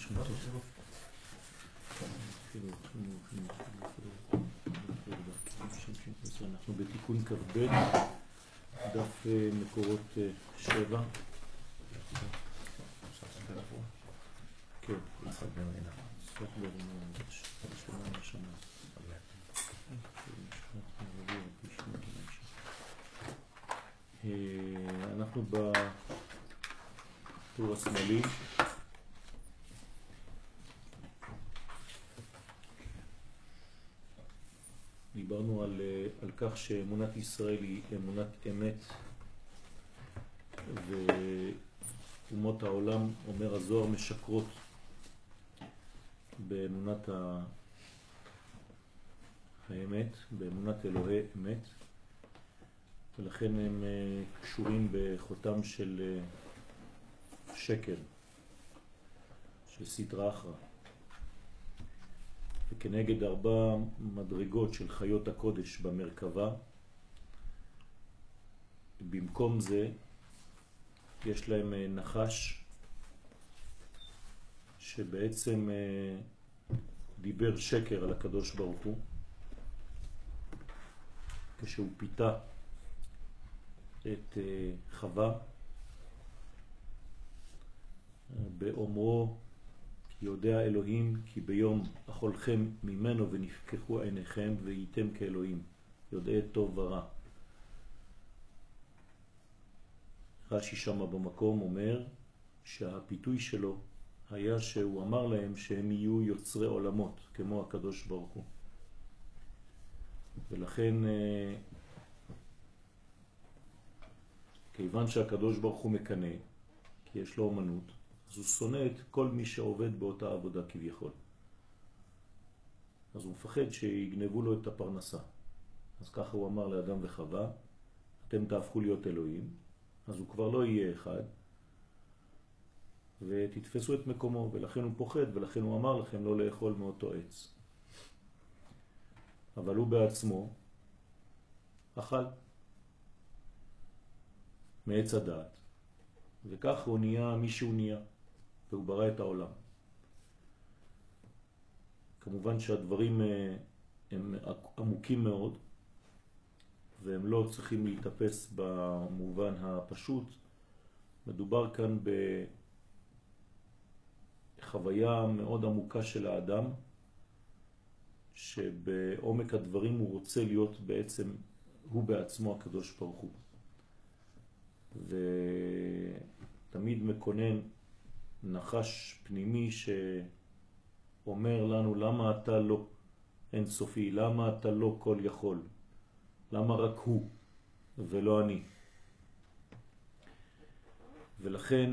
אנחנו בתיקון כ"ב, דף מקורות 7. כן, אנחנו בטור השמאלי. דיברנו על כך שאמונת ישראל היא אמונת אמת, ואומות העולם, אומר הזוהר, משקרות באמונת האמת, באמונת אלוהי אמת, ולכן הם קשורים בחותם של שקר, של סטרא אחרא. וכנגד 4 מדרגות של חיות הקודש במרכבה, במקום זה יש להם נחש שבעצם דיבר שקר על הקדוש ברוך הוא כשהוא פיתה את חווה באומרו יודע אלוהים כי ביום אכולכם ממנו ונפקחו עיניכם והייתם כאלוהים יודעי טוב ורע. רש"י שמה במקום אומר שהפיתוי שלו היה שהוא אמר להם שהם יהיו יוצרי עולמות כמו הקדוש ברוך הוא, ולכן כיוון שהקדוש ברוך הוא מקנה כי יש לו אומנות, אז הוא שונא את כל מי שעובד באותה עבודה כביכול. אז הוא מפחד שיגנבו לו את הפרנסה. אז ככה הוא אמר לאדם וחווה, אתם תהפכו להיות אלוהים, אז הוא כבר לא יהיה אחד, ותתפסו את מקומו, ולכן הוא פוחד, ולכן הוא אמר לכם לא לאכול מאותו עץ. אבל הוא בעצמו אכל מעץ הדעת, וכך הוא נהיה מי שהוא נהיה. והוא ברא את העולם. כמובן שהדברים הם עמוקים מאוד, והם לא צריכים להתאפס במובן הפשוט. מדובר כאן בחוויה מאוד עמוקה של האדם, שבעומק הדברים הוא רוצה להיות בעצם, הוא בעצמו הקדוש ברוך הוא. ותמיד מקונן נחש פנימי שאומר לנו למה אתה לא אין סופי, למה אתה לא כל יכול, למה רק הוא ולא אני. ולכן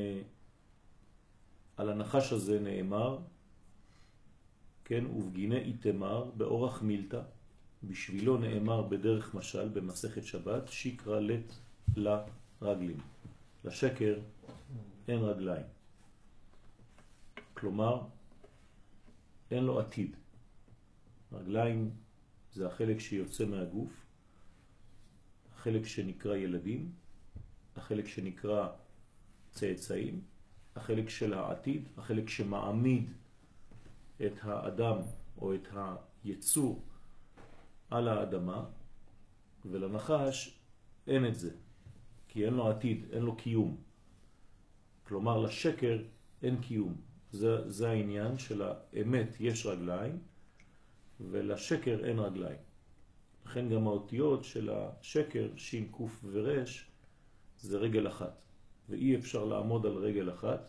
על הנחש הזה נאמר, כן, ובגיני איתמר באורח מילתא, בשבילו נאמר בדרך משל במסכת שבת, שיקרא לת לרגלים. לשקר אין רגליים. כלומר, אין לו עתיד. רגליים זה החלק שיוצא מהגוף, החלק שנקרא ילדים, החלק שנקרא צאצאים, החלק של העתיד, החלק שמעמיד את האדם או את היצור על האדמה, ולנחש אין את זה, כי אין לו עתיד, אין לו קיום. כלומר, לשקר אין קיום. זה העניין של האמת יש רגליים, ולשקר אין רגליים. לכן גם האותיות של השקר, שין, קוף ורש, זה רגל אחת. ואי אפשר לעמוד על רגל אחת.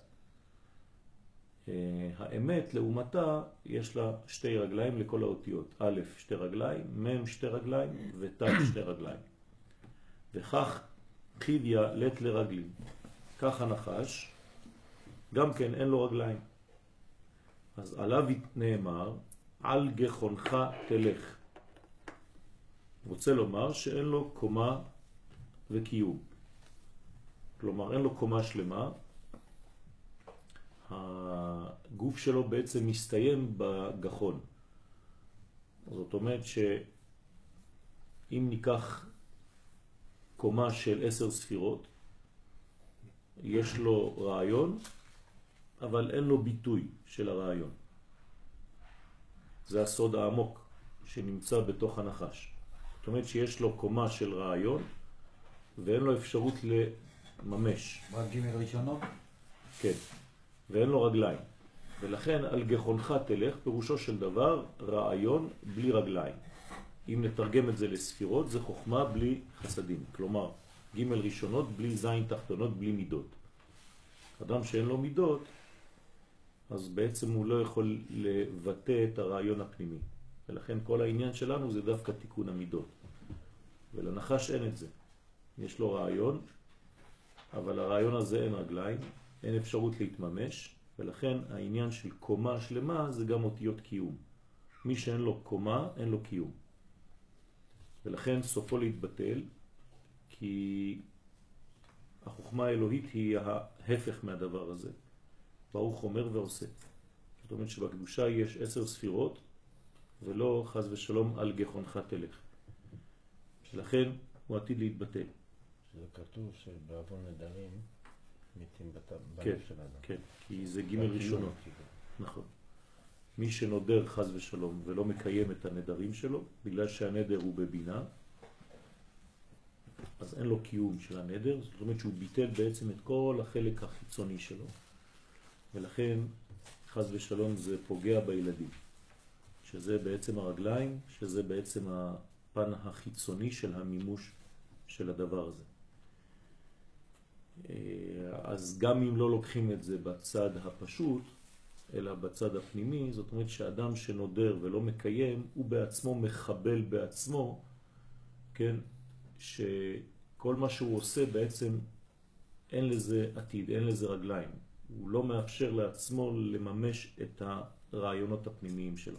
האמת לעומתה יש לה 2 רגליים לכל האותיות. א' 2 רגליים, מ' 2 רגליים ות' 2 רגליים. וכך חידיה לת לרגלים. כך הנחש, גם כן אין לו רגליים. אז עליו נאמר, על גחונך תלך. רוצה לומר שאין לו קומה וקיום. כלומר, אין לו קומה שלמה. הגוף שלו בעצם מסתיים בגחון. זאת אומרת שאם ניקח קומה של 10 ספירות, יש לו רעיון אבל אין לו ביטוי של הרעיון. זה הסוד העמוק שנמצא בתוך הנחש. זאת אומרת שיש לו קומה של רעיון ואין לו אפשרות לממש. רק ג' ראשונות? כן, ואין לו רגליים. ולכן על גחונך תלך, פירושו של דבר רעיון בלי רגליים. אם נתרגם את זה לספירות, זה חוכמה בלי חסדים. כלומר, ג' ראשונות בלי זין תחתונות, בלי מידות. אדם שאין לו מידות, אז בעצם הוא לא יכול לבטא את הרעיון הפנימי. ולכן כל העניין שלנו זה דווקא תיקון המידות. ולנחש אין את זה. יש לו רעיון, אבל הרעיון הזה אין רגליים, אין אפשרות להתממש, ולכן העניין של קומה שלמה זה גם אותיות קיום. מי שאין לו קומה, אין לו קיום. ולכן סופו להתבטל, כי החוכמה האלוהית היא ההפך מהדבר הזה. ברוך אומר ועושה. זאת אומרת שבקדושה יש 10 ספירות, ולא חז ושלום על גחונך תלך. ולכן הוא עתיד להתבטל. זה כתוב שבעוון נדרים מתים בלב כן, של האדם. כן, כי זה ג' ראשונות. נכון. מי שנודר חז ושלום ולא מקיים את הנדרים שלו, בגלל שהנדר הוא בבינה, אז אין לו קיום של הנדר, זאת אומרת שהוא ביטל בעצם את כל החלק החיצוני שלו. ולכן חז ושלום זה פוגע בילדים, שזה בעצם הרגליים, שזה בעצם הפן החיצוני של המימוש של הדבר הזה. אז גם אם לא לוקחים את זה בצד הפשוט, אלא בצד הפנימי, זאת אומרת שאדם שנודר ולא מקיים, הוא בעצמו מחבל בעצמו, כן, שכל מה שהוא עושה בעצם אין לזה עתיד, אין לזה רגליים. הוא לא מאפשר לעצמו לממש את הרעיונות הפנימיים שלו.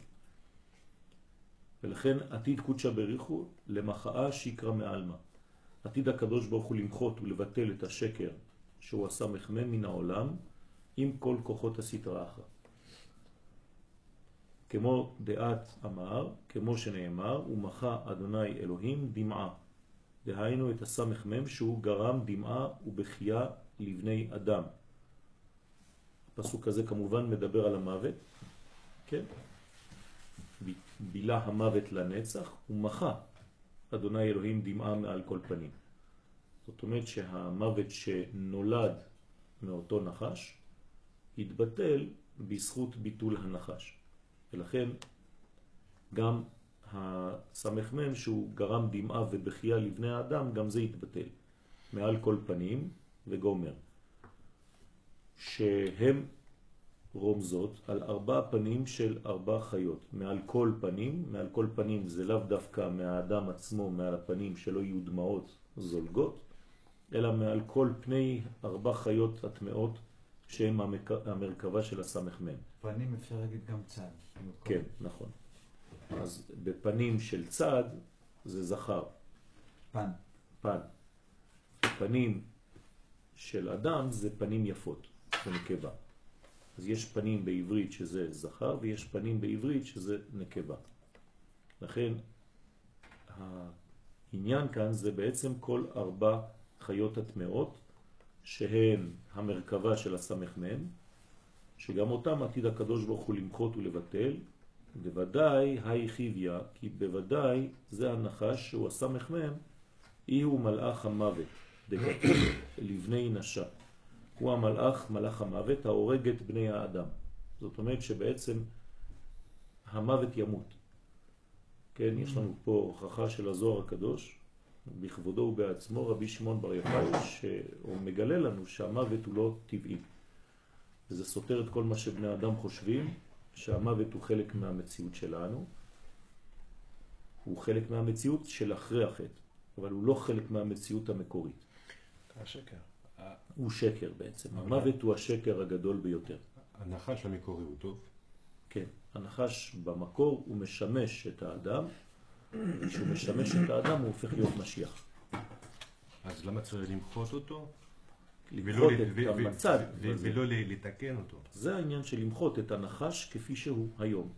ולכן עתיד קודשא בריחו למחאה שיקרא מעלמא. עתיד הקדוש ברוך הוא למחות ולבטל את השקר שהוא עשה מחמם מן העולם עם כל כוחות הסתרא אחרא. כמו דעת אמר, כמו שנאמר, ומחה אדוני אלוהים דמעה. דהיינו את הסמ"ם שהוא גרם דמעה ובכייה לבני אדם. הפסוק הזה כמובן מדבר על המוות, כן? בילה המוות לנצח ומחה אדוני אלוהים דמעה מעל כל פנים. זאת אומרת שהמוות שנולד מאותו נחש התבטל בזכות ביטול הנחש. ולכן גם הסמ"ם שהוא גרם דמעה ובכייה לבני האדם, גם זה התבטל מעל כל פנים וגומר. שהם רומזות על 4 פנים של 4 חיות. מעל כל פנים, מעל כל פנים זה לאו דווקא מהאדם עצמו, מעל הפנים שלא יהיו דמעות זולגות, אלא מעל כל פני 4 חיות הטמעות שהם המרכבה של הסמ"ם. פנים אפשר להגיד גם צד. כן, נכון. אז בפנים של צד זה זכר. פן. פן. פנים של אדם זה פנים יפות, זה נקבה. אז יש פנים בעברית שזה זכר ויש פנים בעברית שזה נקבה. לכן העניין כאן זה בעצם כל 4 חיות הטמעות שהן המרכבה של הסמ"ם, שגם אותם עתיד הקדוש ברוך הוא למחות ולבטל. בוודאי היי חיביה, כי בוודאי זה הנחש שהוא הסמ"ם, הוא מלאך המוות דכתוב לבני נשה. הוא המלאך, מלאך המוות, ההורג את בני האדם. זאת אומרת שבעצם המוות ימות. כן, יש לנו פה הוכחה של הזוהר הקדוש, בכבודו ובעצמו, רבי שמעון בר יוחאי, שהוא מגלה לנו שהמוות הוא לא טבעי. וזה סותר את כל מה שבני אדם חושבים, שהמוות הוא חלק מהמציאות שלנו. הוא חלק מהמציאות של אחרי החטא, אבל הוא לא חלק מהמציאות המקורית. השקר. הוא שקר בעצם. המוות הוא השקר הגדול ביותר. הנחש המקורי הוא טוב? כן, הנחש במקור הוא משמש את האדם, וכשהוא משמש את האדם הוא הופך להיות משיח. אז למה צריך למחות אותו? למחות את המצד. ולא לתקן אותו. זה העניין של למחות את הנחש כפי שהוא היום.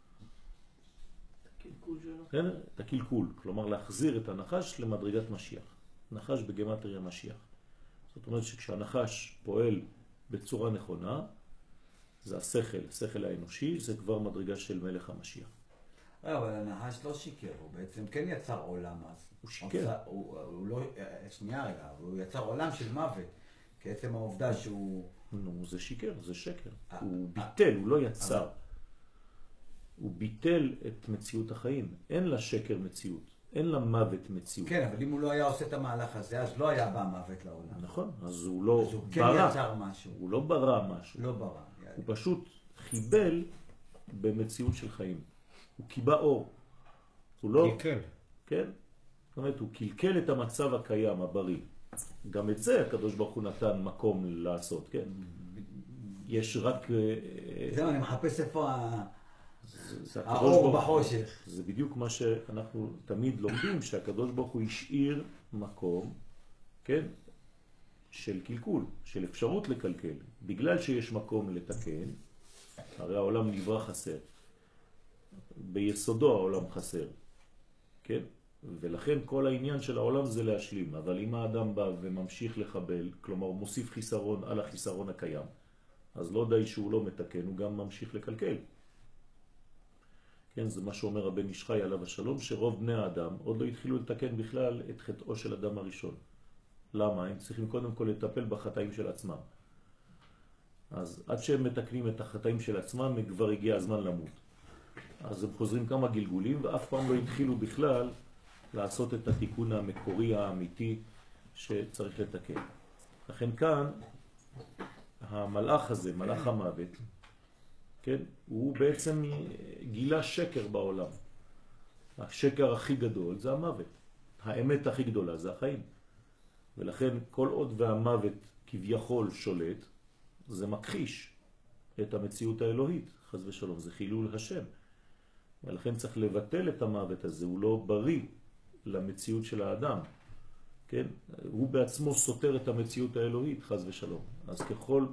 הקלקול שלו. את הקלקול, כלומר להחזיר את הנחש למדרגת משיח. נחש בגמטריה משיח. זאת אומרת שכשהנחש פועל בצורה נכונה, זה השכל, השכל האנושי, זה כבר מדרגה של מלך המשיח. אבל הנחש לא שיקר, הוא בעצם כן יצר עולם אז. הוא שיקר. הוא לא, שנייה רגע, הוא יצר עולם של מוות. כעצם העובדה שהוא... נו, זה שיקר, זה שקר. הוא ביטל, הוא לא יצר. הוא ביטל את מציאות החיים. אין לה שקר מציאות. אין לה מוות מציאות. כן, אבל אם הוא לא היה עושה את המהלך הזה, אז לא היה בא מוות לעולם. נכון, אז הוא לא אז הוא כן ברא. יצר משהו. הוא לא ברא משהו. לא ברא. הוא פשוט חיבל במציאות של חיים. הוא קיבע אור. הוא לא... קלקל. כן? זאת אומרת, הוא קלקל את המצב הקיים, הבריא. גם את זה הקדוש ברוך הוא נתן מקום לעשות, כן? יש רק... זהו, אני מחפש איפה זה הקדוש האור ברוך הוא. בחושך. זה בדיוק מה שאנחנו תמיד לומדים, שהקדוש ברוך הוא השאיר מקום, כן? של קלקול, של אפשרות לקלקל. בגלל שיש מקום לתקן, הרי העולם נברא חסר. ביסודו העולם חסר, כן? ולכן כל העניין של העולם זה להשלים. אבל אם האדם בא וממשיך לחבל, כלומר הוא מוסיף חיסרון על החיסרון הקיים, אז לא די שהוא לא מתקן, הוא גם ממשיך לקלקל. כן, זה מה שאומר רבן איש חי עליו השלום, שרוב בני האדם עוד לא התחילו לתקן בכלל את חטאו של אדם הראשון. למה? הם צריכים קודם כל לטפל בחטאים של עצמם. אז עד שהם מתקנים את החטאים של עצמם, כבר הגיע הזמן למות. אז הם חוזרים כמה גלגולים, ואף פעם לא התחילו בכלל לעשות את התיקון המקורי האמיתי שצריך לתקן. לכן כאן, המלאך הזה, מלאך המוות, כן, הוא בעצם גילה שקר בעולם. השקר הכי גדול זה המוות. האמת הכי גדולה זה החיים. ולכן כל עוד והמוות כביכול שולט, זה מכחיש את המציאות האלוהית, חס ושלום, זה חילול השם. ולכן צריך לבטל את המוות הזה, הוא לא בריא למציאות של האדם. כן? הוא בעצמו סותר את המציאות האלוהית, חס ושלום. אז ככל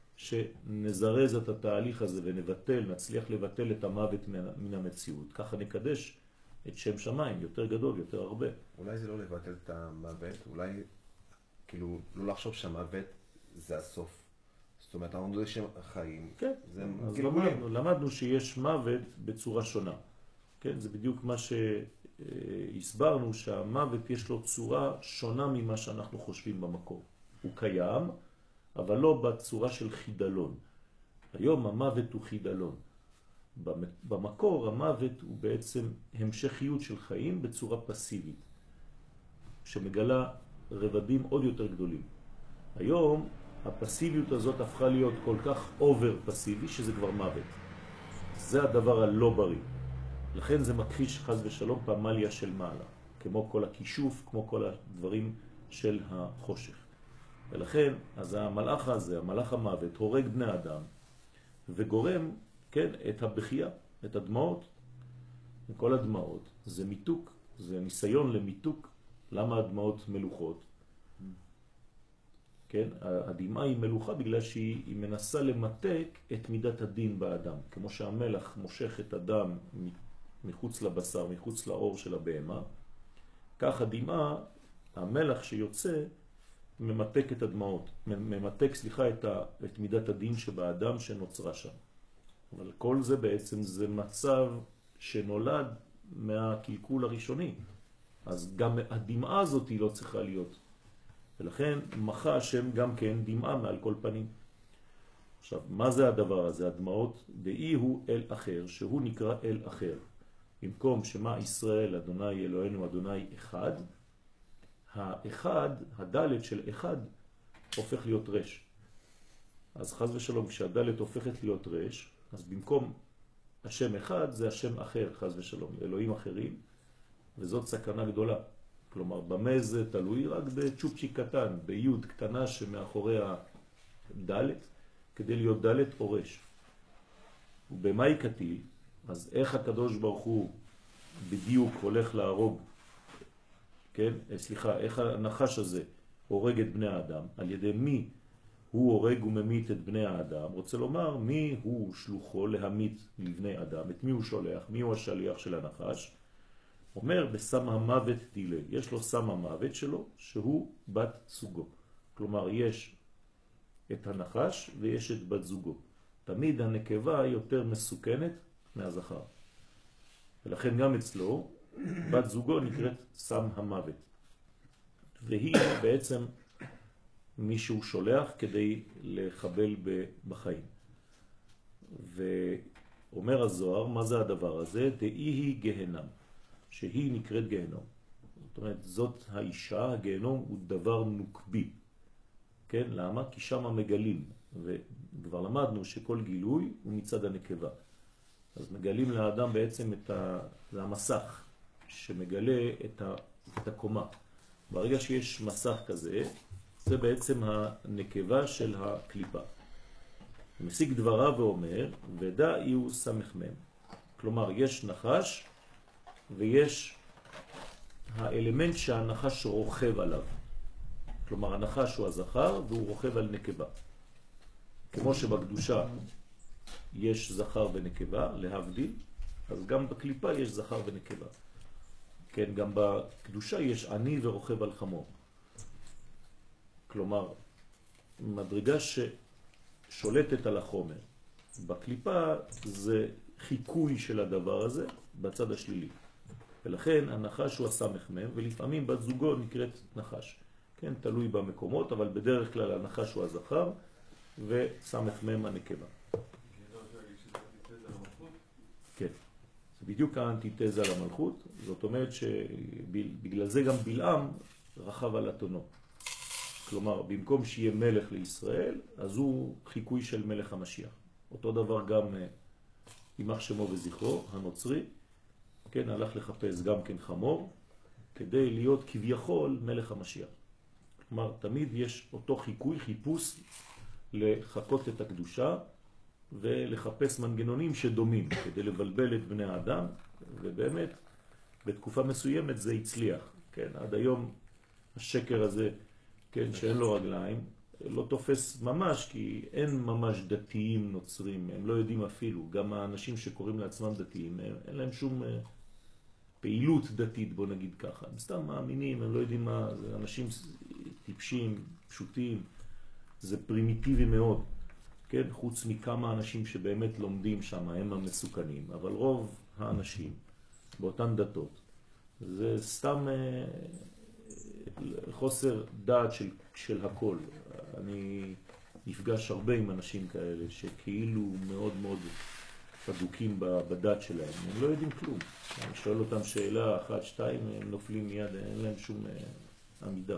שנזרז את התהליך הזה ונבטל, נצליח לבטל את המוות מן המציאות, ככה נקדש את שם שמיים, יותר גדול, יותר הרבה. אולי זה לא לבטל את המוות, אולי כאילו לא לחשוב שהמוות זה הסוף. זאת אומרת, אנחנו יודעים שחיים. כן, זה אז גלגולים. למדנו שיש מוות בצורה שונה. כן, זה בדיוק מה שהסברנו, שהמוות יש לו צורה שונה ממה שאנחנו חושבים במקור. הוא קיים, אבל לא בצורה של חידלון. היום המוות הוא חידלון. במקור המוות הוא בעצם המשכיות של חיים בצורה פסיבית, שמגלה רבדים עוד יותר גדולים. היום הפסיביות הזאת הפכה להיות כל כך אובר פסיבי שזה כבר מוות. זה הדבר הלא בריא. לכן זה מכחיש חס ושלום פמליה של מעלה, כמו כל הכישוף, כמו כל הדברים של החושך. ולכן, אז המלאך הזה, המלאך המוות, הורג בני אדם וגורם, כן, את הבכייה, את הדמעות. כל הדמעות זה מיתוק, זה ניסיון למיתוק. למה הדמעות מלוכות? כן, הדמעה היא מלוכה בגלל שהיא מנסה למתק את מידת הדין באדם. כמו שהמלח מושך את הדם מחוץ לבשר, מחוץ לאור של הבהמה, כך הדמעה, המלח שיוצא, ממתק את הדמעות, ממתק, את מידת הדין שבאדם שנוצרה שם. אבל כל זה בעצם זה מצב שנולד מהקלקול הראשוני. אז גם הדמעה הזאת היא לא צריכה להיות. ולכן מחה השם גם כן דמעה מעל כל פנים. עכשיו, מה זה הדבר הזה? הדמעות, דאי הוא אל אחר, שהוא נקרא אל אחר. במקום שמה ישראל, אדוני אלוהינו, אדוני אחד, האחד, הדלת של אחד, הופך להיות רש. אז חס ושלום, כשהדלת הופכת להיות רש, אז במקום השם אחד, זה השם אחר, חס ושלום, אלוהים אחרים, וזאת סכנה גדולה. כלומר, במה זה תלוי? רק בצ'ופצ'יק קטן, ביוד קטנה שמאחורי הדלת, כדי להיות דלת או רש. ובמה היא קטיל? אז איך הקדוש ברוך הוא בדיוק הולך להרוג, כן? סליחה, איך הנחש הזה הורג את בני האדם? על ידי מי הוא הורג וממית את בני האדם? רוצה לומר, מי הוא שלוחו להמית לבני אדם? את מי הוא שולח? מי הוא השליח של הנחש? אומר, בסם המוות דילה. יש לו סם המוות שלו, שהוא בת זוגו. כלומר, יש את הנחש ויש את בת זוגו. תמיד הנקבה יותר מסוכנת מהזכר. ולכן גם אצלו, בת זוגו נקראת סם המוות. והיא בעצם מישהו שולח כדי לחבל בחיים. ואומר הזוהר, מה זה הדבר הזה? דאי היא גהנם, שהיא נקראת גהנום. זאת אומרת, זאת האישה, הגהנום הוא דבר נוקבי. כן? למה? כי שם מגלים, וכבר למדנו שכל גילוי הוא מצד הנקבה. אז מגלים לאדם בעצם זה המסך שמגלה את הקומה. ברגע שיש מסך כזה, זה בעצם הנקבה של הקליפה. הוא משיג דבריו ואומר, ודא יהיו סמ"ם. כלומר, יש נחש ויש האלמנט שהנחש רוכב עליו. כלומר, הנחש הוא הזכר והוא רוכב על נקבה. כמו שבקדושה יש זכר ונקבה, להבדיל, אז גם בקליפה יש זכר ונקבה. כן, גם בקדושה יש עני ורוכב על חמור. כלומר, מדרגה ששולטת על החומר. בקליפה זה חיקוי של הדבר הזה בצד השלילי. ולכן הנחש הוא הסמ"ם, ולפעמים בת זוגו נקראת נחש. כן, תלוי במקומות, אבל בדרך כלל הנחש הוא הזכר וסמ"ם הנקבה. כן, זה בדיוק האנטיתזה למלכות. זאת אומרת שבגלל זה גם בלעם רחב על אתונו. כלומר, במקום שיהיה מלך לישראל, אז הוא חיקוי של מלך המשיח. אותו דבר גם יימח שמו וזכרו, הנוצרי, כן, הלך לחפש גם כן חמור, כדי להיות כביכול מלך המשיח. כלומר, תמיד יש אותו חיקוי, חיפוש לחכות את הקדושה, ולחפש מנגנונים שדומים, כדי לבלבל את בני האדם, ובאמת, בתקופה מסוימת זה הצליח. כן, עד היום השקר הזה, כן, שאין לו רגליים, לא תופס ממש, כי אין ממש דתיים נוצרים, הם לא יודעים אפילו, גם האנשים שקוראים לעצמם דתיים, אין להם שום פעילות דתית, בוא נגיד ככה. הם סתם מאמינים, הם לא יודעים מה, זה אנשים טיפשים, פשוטים, זה פרימיטיבי מאוד. כן, חוץ מכמה אנשים שבאמת לומדים שם, הם המסוכנים, אבל רוב האנשים באותן דתות, זה סתם חוסר דעת של הכל. אני נפגש הרבה עם אנשים כאלה שכאילו מאוד מאוד פדוקים בדת שלהם, הם לא יודעים כלום. אני שואל אותם שאלה אחת, שתיים, הם נופלים מיד, אין להם שום עמידה.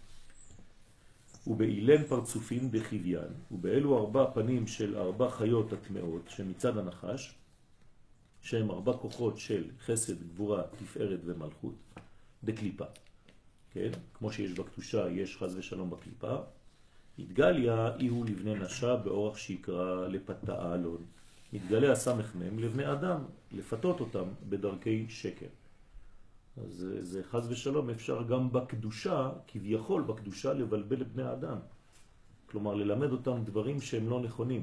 ובאילן פרצופין בחוויין, ובאלו 4 פנים של 4 חיות הטמאות שמצד הנחש, שהם 4 כוחות של חסד, גבורה, תפארת ומלכות, בקליפה. כן? כמו שיש בקדושה, יש חס ושלום בקליפה. התגליה איהו לבני נשה באורח שיקרא לפתה אלון. מתגלה הסמ"ם לבני אדם, לפתות אותם בדרכי שקר. אז זה חס ושלום אפשר גם בקדושה, כביכול בקדושה, לבלבל את בני האדם. כלומר, ללמד אותם דברים שהם לא נכונים.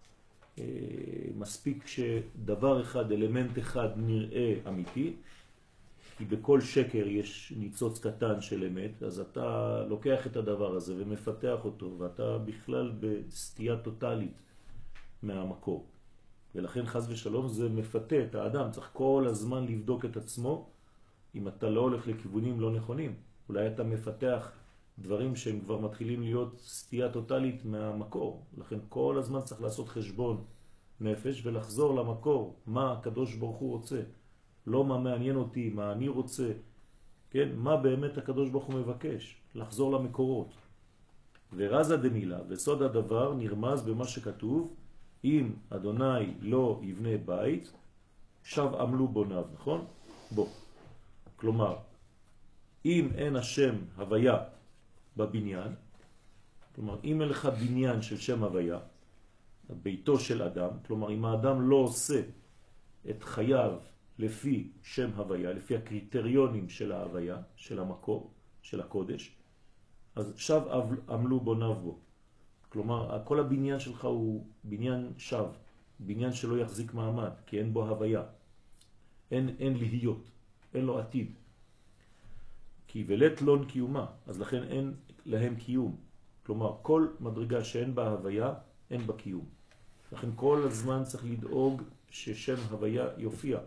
מספיק שדבר אחד, אלמנט אחד נראה אמיתי, כי בכל שקר יש ניצוץ קטן של אמת, אז אתה לוקח את הדבר הזה ומפתח אותו, ואתה בכלל בסטייה טוטלית מהמקור. ולכן חס ושלום זה מפתה את האדם, צריך כל הזמן לבדוק את עצמו, אם אתה לא הולך לכיוונים לא נכונים. אולי אתה מפתח דברים שהם כבר מתחילים להיות סטייה טוטלית מהמקור. לכן כל הזמן צריך לעשות חשבון נפש ולחזור למקור, מה הקדוש ברוך הוא רוצה. לא מה מעניין אותי, מה אני רוצה, כן? מה באמת הקדוש ברוך הוא מבקש. לחזור למקורות. ורזה דמילה, וסוד הדבר נרמז במה שכתוב, אם אדוני לא יבנה בית, שב עמלו בוניו, נכון? בוא. כלומר, אם אין השם הוויה בבניין, כלומר, אם אין לך בניין של שם הוויה, ביתו של אדם, כלומר, אם האדם לא עושה את חייו לפי שם הוויה, לפי הקריטריונים של ההוויה, של המקור, של הקודש, אז שב עמלו בוניו בו. כלומר, כל הבניין שלך הוא בניין שב, בניין שלא יחזיק מעמד, כי אין בו הוויה. אין להיות. אין לו עתיד. כי ולט לון קיומה, אז לכן אין להם קיום. כלומר, כל מדרגה שאין בה הוויה, אין בה קיום. לכן כל הזמן צריך לדאוג ששם הוויה יופיע.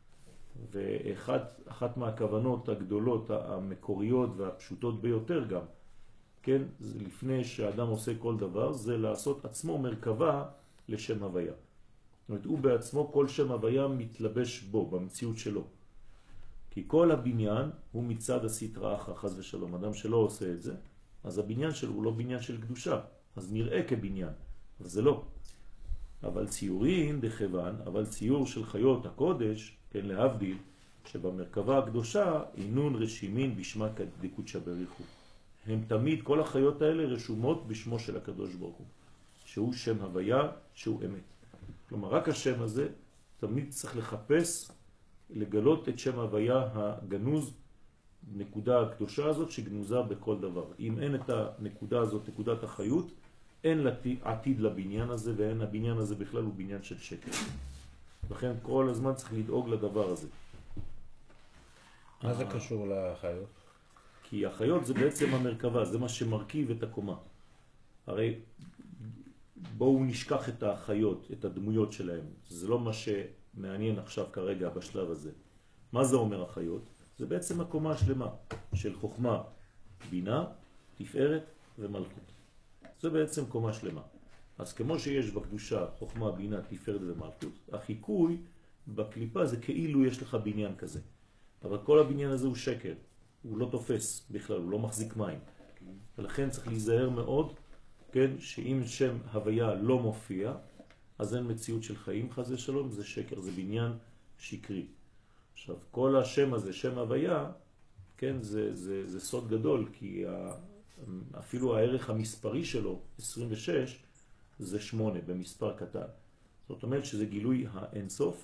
ואחת מהכוונות הגדולות, המקוריות והפשוטות ביותר גם, כן, זה לפני שאדם עושה כל דבר, זה לעשות עצמו מרכבה לשם הוויה. זאת אומרת, הוא בעצמו, כל שם הוויה מתלבש בו, במציאות שלו. כי כל הבניין הוא מצד הסתרא אחרא, חס ושלום. אדם שלא עושה את זה, אז הבניין שלו הוא לא בניין של קדושה, אז נראה כבניין, אבל זה לא. אבל ציורים דכיוון, אבל ציור של חיות הקודש, כן, להבדיל, שבמרכבה הקדושה אינון רשימין בשמה דקודשא בריך הוא. הם תמיד, כל החיות האלה רשומות בשמו של הקדוש ברוך הוא, שהוא שם הוויה, שהוא אמת. כלומר, רק השם הזה תמיד צריך לחפש, לגלות את שם הוויה הגנוז, נקודה הקדושה הזאת שגנוזה בכל דבר. אם אין את הנקודה הזאת, נקודת החיות, אין לה עתיד לבניין הזה, ואין הבניין הזה בכלל הוא בניין של שקר. לכן כל הזמן צריך לדאוג לדבר הזה. מה זה קשור לחיות? כי החיות זה בעצם המרכבה, זה מה שמרכיב את הקומה. הרי בואו נשכח את החיות, את הדמויות שלהם. זה לא מה שמעניין עכשיו כרגע בשלב הזה. מה זה אומר החיות? זה בעצם הקומה השלמה של חוכמה, בינה, תפארת ומלכות. זה בעצם קומה שלמה. אז כמו שיש בקדושה חוכמה, בינה, תפארת ומלכות, החיקוי בקליפה זה כאילו יש לך בניין כזה. אבל כל הבניין הזה הוא שקר. הוא לא תופס בכלל, הוא לא מחזיק מים. ולכן צריך להיזהר מאוד, כן, שאם שם הוויה לא מופיע, אז אין מציאות של חיים, חס ושלום, זה שקר, זה בניין שקרי. עכשיו, כל השם הזה, שם הוויה, כן, זה סוד גדול, כי אפילו הערך המספרי שלו, 26, זה 8 במספר קטן. זאת אומרת שזה גילוי האינסוף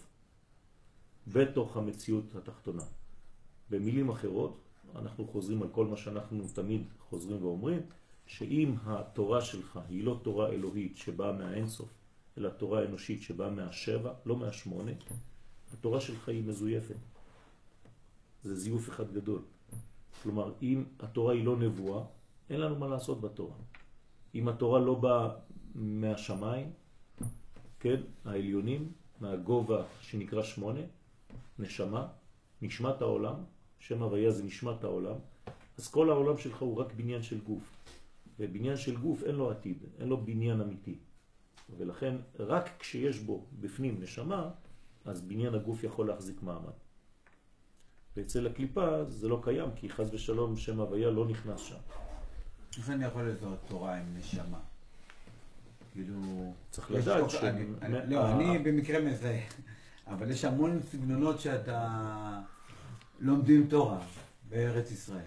בתוך המציאות התחתונה. במילים אחרות, אנחנו חוזרים על כל מה שאנחנו תמיד חוזרים ואומרים, שאם התורה שלך היא לא תורה אלוהית שבאה מהאינסוף, אלא תורה אנושית שבאה מהשבע, לא מהשמונה, התורה שלך היא מזויפת. זה זיוף אחד גדול. כלומר, אם התורה היא לא נבואה, אין לנו מה לעשות בתורה. אם התורה לא באה מהשמיים, כן, העליונים, מהגובה שנקרא 8, נשמה, נשמת העולם, שם הוויה זה נשמת העולם, אז כל העולם שלך הוא רק בניין של גוף. ובניין של גוף אין לו עתיד, אין לו בניין אמיתי. ולכן רק כשיש בו בפנים נשמה, אז בניין הגוף יכול להחזיק מעמד. ואצל הקליפה זה לא קיים, כי חס ושלום שם הוויה לא נכנס שם. איך אני יכול לזהות תורה עם נשמה? כאילו... צריך לדעת לא, אני במקרה מזהה, אבל יש המון סגנונות שאתה לומדים תורה בארץ ישראל.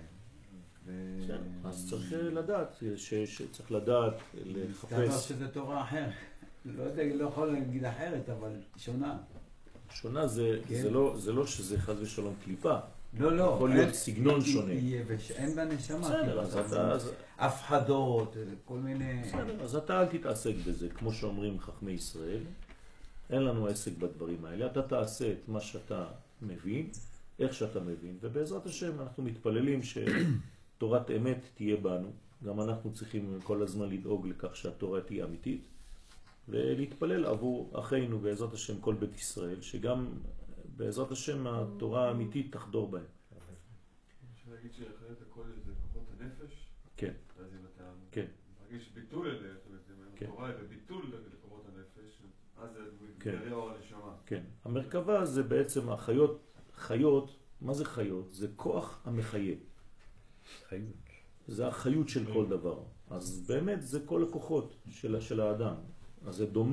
אז צריך לדעת, שצריך לדעת, לחפש... אתה אומר שזה תורה אחרת. לא יודע, לא יכול להגיד אחרת, אבל שונה. שונה זה לא שזה חס ושלום קליפה. לא, לא. יכול להיות סגנון שונה. אין בה נשמה. בסדר, אז אתה... הפחדות, כל מיני... בסדר, אז אתה אל תתעסק בזה. כמו שאומרים חכמי ישראל, אין לנו עסק בדברים האלה. אתה תעשה את מה שאתה מבין, איך שאתה מבין, ובעזרת השם אנחנו מתפללים שתורת אמת תהיה בנו. גם אנחנו צריכים כל הזמן לדאוג לכך שהתורה תהיה אמיתית, ולהתפלל עבור אחינו בעזרת השם כל בית ישראל, שגם בעזרת השם התורה האמיתית תחדור בהם. אפשר להגיד שאחרת הכל זה כוחות הנפש? כן. אז אם אתה מרגיש ביטול אלה, זאת אומרת, התורה היא בביטול לכוחות הנפש, אז זה מתגלה אור הנשמה. כן. המרכבה זה בעצם החיות, חיות, מה זה חיות? זה כוח המחיה. חיות. זה החיות של כל דבר. אז באמת זה כל הכוחות של האדם. אז זה דומה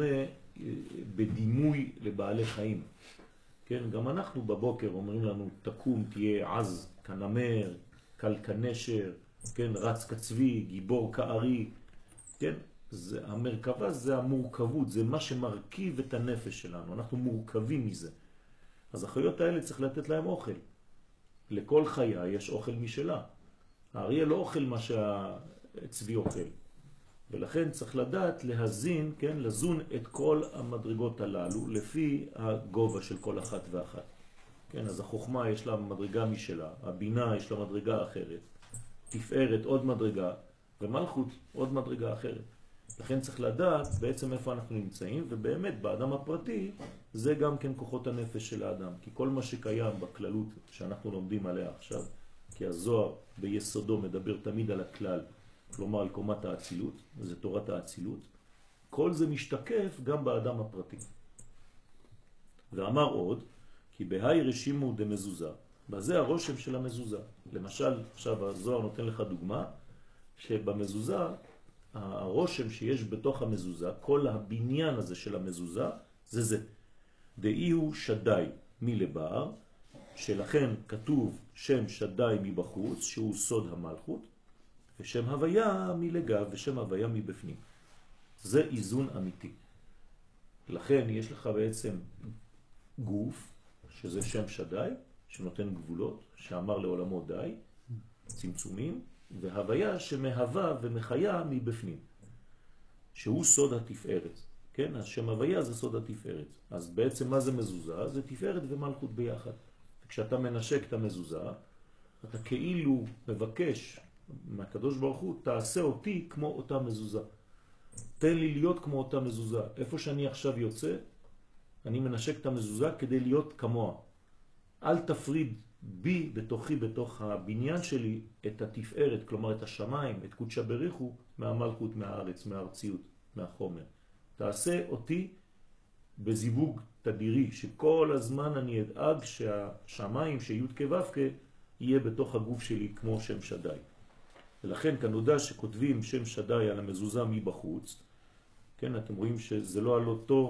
בדימוי לבעלי חיים. כן, גם אנחנו בבוקר אומרים לנו, תקום, תהיה עז, כנמר, קל כנשר, כן, רץ כצבי, גיבור כארי. כן, המרכבה זה המורכבות, זה מה שמרכיב את הנפש שלנו. אנחנו מורכבים מזה. אז החיות האלה צריך לתת להם אוכל. לכל חיה יש אוכל משלה. האריה לא אוכל מה שהצבי אוכל. ולכן צריך לדעת להזין, כן, לזון את כל המדרגות הללו לפי הגובה של כל אחת ואחת. כן, אז החוכמה יש לה מדרגה משלה, הבינה יש לה מדרגה אחרת, תפארת עוד מדרגה, ומלכות עוד מדרגה אחרת. לכן צריך לדעת בעצם איפה אנחנו נמצאים, ובאמת באדם הפרטי זה גם כן כוחות הנפש של האדם, כי כל מה שקיים בכללות שאנחנו לומדים עליה עכשיו, כי הזוהר ביסודו מדבר תמיד על הכלל, כלומר על קומת האצילות, זה תורת האצילות, כל זה משתקף גם באדם הפרטי. ואמר עוד, כי בהי רשימו דמזוזה, בזה הרושם של המזוזה. למשל, עכשיו הזוהר נותן לך דוגמה, שבמזוזה, הרושם שיש בתוך המזוזה, כל הבניין הזה של המזוזה, זה. דאי הוא שדי מלבר, שלכן כתוב שם שדי מבחוץ, שהוא סוד המלכות, ושם הוויה מלגב, ושם הוויה מבפנים. זה איזון אמיתי. לכן יש לך בעצם גוף, שזה שם שדי, שנותן גבולות, שאמר לעולמו די, צמצומים, והוויה שמהווה ומחיה מבפנים, שהוא סוד התפארת. כן? השם הוויה זה סוד התפארת. אז בעצם מה זה מזוזה? זה תפארת ומלכות ביחד. וכשאתה מנשק את המזוזה, אתה כאילו מבקש מהקדוש ברוך הוא, תעשה אותי כמו אותה מזוזה. תן לי להיות כמו אותה מזוזה. איפה שאני עכשיו יוצא, אני מנשק את המזוזה כדי להיות כמוה. אל תפריד בי בתוכי, בתוך הבניין שלי, את התפארת, כלומר את השמיים, את קודשא בריחו, מהמלכות, מהארץ, מהארציות, מהחומר. תעשה אותי בזיווג תדירי, שכל הזמן אני אדאג שהשמיים, שי' כו' יהיה בתוך הגוף שלי כמו שם שדי. ולכן כאן נודע שכותבים שם שדי על המזוזה מבחוץ, כן, אתם רואים שזה לא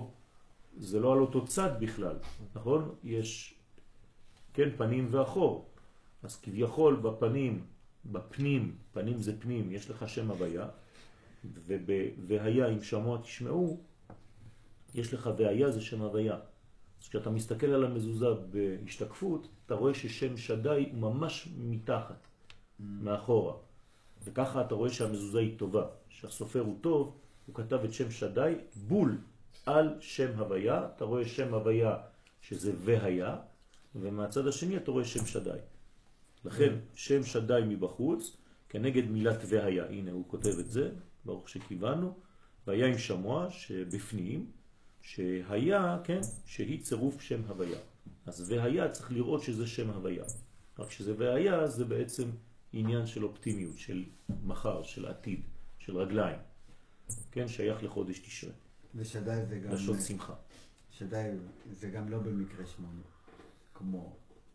על אותו צד בכלל, נכון? יש, כן, פנים ואחור. אז כביכול בפנים, פנים זה פנים, יש לך שם הוויה, והיה אם שמוע תשמעו, יש לך והיה זה שם הוויה. אז כשאתה מסתכל על המזוזה בהשתקפות, אתה רואה ששם שדי הוא ממש מתחת, מאחורה. וככה אתה רואה שהמזוזה היא טובה, שהסופר הוא טוב, הוא כתב את שם שדי בול על שם הוויה, אתה רואה שם הוויה שזה והיה, ומהצד השני אתה רואה שם שדי. לכן שם שדי מבחוץ, כנגד מילת והיה, הנה הוא כותב את זה, ברוך שכיוונו, והיה עם שמוע שבפנים, שהיה, כן, שהיא צירוף שם הוויה. אז והיה צריך לראות שזה שם הוויה. רק שזה והיה זה בעצם עניין של אופטימיות, של מחר, של עתיד, של רגליים. כן, שייך לחודש תשרה. ושדי זה גם... לשון שמחה. שדי זה גם לא במקרה 8, כמו...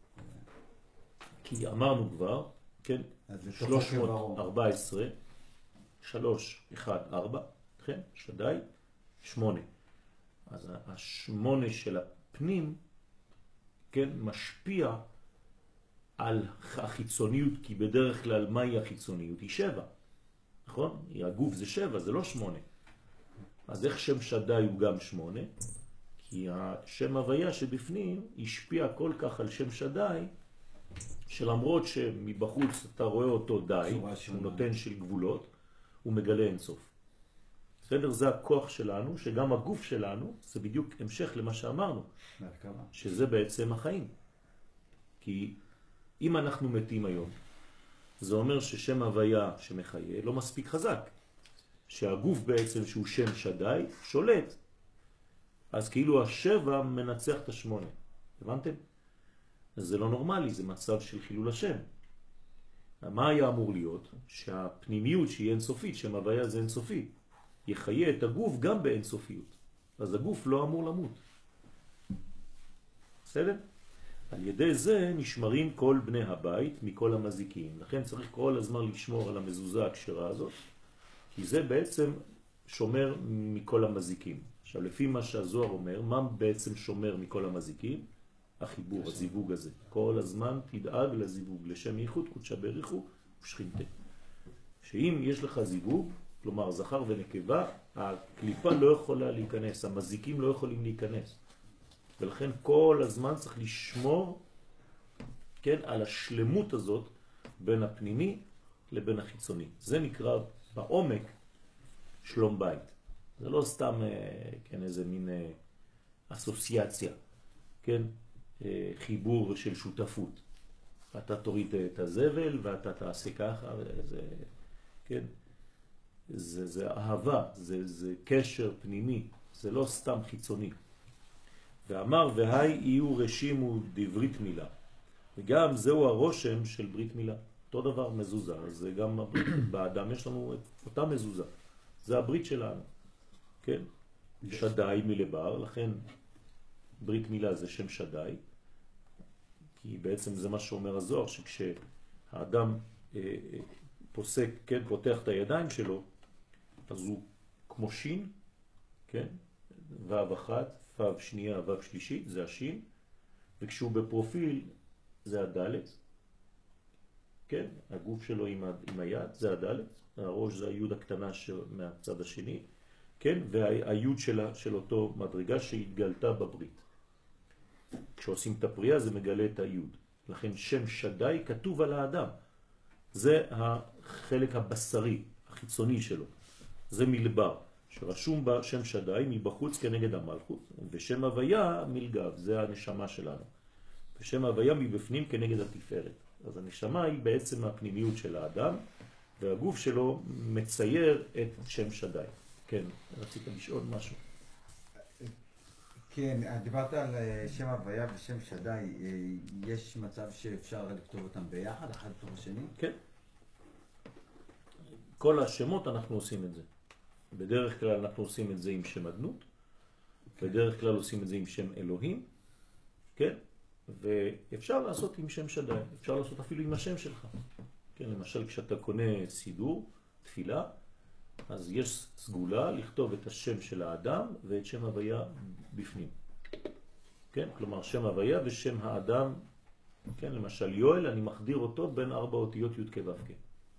כי אמרנו כבר, כן, 314, 3, 1, 4, כן, שדי, 8. אז ה8 של הפנים, כן, משפיע על החיצוניות, כי בדרך כלל מהי החיצוניות? היא 7, נכון? הגוף זה 7, זה לא 8. אז איך שם שדי הוא גם 8? כי השם הוויה שבפנים השפיע כל כך על שם שדי, שלמרות שמבחוץ אתה רואה אותו די, שהוא נותן של גבולות, הוא מגלה אינסוף. בסדר? זה הכוח שלנו, שגם הגוף שלנו, זה בדיוק המשך למה שאמרנו, שזה בעצם החיים. כי אם אנחנו מתים היום, זה אומר ששם הוויה שמחיה לא מספיק חזק. שהגוף בעצם שהוא שם שדי שולט. אז כאילו השבע מנצח את השמונה. הבנתם? זה לא נורמלי, זה מצב של חילול השם. מה היה אמור להיות? שהפנימיות שהיא אינסופית, שם הוויה זה אינסופי, יחיה את הגוף גם באינסופיות. אז הגוף לא אמור למות. בסדר? על ידי זה נשמרים כל בני הבית מכל המזיקים. לכן צריך כל הזמן לשמור על המזוזה הקשרה הזאת, כי זה בעצם שומר מכל המזיקים. עכשיו, לפי מה שהזוהר אומר, מה בעצם שומר מכל המזיקים? החיבור, הזיווג הזה. כל הזמן תדאג לזיווג, לשם ייחוד קודשא בריחו ושכינתה. שאם יש לך זיווג, כלומר זכר ונקבה, הקליפה לא יכולה להיכנס, המזיקים לא יכולים להיכנס. ולכן כל הזמן צריך לשמור, כן, על השלמות הזאת בין הפנימי לבין החיצוני. זה נקרא בעומק שלום בית. זה לא סתם, כן, איזה מין אסוציאציה, כן, חיבור של שותפות. אתה תוריד את הזבל ואתה תעשה ככה, זה, כן, זה אהבה, זה קשר פנימי, זה לא סתם חיצוני. ואמר והי יהיו רשימו דברית מילה. וגם זהו הרושם של ברית מילה. אותו דבר מזוזה, זה גם באדם יש לנו את אותה מזוזה. זה הברית שלנו. כן? שדאי מלבר, לכן ברית מילה זה שם שדאי. כי בעצם זה מה שאומר הזוהר, שכשהאדם פוסק, כן, פותח את הידיים שלו, אז הוא כמו שין, כן? וו אחת, וו שנייה, וו שלישית, זה השין, וכשהוא בפרופיל זה הדלת, כן? הגוף שלו עם היד, זה הדלת, הראש זה היוד הקטנה מהצד השני, כן? והיוד של אותו מדרגה שהתגלתה בברית. כשעושים את הפריאה זה מגלה את היוד. לכן שם שדאי כתוב על האדם. זה החלק הבשרי, החיצוני שלו. זה מלבר, שרשום בשם שדאי מבחוץ כנגד המלכות, ושם הוויה מלגב, זה הנשמה שלנו. ושם הוויה מבפנים כנגד התפארת. אז הנשמה היא בעצם הפנימיות של האדם, והגוף שלו מצייר את שם שדאי. כן, רצית לשאול משהו. כן, דיברת על שם הוויה ושם שדאי, יש מצב שאפשר לכתוב אותם ביחד, אחד בתוך השני? כן. כל השמות אנחנו עושים את זה. בדרך כלל אנחנו עושים את זה עם שם אדנות, בדרך כלל עושים את זה עם שם אלוהים, כן? ואפשר לעשות עם שם שדאי, אפשר לעשות אפילו עם השם שלך. כן, למשל כשאתה קונה סידור, תפילה, אז יש סגולה לכתוב את השם של האדם ואת שם הוויה בפנים. כן? כלומר שם הוויה ושם האדם, כן? למשל יואל, אני מחדיר אותו בין 4 אותיות י' כ' ו' כ'.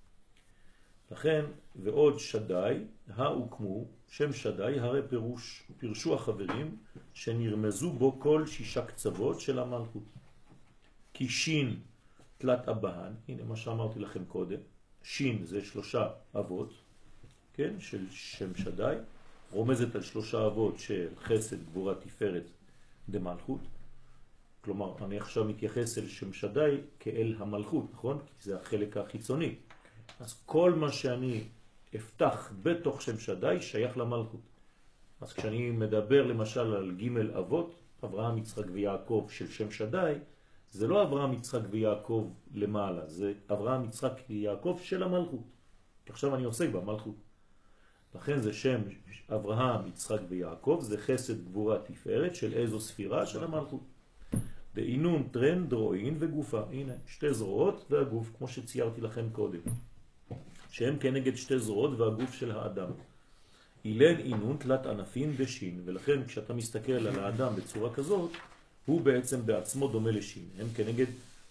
לכן, ועוד שדאי, הוקמו, שם שדאי, הרי פירשו החברים שנרמזו בו כל 6 קצוות של המלכות. כי שין תלת אבהן, הנה מה שאמרתי לכם קודם, שין זה 3 אבות, כן, של שם שדאי, רומזת על 3 אבות של חסד, גבורה, תפארת דמלכות. כלומר, אני עכשיו מתייחס אל שם שדאי כאל המלכות, נכון? כי זה החלק החיצוני. אז כל מה שאני אפתח בתוך שם שדאי שייך למלכות. אז כשאני מדבר למשל על ג' אבות, אברהם, יצחק ויעקב של שם שדאי, זה לא אברהם, יצחק ויעקב למעלה, זה אברהם, יצחק ויעקב של המלכות. עכשיו אני עוסק במלכות. לכן זה שם אברהם, יצחק ויעקב, זה חסד, גבורה, תפארת של איזו ספירה של המלכות. דאינון, טרן, דרועין וגופה. הנה, 2 זרועות והגוף, כמו שציירתי לכם קודם. שהם כנגד 2 זרועות והגוף של האדם. אילן אינון תלת ענפים בשין, ולכן כשאתה מסתכל על האדם בצורה כזאת, הוא בעצם בעצמו דומה לשין. הם כנגד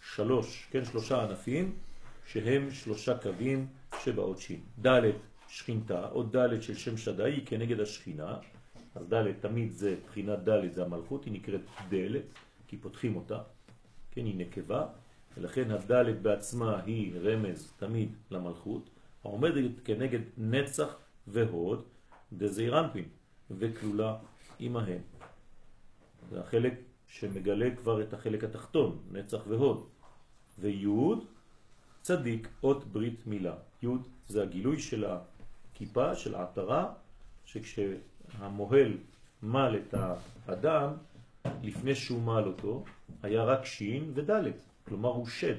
3 ענפים, שהם 3 קווים שבאות שין. ד' שכינתה, או ד' של שם שדאי היא כנגד השכינה, אז ד' תמיד זה, בחינת ד' זה המלכות, היא נקראת דלת, כי פותחים אותה, כן, היא נקבה, ולכן הד' בעצמה היא רמז תמיד למלכות, העומדת כנגד נצח והוד, דזעירנפין, וכלולה עמהם. זה החלק שמגלה כבר את החלק התחתון, נצח והוד. ויוד, צדיק, אות ברית מילה. יוד זה הגילוי של הכיפה, של העטרה, שכשהמוהל מל את האדם, לפני שהוא מל אותו, היה רק שין ודלת. כלומר הוא שד,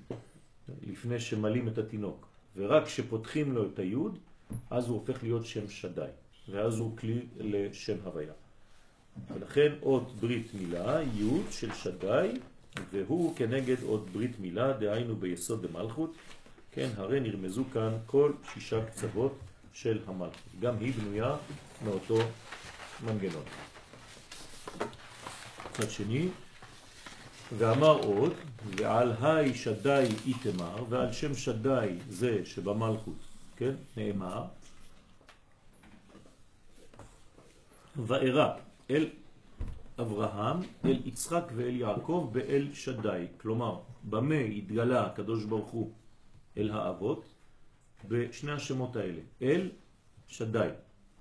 לפני שמלים את התינוק. ורק כשפותחים לו את היוד, אז הוא הופך להיות שם שדאי. ואז הוא כלי לשם הוויה. ולכן אות ברית מילה, יוד של שדאי, והוא כנגד אות ברית מילה, דהיינו ביסוד דמלכות. כן, הרי נרמזו כאן כל 6 קצוות של המלכות. גם היא בנויה מאותו מנגנון. מצד שני, ואמר עוד, ועל היי שדאי איתמר, ועל שם שדאי זה שבמלכות, כן, נאמר, ואירע אל אברהם, אל יצחק ואל יעקב באל שדאי. כלומר, במה התגלה הקדוש ברוך הוא אל האבות? בשני השמות האלה, אל שדאי.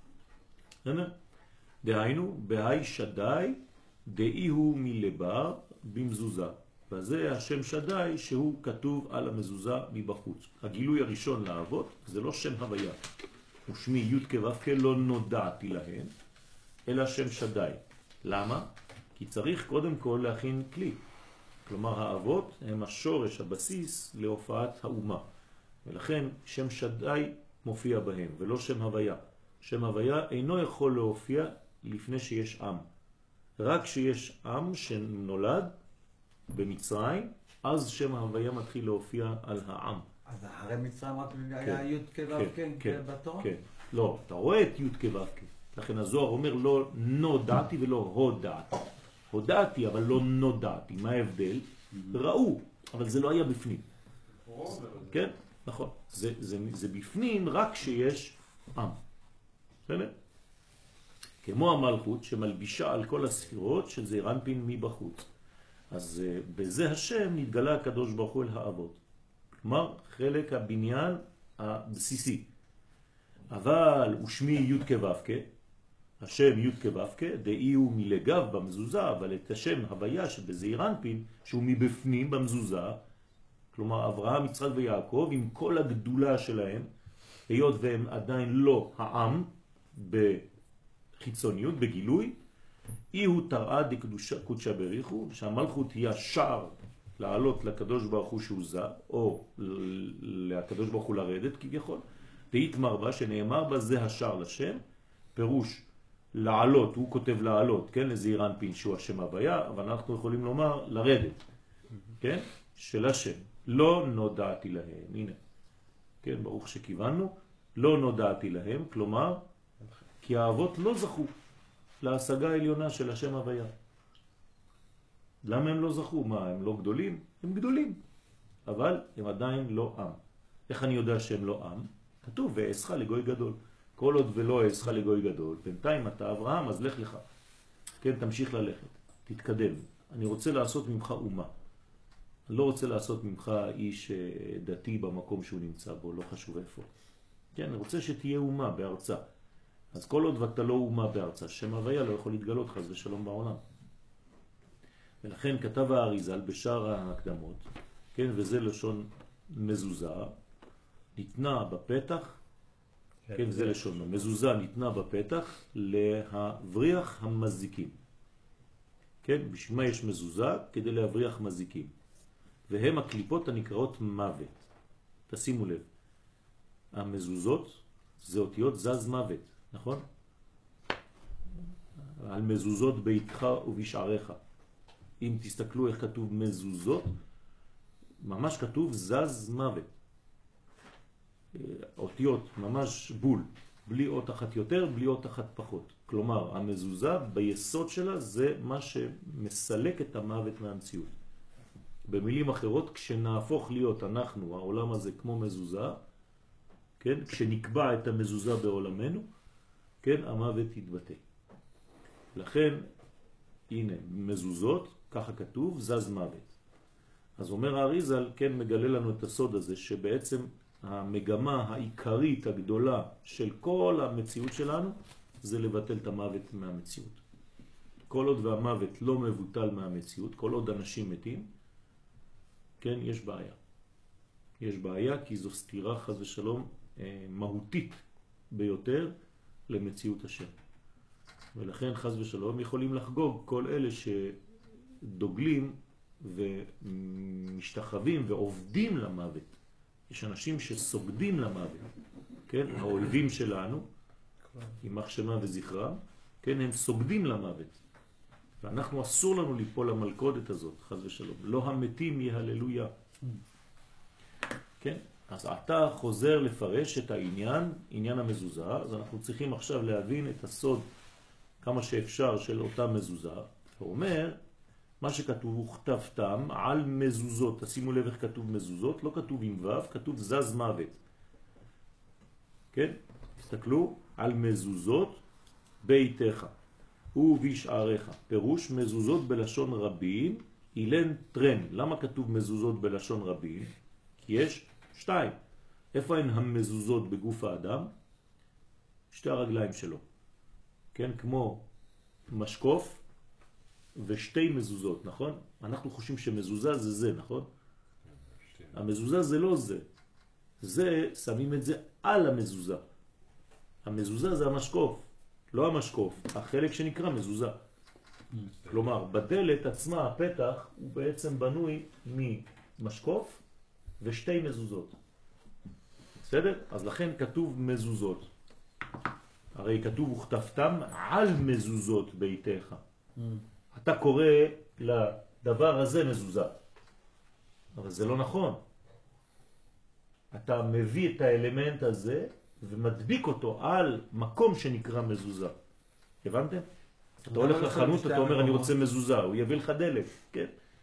דהיינו, בהי שדאי דאי הוא מלבר במזוזה. וזה השם שדאי שהוא כתוב על המזוזה מבחוץ. הגילוי הראשון לאבות זה לא שם הוויה. ושמי י' כו' לא נודעתי להם, אלא שם שדי. למה? כי צריך קודם כל להכין כלי. כלומר, האבות הם השורש, הבסיס להופעת האומה. ולכן שם שדי מופיע בהם, ולא שם הוויה. שם הוויה אינו יכול להופיע לפני שיש עם. רק שיש עם שנולד במצרים, אז שם הוויה מתחיל להופיע על העם. אז אחרי מצרים רק היה י' כו' כן בתורה? כן. לא, אתה רואה את י' כו' כן. לכן הזוהר אומר לא נודעתי ולא הודעתי. הודעתי אבל לא נודעתי. מה ההבדל? ראו, אבל זה לא היה בפנים. כן? נכון. זה בפנים רק שיש עם. בסדר? כמו המלכות שמלבישה על כל הספירות של זעיר אנפין מבחוץ. אז בזה השם נתגלה הקדוש ברוך הוא אל האבות. כלומר, חלק הבניין הבסיסי. אבל ושמי י' כו' השם י' כו' דאי הוא מלגב במזוזה, אבל את השם הוויה שבזעיר אנפין, שהוא מבפנים במזוזה, כלומר אברהם, יצחק ויעקב, עם כל הגדולה שלהם, היות והם עדיין לא העם בחיצוניות, בגילוי, אי הוא תראה דקדושה בריחו, שהמלכות היא השער לעלות לקדוש ברוך הוא שהוא זה, או לקדוש ברוך הוא לרדת כביכול, והתמר בה שנאמר בה זה השער לשם, פירוש לעלות, הוא כותב לעלות, כן, לזעיר אנפין שהוא השם הוויה, אבל אנחנו יכולים לומר לרדת, כן, של השם. לא נודעתי להם, הנה, כן, ברוך שכיוונו, לא נודעתי להם, כלומר, כי האבות לא זכו להשגה העליונה של השם הוויה. למה הם לא זכו? מה, הם לא גדולים? הם גדולים, אבל הם עדיין לא עם. איך אני יודע שהם לא עם? כתוב, ואעשך לגוי גדול. כל עוד ולא אעשך לגוי גדול, בינתיים אתה אברהם, אז לך לך. כן, תמשיך ללכת, תתקדם. אני רוצה לעשות ממך אומה. אני לא רוצה לעשות ממך איש דתי במקום שהוא נמצא בו, לא חשוב איפה. כן, אני רוצה שתהיה אומה בארצה. אז כל עוד ואתה לא אומה בארצה, שם הוויה לא יכול להתגלות חס ושלום בעולם. ולכן כתב האריז"ל בשאר ההקדמות, כן, וזה לשון מזוזה, ניתנה בפתח, כן, זה לשון, מזוזה ניתנה בפתח להבריח המזיקים. כן, בשביל מה יש מזוזה? כדי להבריח מזיקים. והם הקליפות הנקראות מוות. תשימו לב, המזוזות זה אותיות זז מוות, נכון? על מזוזות ביתך ובשעריך. אם תסתכלו איך כתוב מזוזות, ממש כתוב זז מוות. אותיות ממש בול, בלי אות אחת יותר, בלי אות אחת פחות. כלומר, המזוזה ביסוד שלה זה מה שמסלק את המוות מהמציאות. במילים אחרות, כשנהפוך להיות אנחנו, העולם הזה כמו מזוזה, כן? כשנקבע את המזוזה בעולמנו, כן? המוות יתבטא. לכן, הנה, מזוזות, ככה כתוב, זז מוות. אז אומר האריז"ל, כן, מגלה לנו את הסוד הזה, שבעצם המגמה העיקרית הגדולה של כל המציאות שלנו, זה לבטל את המוות מהמציאות. כל עוד והמוות לא מבוטל מהמציאות, כל עוד אנשים מתים, כן, יש בעיה. יש בעיה כי זו סתירה חס ושלום מהותית ביותר למציאות השם. ולכן חס ושלום יכולים לחגוג כל אלה שדוגלים ומשתחווים ועובדים למוות. יש אנשים שסוגדים למוות, כן? האויבים שלנו, יימח שמם וזכרם, כן? הם סוגדים למוות. ואנחנו אסור לנו ליפול למלכודת הזאת, חס ושלום. לא המתים יהללויה. כן? אז אתה חוזר לפרש את העניין, עניין המזוזה, אז אנחנו צריכים עכשיו להבין את הסוד כמה שאפשר של אותה מזוזה. הוא אומר, מה שכתוב הוא כתבתם על מזוזות. תשימו לב איך כתוב מזוזות, לא כתוב עם ו', כתוב זז מוות. כן? תסתכלו על מזוזות ביתך ובשעריך. פירוש מזוזות בלשון רבים, אילן טרן. למה כתוב מזוזות בלשון רבים? כי יש 2. איפה הן המזוזות בגוף האדם? 2 הרגליים שלו. כן, כמו משקוף ושתי מזוזות, נכון? אנחנו חושבים שמזוזה זה זה, נכון? המזוזה זה לא זה. זה, שמים את זה על המזוזה. המזוזה זה המשקוף, לא המשקוף, החלק שנקרא מזוזה. כלומר, בדלת עצמה, הפתח, הוא בעצם בנוי ממשקוף ושתי מזוזות. בסדר? אז לכן כתוב מזוזות. הרי כתוב וכתבתם על מזוזות ביתך. אתה קורא לדבר הזה מזוזה. אבל זה לא נכון. אתה מביא את האלמנט הזה ומדביק אותו על מקום שנקרא מזוזה. הבנתם? אתה הולך לחנות, אתה אומר אני רוצה מזוזה, הוא יביא לך דלת, כן?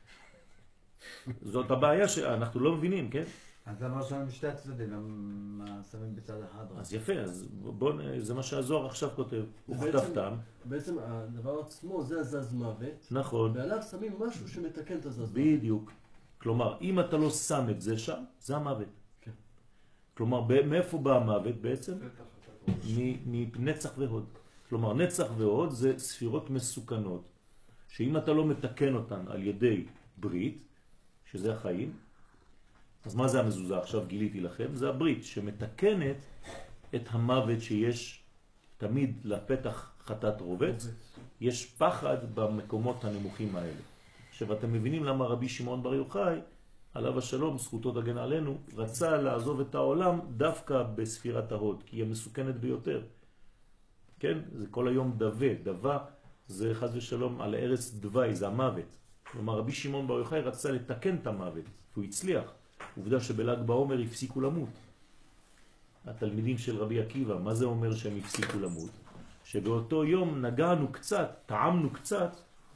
זאת הבעיה שאנחנו לא מבינים, כן? אז למה שמים משתי הצדדים, למה שמים בצד אחד? אז יפה, אז בוא, זה מה שהזוהר עכשיו כותב, וכתבתם. בעצם הדבר עצמו זה הזז מוות. נכון. ועליו שמים משהו שמתקן את הזז מוות. בדיוק. כלומר, אם אתה לא שם את זה שם, זה המוות. כן. כלומר, מאיפה בא המוות בעצם? מנצח והוד. כלומר, נצח והוד זה ספירות מסוכנות, שאם אתה לא מתקן אותן על ידי ברית, שזה החיים, אז מה זה המזוזה? עכשיו גיליתי לכם, זה הברית שמתקנת את המוות שיש תמיד לפתח חטאת רובץ, יש פחד במקומות הנמוכים האלה. עכשיו אתם מבינים למה רבי שמעון בר יוחאי, עליו השלום, זכותו תגן עלינו, רצה לעזוב את העולם דווקא בספירת ההוד, כי היא מסוכנת ביותר. כן? זה כל היום דווה זה חס ושלום על ארץ דווי, זה המוות. כלומר רבי שמעון בר יוחאי רצה לתקן את המוות, והוא הצליח. עובדה שבל"ג בעומר הפסיקו למות. התלמידים של רבי עקיבא, מה זה אומר שהם הפסיקו למות? שבאותו יום נגענו קצת, טעמנו קצת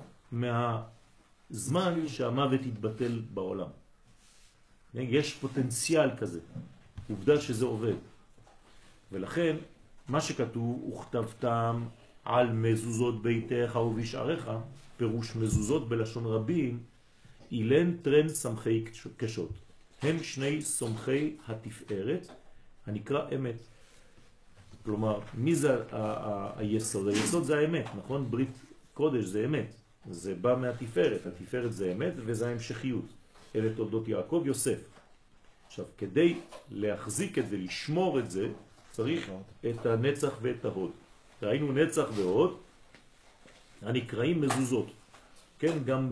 מהזמן שהמוות התבטל בעולם. יש פוטנציאל כזה. עובדה שזה עובד. ולכן מה שכתוב, וכתבתם על מזוזות ביתך ובשעריך, פירוש מזוזות בלשון רבים, אילן טרן סמכי קשות. הם שני סומכי התפארת, הנקרא אמת. כלומר, מי זה היסוד? היסוד זה האמת, נכון? ברית קודש זה אמת. זה בא מהתפארת, התפארת זה אמת וזה ההמשכיות. אלה תולדות יעקב יוסף. עכשיו, כדי להחזיק את זה, לשמור את זה, צריך את הנצח ואת ההוד. ראינו נצח והוד, הנקראים מזוזות. כן, גם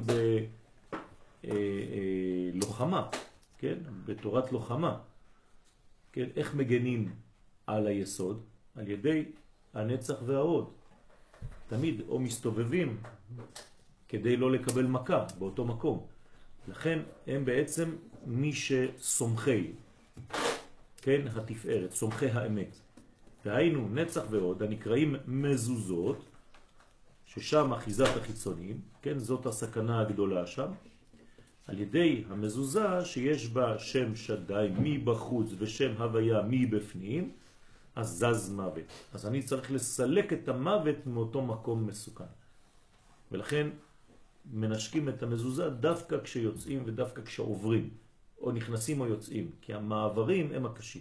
בלוחמה. כן, בתורת לוחמה, כן, איך מגנים על היסוד? על ידי הנצח וההוד. תמיד או מסתובבים כדי לא לקבל מכה באותו מקום. לכן הם בעצם מי שסומכי, כן, התפארת, סומכי האמת. והיינו נצח והוד, הנקראים מזוזות, ששם אחיזת החיצונים, כן, זאת הסכנה הגדולה שם. על ידי המזוזה שיש בה שם שדי מבחוץ ושם הוויה מבפנים, אז זז מוות. אז אני צריך לסלק את המוות מאותו מקום מסוכן. ולכן מנשקים את המזוזה דווקא כשיוצאים ודווקא כשעוברים, או נכנסים או יוצאים, כי המעברים הם הקשים.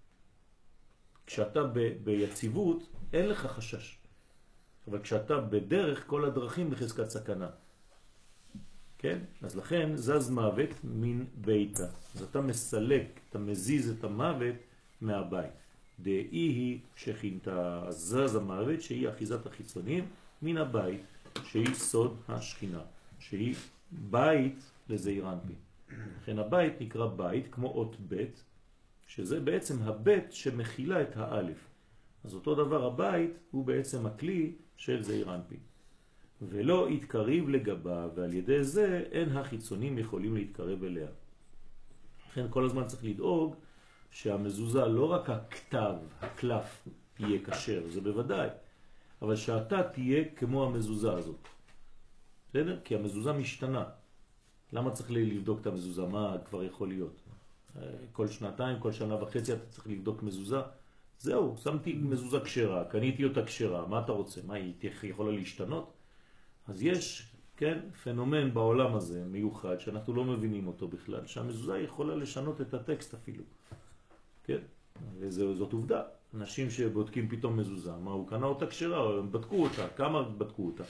כשאתה ביציבות אין לך חשש. אבל כשאתה בדרך, כל הדרכים בחזקת סכנה. כן? אז לכן זז מוות מן ביתה. אז אתה מסלק, אתה מזיז את המוות מהבית. דאי היא שכינתה, זז המוות שהיא אחיזת החיצונים מן הבית, שהיא סוד השכינה, שהיא בית לזעיר אנפין. לכן הבית נקרא בית כמו אות בית, שזה בעצם הבית שמכילה את האלף. אז אותו דבר הבית הוא בעצם הכלי של זעיר אנפין. ולא יתקריב לגבה, ועל ידי זה אין החיצונים יכולים להתקרב אליה. לכן כל הזמן צריך לדאוג שהמזוזה לא רק הכתב, הקלף, יהיה קשר, זה בוודאי, אבל שאתה תהיה כמו המזוזה הזאת. בסדר? כי המזוזה משתנה. למה צריך לבדוק את המזוזה? מה כבר יכול להיות? כל שנתיים, כל שנה וחצי אתה צריך לבדוק מזוזה. זהו, שמתי מזוזה קשרה, קניתי אותה קשרה, מה אתה רוצה? מה, היא יכולה להשתנות? אז יש, כן, פנומן בעולם הזה מיוחד שאנחנו לא מבינים אותו בכלל, שהמזוזה יכולה לשנות את הטקסט אפילו. כן? וזאת עובדה. אנשים שבודקים פתאום מזוזה, מה, הוא קנה אותה קשרה, הם בדקו אותה, כמה בדקו אותה?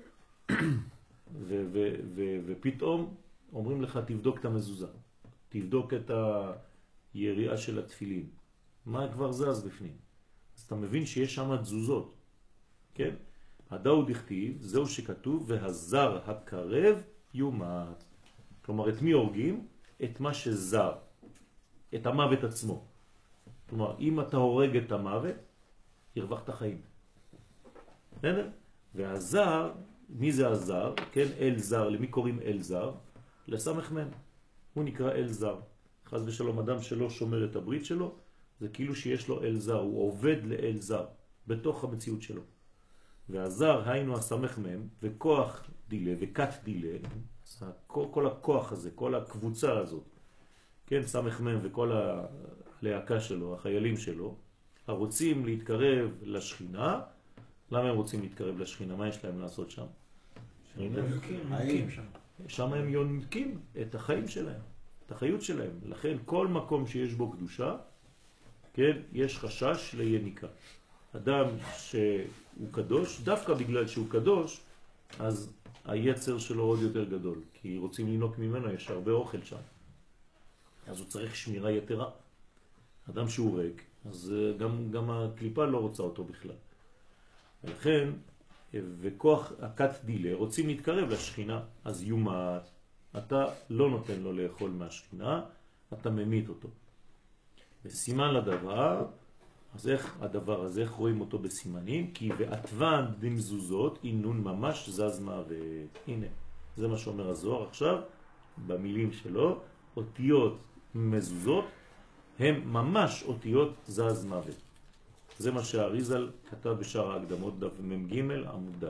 ופתאום אומרים לך תבדוק את המזוזה, תבדוק את היריעה של התפילין. מה כבר זז בפנים? אז אתה מבין שיש שם תזוזות, כן? הדאו דכתיב, זהו שכתוב, והזר הקרב יומת. כלומר, את מי הורגים? את מה שזר, את המוות עצמו. כלומר, אם אתה הורג את המוות, הרווחת חיים. בסדר? והזר, מי זה הזר? כן, אל זר, למי קוראים אל זר? לסמך מן. הוא נקרא אל זר. חס ושלום, אדם שלא שומר את הברית שלו, זה כאילו שיש לו אל זר, הוא עובד לאל זר, בתוך המציאות שלו. והזר, היינו הסמך מהם, וכוח דילה וקט דילה, כל הכוח הזה, כל הקבוצה הזאת, כן, סמך מהם וכל הלהקה שלו, החיילים שלו, הרוצים להתקרב לשכינה. למה הם רוצים להתקרב לשכינה? מה יש להם לעשות שם? שם הם יונקים את החיים שלהם, את החיות שלהם. לכן כל מקום שיש בו קדושה, כן, יש חשש ליניקה. אדם שהוא קדוש, דווקא בגלל שהוא קדוש, אז היצר שלו עוד יותר גדול, כי רוצים לינוק ממנו, יש הרבה אוכל שם. אז הוא צריך שמירה יתרה. אדם שהוא ריק, אז גם הקליפה לא רוצה אותו בכלל. ולכן, וכוח הקט דילה רוצים להתקרב לשכינה, אז יומת, אתה לא נותן לו לאכול מהשכינה, אתה ממית אותו. וסימן לדבר, אז איך הדבר הזה, איך רואים אותו בסימנים? כי ועטבן דמזוזות אינון ממש זז מוות. הנה, זה מה שאומר הזוהר עכשיו, במילים שלו, אותיות מזוזות הם ממש אותיות זז מוות. זה מה שהאריזל כתב בשאר ההקדמות, דף מ"ג עמוד ד'.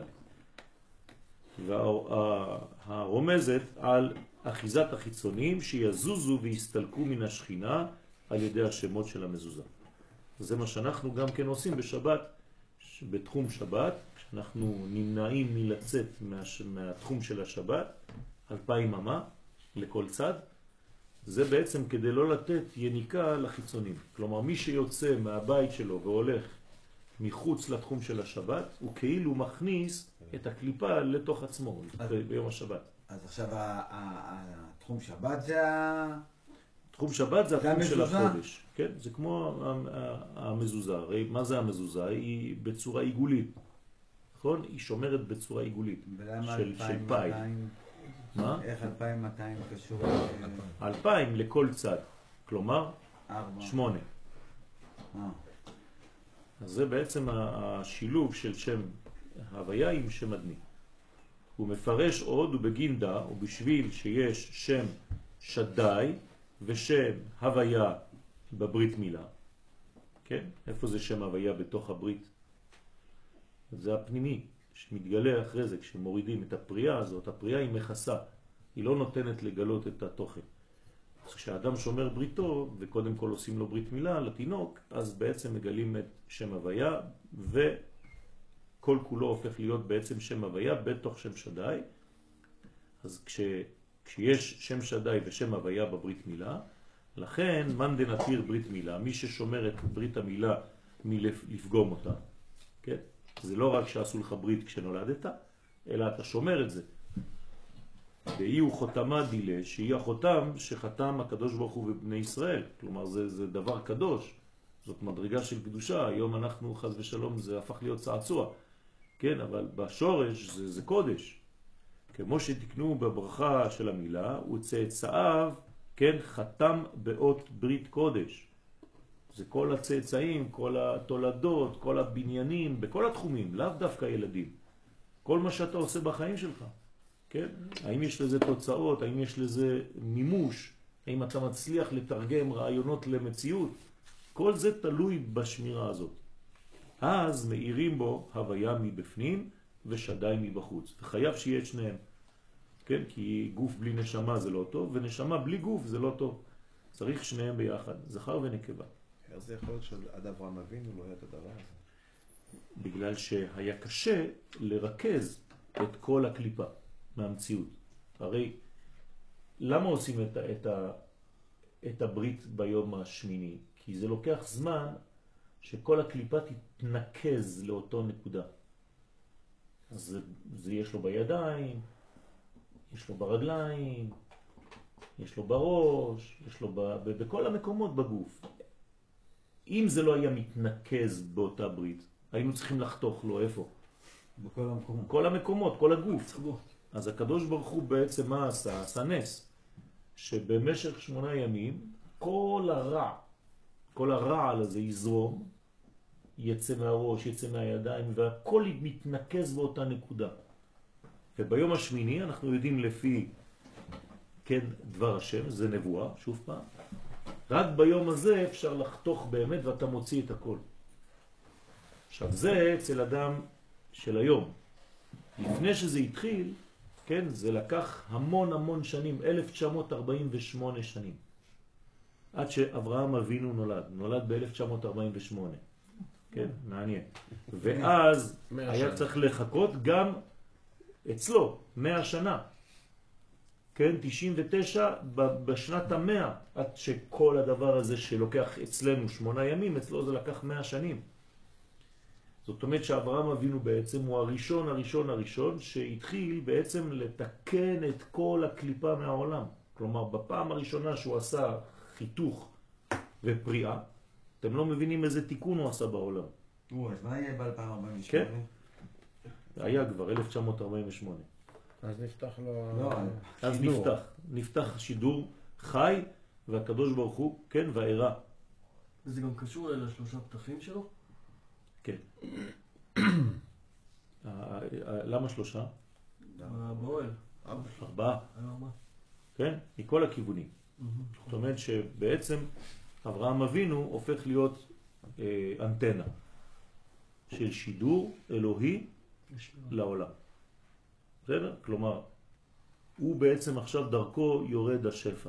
והרומזת על אחיזת החיצונים שיזוזו ויסתלקו מן השכינה על ידי השמות של המזוזה. זה מה שאנחנו גם כן עושים בשבת, בתחום שבת, כשאנחנו נמנעים מלצאת מהתחום של השבת, 2000 אמה לכל צד, זה בעצם כדי לא לתת יניקה לחיצונים. כלומר, מי שיוצא מהבית שלו והולך מחוץ לתחום של השבת, הוא כאילו מכניס את הקליפה לתוך עצמו ביום השבת. אז עכשיו התחום שבת זה תחום שבת זה התחום של החודש. כן, זה כמו המזוזה. הרי מה זה המזוזה? היא בצורה עיגולית. נכון? היא שומרת בצורה עיגולית. של פאי. מה? איך 2200 קשור? 2000 לכל צד. כלומר, 8. אז זה בעצם השילוב של שם הוויה עם שם אדמי. הוא מפרש עוד ובגינדה, ובשביל שיש שם שדאי ושם הוויה בברית מילה. כן? איפה זה שם הוויה בתוך הברית? זה הפנימי שמתגלה אחרי זה, כשמורידים את הפריאה הזאת, הפריאה היא מכסה, היא לא נותנת לגלות את התוכן. אז כשאדם שומר בריתו, וקודם כל עושים לו ברית מילה לתינוק, אז בעצם מגלים את שם הוויה, וכל כולו הופך להיות בעצם שם הוויה בתוך שם שדאי. אז כשיש שם שדאי ושם הוויה בברית מילה, לכן מן דנתיר ברית מילה, מי ששומר את ברית המילה מלפגום אותה, כן? זה לא רק שעשו לך ברית כשנולדת, אלא אתה שומר את זה. והיא הוא חותמה דילה, שהיא החותם שחתם הקדוש ברוך הוא בבני ישראל. כלומר, זה דבר קדוש. זאת מדרגה של קדושה. היום אנחנו, חס ושלום, זה הפך להיות צעצוע. כן, אבל בשורש זה קודש. כמו שתקנו בברכה של המילה, הוא צאצאיו, כן, חתם באות ברית קודש. זה כל הצאצאים, כל התולדות, כל הבניינים, בכל התחומים, לאו דווקא ילדים. כל מה שאתה עושה בחיים שלך. כן? האם יש לזה תוצאות? האם יש לזה מימוש? האם אתה מצליח לתרגם רעיונות למציאות? כל זה תלוי בשמירה הזאת. אז מאירים בו הוויה מבפנים ושדאי מבחוץ. וחייב שיהיה את שניהם. כן? כי גוף בלי נשמה זה לא טוב, ונשמה בלי גוף זה לא טוב. צריך שניהם ביחד, זכר ונקבה. איך זה יכול להיות שעד אברהם אבינו לא היה את הדבר הזה? בגלל שהיה קשה לרכז את כל הקליפה מהמציאות. הרי למה עושים את הברית ביום השמיני? כי זה לוקח זמן שכל הקליפה תתנקז לאותו נקודה. אז זה יש לו בידיים, יש לו ברגליים, יש לו בראש, יש לו בכל המקומות בגוף. אם זה לא היה מתנקז באותה ברית, היינו צריכים לחתוך לו איפה? בכל המקומות. כל המקומות, כל הגוף. אז הקדוש ברוך הוא בעצם מה עשה? עשה נס. שבמשך 8 ימים כל הרעל הזה יזרום, יצא מהראש, יצא מהידיים, והכל מתנקז באותה נקודה. וביום השמיני אנחנו יודעים לפי, כן, דבר השם, זה נבואה, שוב פעם. רק ביום הזה אפשר לחתוך באמת ואתה מוציא את הכל. עכשיו זה אצל אדם של היום. לפני שזה התחיל, כן, זה לקח המון שנים, 1948 שנים. עד שאברהם אבינו נולד ב-1948. כן, מעניין. ואז היה צריך לחכות גם אצלו 100 שנה. כן, 99 בשנת 100, עד שכל הדבר הזה שלוקח אצלנו 8 ימים, אצלו זה לקח 100 שנים. זאת אומרת שאברהם אבינו בעצם הוא הראשון שהתחיל בעצם לתקן את כל הקליפה מהעולם. כלומר, בפעם הראשונה שהוא עשה חיתוך ופריאה, אתם לא מבינים איזה תיקון הוא עשה בעולם. אז מה יהיה ב-2048? כן, היה כבר 1948. אז נפתח לו... לא, אז נפתח שידור חי, והקדוש ברוך הוא, כן, והערה. וזה גם קשור לשלושה פתחים שלו? כן. למה 3? באוהל. 4. כן, מכל הכיוונים. זאת אומרת שבעצם אברהם אבינו הופך להיות אנטנה של שידור אלוהי לעולם. בסדר? כלומר, הוא בעצם עכשיו דרכו יורד השפע.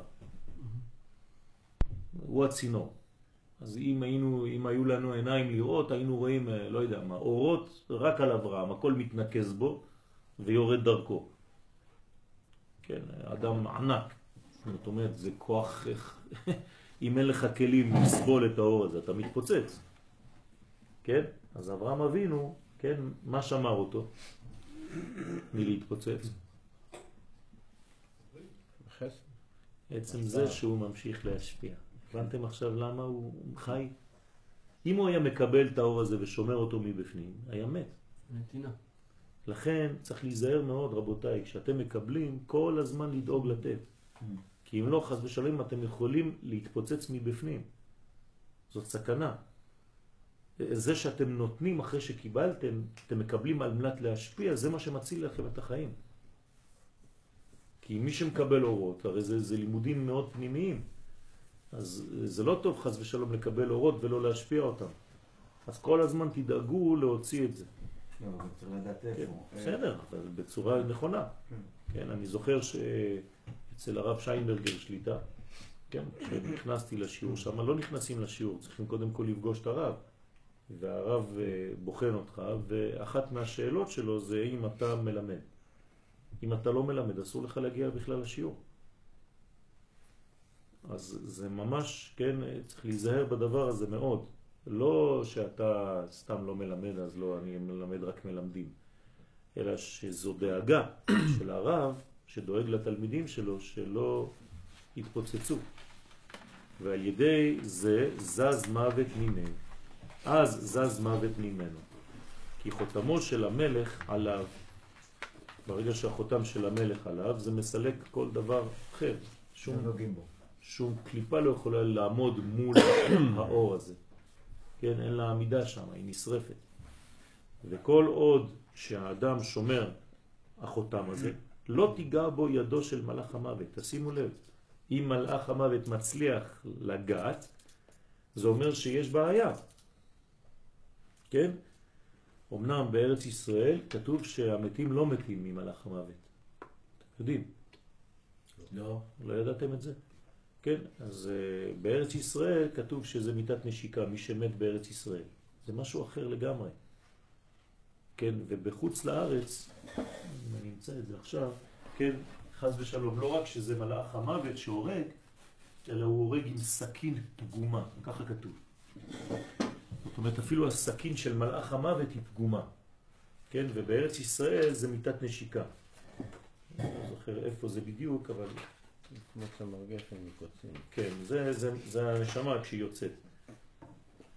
הוא הצינור. אז אם היו לנו עיניים לראות, היינו רואים, לא יודע מה, אורות רק על אברהם, הכל מתנקז בו ויורד דרכו. כן, אדם ענק. זאת אומרת, זה כוח, אם אין לך כלים לסבול את האור הזה, אתה מתפוצץ. כן? אז אברהם אבינו, כן, מה שמר אותו? מלהתפוצץ? עצם זה שהוא ממשיך להשפיע. הבנתם עכשיו למה הוא חי? אם הוא היה מקבל את האור הזה ושומר אותו מבפנים, היה מת. נתינה. לכן צריך להיזהר מאוד, רבותיי, כשאתם מקבלים, כל הזמן לדאוג לתת. כי אם לא, חס ושלום, אתם יכולים להתפוצץ מבפנים. זאת סכנה. זה שאתם נותנים אחרי שקיבלתם, אתם מקבלים על מנת להשפיע, זה מה שמציל לכם את החיים. כי מי שמקבל אורות, הרי זה לימודים מאוד פנימיים. אז זה לא טוב חס ושלום לקבל אורות ולא להשפיע אותם. אז כל הזמן תדאגו להוציא את זה. לא, אבל צריך לדעת איפה. בסדר, אבל בצורה נכונה. כן, אני זוכר שאצל הרב שיינברגר שליטה, כן, כשנכנסתי לשיעור, שם לא נכנסים לשיעור, צריכים קודם כל לפגוש את הרב. והרב בוחן אותך, ואחת מהשאלות שלו זה אם אתה מלמד. אם אתה לא מלמד, אסור לך להגיע בכלל לשיעור. אז זה ממש, כן, צריך להיזהר בדבר הזה מאוד. לא שאתה סתם לא מלמד, אז לא, אני מלמד רק מלמדים. אלא שזו דאגה של הרב, שדואג לתלמידים שלו, שלא יתפוצצו. ועל ידי זה זז מוות ממנו. אז זז מוות ממנו. כי חותמו של המלך עליו, ברגע שהחותם של המלך עליו, זה מסלק כל דבר אחר. שום קליפה לא יכולה לעמוד מול האור הזה. כן, אין לה עמידה שם, היא נשרפת. וכל עוד שהאדם שומר החותם הזה, לא תיגע בו ידו של מלאך המוות. תשימו לב, אם מלאך המוות מצליח לגעת, זה אומר שיש בעיה. כן? אמנם בארץ ישראל כתוב שהמתים לא מתים ממלאך המוות. אתם יודעים? לא. לא ידעתם את זה? כן, אז בארץ ישראל כתוב שזה מיטת נשיקה, מי שמת בארץ ישראל. זה משהו אחר לגמרי. כן, ובחוץ לארץ, אם אני אמצא את זה עכשיו, כן, חס ושלום, לא רק שזה מלאך המוות שהורג, אלא הוא הורג עם סכין פגומה, ככה כתוב. זאת אומרת, אפילו הסכין של מלאך המוות היא פגומה. כן, ובארץ ישראל זה מיטת נשיקה. אני לא זוכר איפה זה בדיוק, אבל... כמו שמרגש הם מקוצים. כן, זה הנשמה כשהיא יוצאת.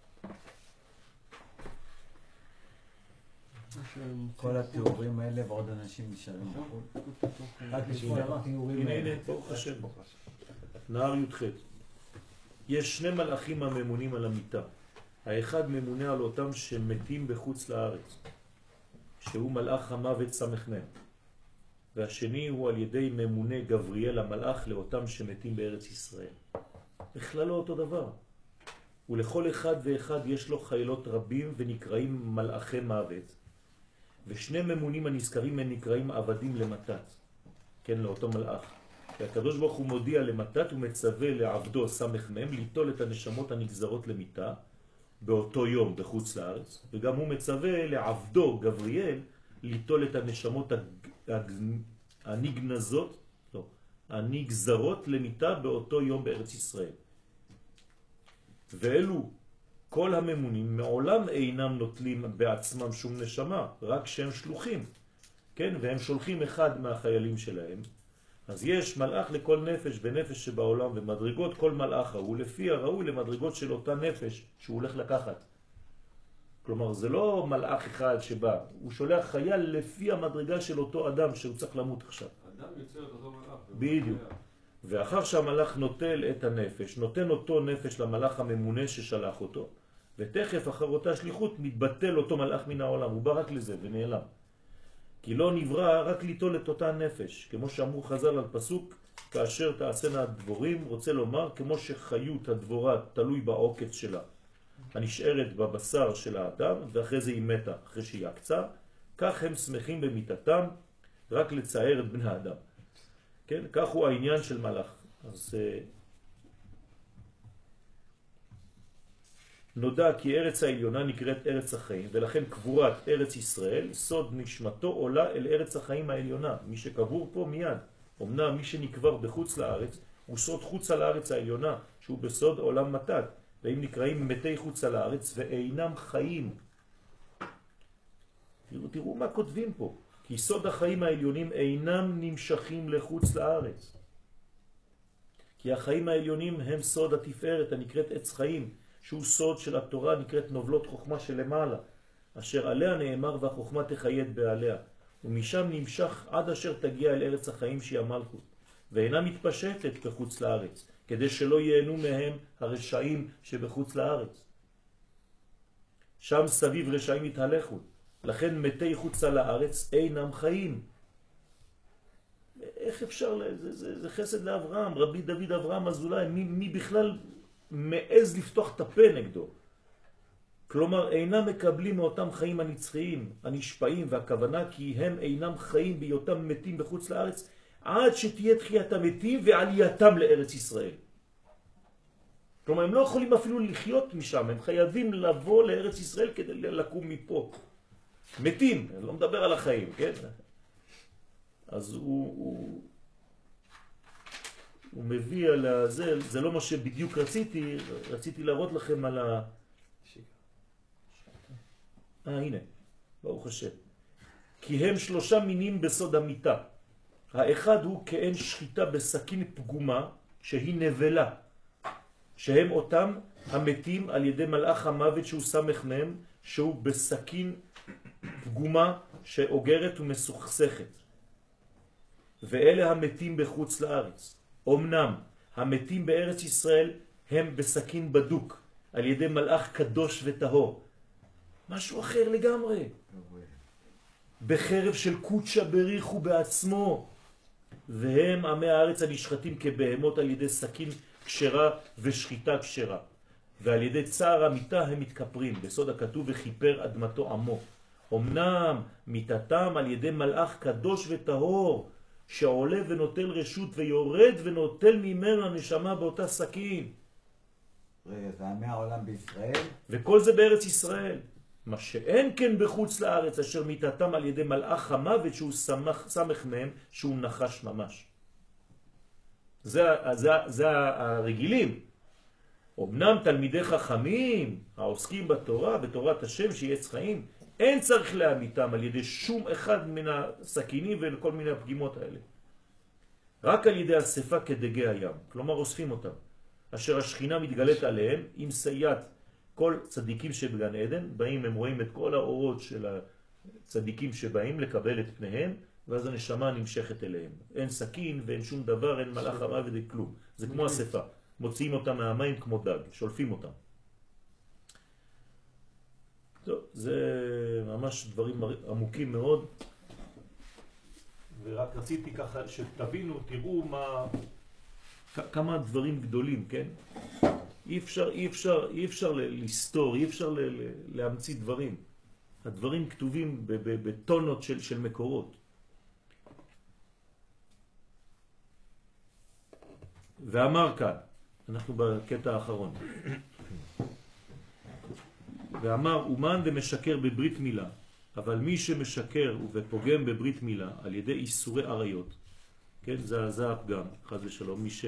שהם... כל התיאורים האלה ועוד אנשים נשארים בחו"ל. רק בשביל התיאורים הנה, האלה. הנה, ברוך השם. נהר י"ח. יש שני מלאכים הממונים על המיטה. האחד ממונה על אותם שמתים בחוץ לארץ, שהוא מלאך המוות סמ"ם. והשני הוא על ידי ממונה גבריאל המלאך לאותם שמתים בארץ ישראל. בכלל לא אותו דבר. ולכל אחד ואחד יש לו חיילות רבים ונקראים מלאכי מוות. ושני ממונים הנזכרים הם נקראים עבדים למתת. כן, לאותו מלאך. והקדוש ברוך הוא מודיע למתת ומצווה לעבדו סמ"ם ליטול את הנשמות הנגזרות למיטה באותו יום בחוץ לארץ, וגם הוא מצווה לעבדו גבריאל ליטול את הנשמות הנגזרות למיטה באותו יום בארץ ישראל. ואלו כל הממונים מעולם אינם נוטלים בעצמם שום נשמה, רק שהם שלוחים, כן? והם שולחים אחד מהחיילים שלהם. אז יש מלאך לכל נפש ונפש שבעולם, ומדרגות כל מלאך הוא לפי הראוי למדרגות של אותה נפש שהוא הולך לקחת. כלומר, זה לא מלאך אחד שבא, הוא שולח חייל לפי המדרגה של אותו אדם שהוא צריך למות עכשיו. אדם יוצר את אותו מלאך. בדיוק. ואחר שהמלאך נוטל את הנפש, נותן אותו נפש למלאך הממונה ששלח אותו, ותכף אחר אותה שליחות מתבטל אותו מלאך מן העולם, הוא בא רק לזה ונעלם. כי לא נברא רק ליטול את אותה נפש, כמו שאמרו חז"ל על פסוק, כאשר תעשנה הדבורים, רוצה לומר, כמו שחיות הדבורה תלוי בעוקץ שלה, הנשארת בבשר של האדם, ואחרי זה היא מתה, אחרי שהיא עקצה, כך הם שמחים במיתתם, רק לצער את בני האדם. כן? כך הוא העניין של מלאך. אז נודע כי ארץ העליונה נקראת ארץ החיים, ולכן קבורת ארץ ישראל, סוד נשמתו עולה אל ארץ החיים העליונה. מי שקבור פה מיד. אמנם מי שנקבר בחוץ לארץ, הוא סוד חוץ על הארץ העליונה, שהוא בסוד עולם מתת, והם נקראים מתי חוץ על הארץ ואינם חיים. תראו מה כותבים פה. כי סוד החיים העליונים אינם נמשכים לחוץ לארץ. כי החיים העליונים הם סוד התפארת הנקראת עץ חיים, שהוא סוד של התורה נקראת נובלות חוכמה שלמעלה, אשר עליה נאמר והחוכמה תחייד בעליה, ומשם נמשך עד אשר תגיע אל ארץ החיים שהיא המלכות, ואינה מתפשטת בחוץ לארץ, כדי שלא ייהנו מהם הרשעים שבחוץ לארץ. שם סביב רשעים התהלכו, לכן מתי חוץ לארץ אינם חיים. איך אפשר? זה חסד לאברהם, רבי דוד אברהם אזולאי, מי בכלל מעז לפתוח את הפה נגדו? כלומר, אינם מקבלים מאותם חיים הנצחיים, הנשפעים, והכוונה כי הם אינם חיים בהיותם מתים בחוץ לארץ, עד שתהיה תחיית המתים ועלייתם לארץ ישראל. כלומר, הם לא יכולים אפילו לחיות משם, הם חייבים לבוא לארץ ישראל כדי לקום מפה. מתים, אני לא מדבר על החיים, כן? אז הוא מביא על זה, זה לא מה שבדיוק רציתי להראות לכם על הנה, ברוך השם. כי הם שלושה מינים בסוד המיטה. האחד הוא כאין שחיטה בסכין פגומה, שהיא נבלה, שהם אותם המתים על ידי מלאך המוות שהוא סמך מהם, שהוא בסכין פגומה שאוגרת ומסוכסכת. ואלה המתים בחוץ לארץ. אמנם המתים בארץ ישראל הם בסכין בדוק, על ידי מלאך קדוש וטהור. משהו אחר לגמרי. בחרב של קודשה בריחו בעצמו. והם עמי הארץ הנשחטים כבהמות על ידי סכין כשרה ושחיטה כשרה. ועל ידי צער המיטה הם מתכפרים. בסוד הכתוב וכיפר אדמתו עמו. אמנם מיטתם על ידי מלאך קדוש וטהור, שעולה ונוטל רשות ויורד ונוטל ממנו הנשמה באותה סכין. רגע, זה עמי העולם בישראל? וכל זה בארץ ישראל. מה שאין כן בחוץ לארץ, אשר מיטתם על ידי מלאך המוות שהוא סמך מהם, שהוא נחש ממש. זה הרגילים. אמנם תלמידי חכמים, העוסקים בתורה, בתורת השם שהיא עץ חיים, אין צריך להמיתם על ידי שום אחד מן הסכינים וכל מיני הפגימות האלה. רק על ידי אספה כדגי הים, כלומר אוספים אותם, אשר השכינה מתגלית עליהם עם סייעת. כל צדיקים שבגן עדן באים, הם רואים את כל האורות של צדיקים שבאים לקבל את פניהם, ואז הנשמה נמשכת אליהם. אין סכין ואין שום דבר, אין מלאך המוות וכלום. זה כמו אספה. מוציאים אותם מהמים כמו דג, שולפים אותם. טוב, זה ממש דברים עמוקים מאוד. ורק רציתי ככה שתבינו, תראו כמה דברים גדולים, כן? אי אפשר לסתור, אי אפשר להמציא דברים. הדברים כתובים בטונות של מקורות. ואמר כאן, אנחנו בקטע האחרון, ואמר, אומן ומשקר בברית מילה, אבל מי שמשקר ופוגם בברית מילה על ידי איסורי עריות, כן, זה הפגם, חס ושלום, מי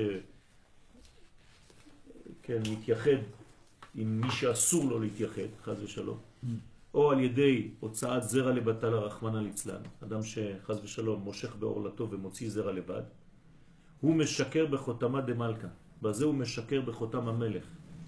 כן, מתייחד עם מי שאסור לו להתייחד, חס ושלום, או על ידי הוצאת זרע לבטל הרחמנא ליצלן, אדם שחס ושלום מושך בעורלתו ומוציא זרע לבד, הוא משקר בחותמה דמלכה, בזה הוא משקר בחותם המלך.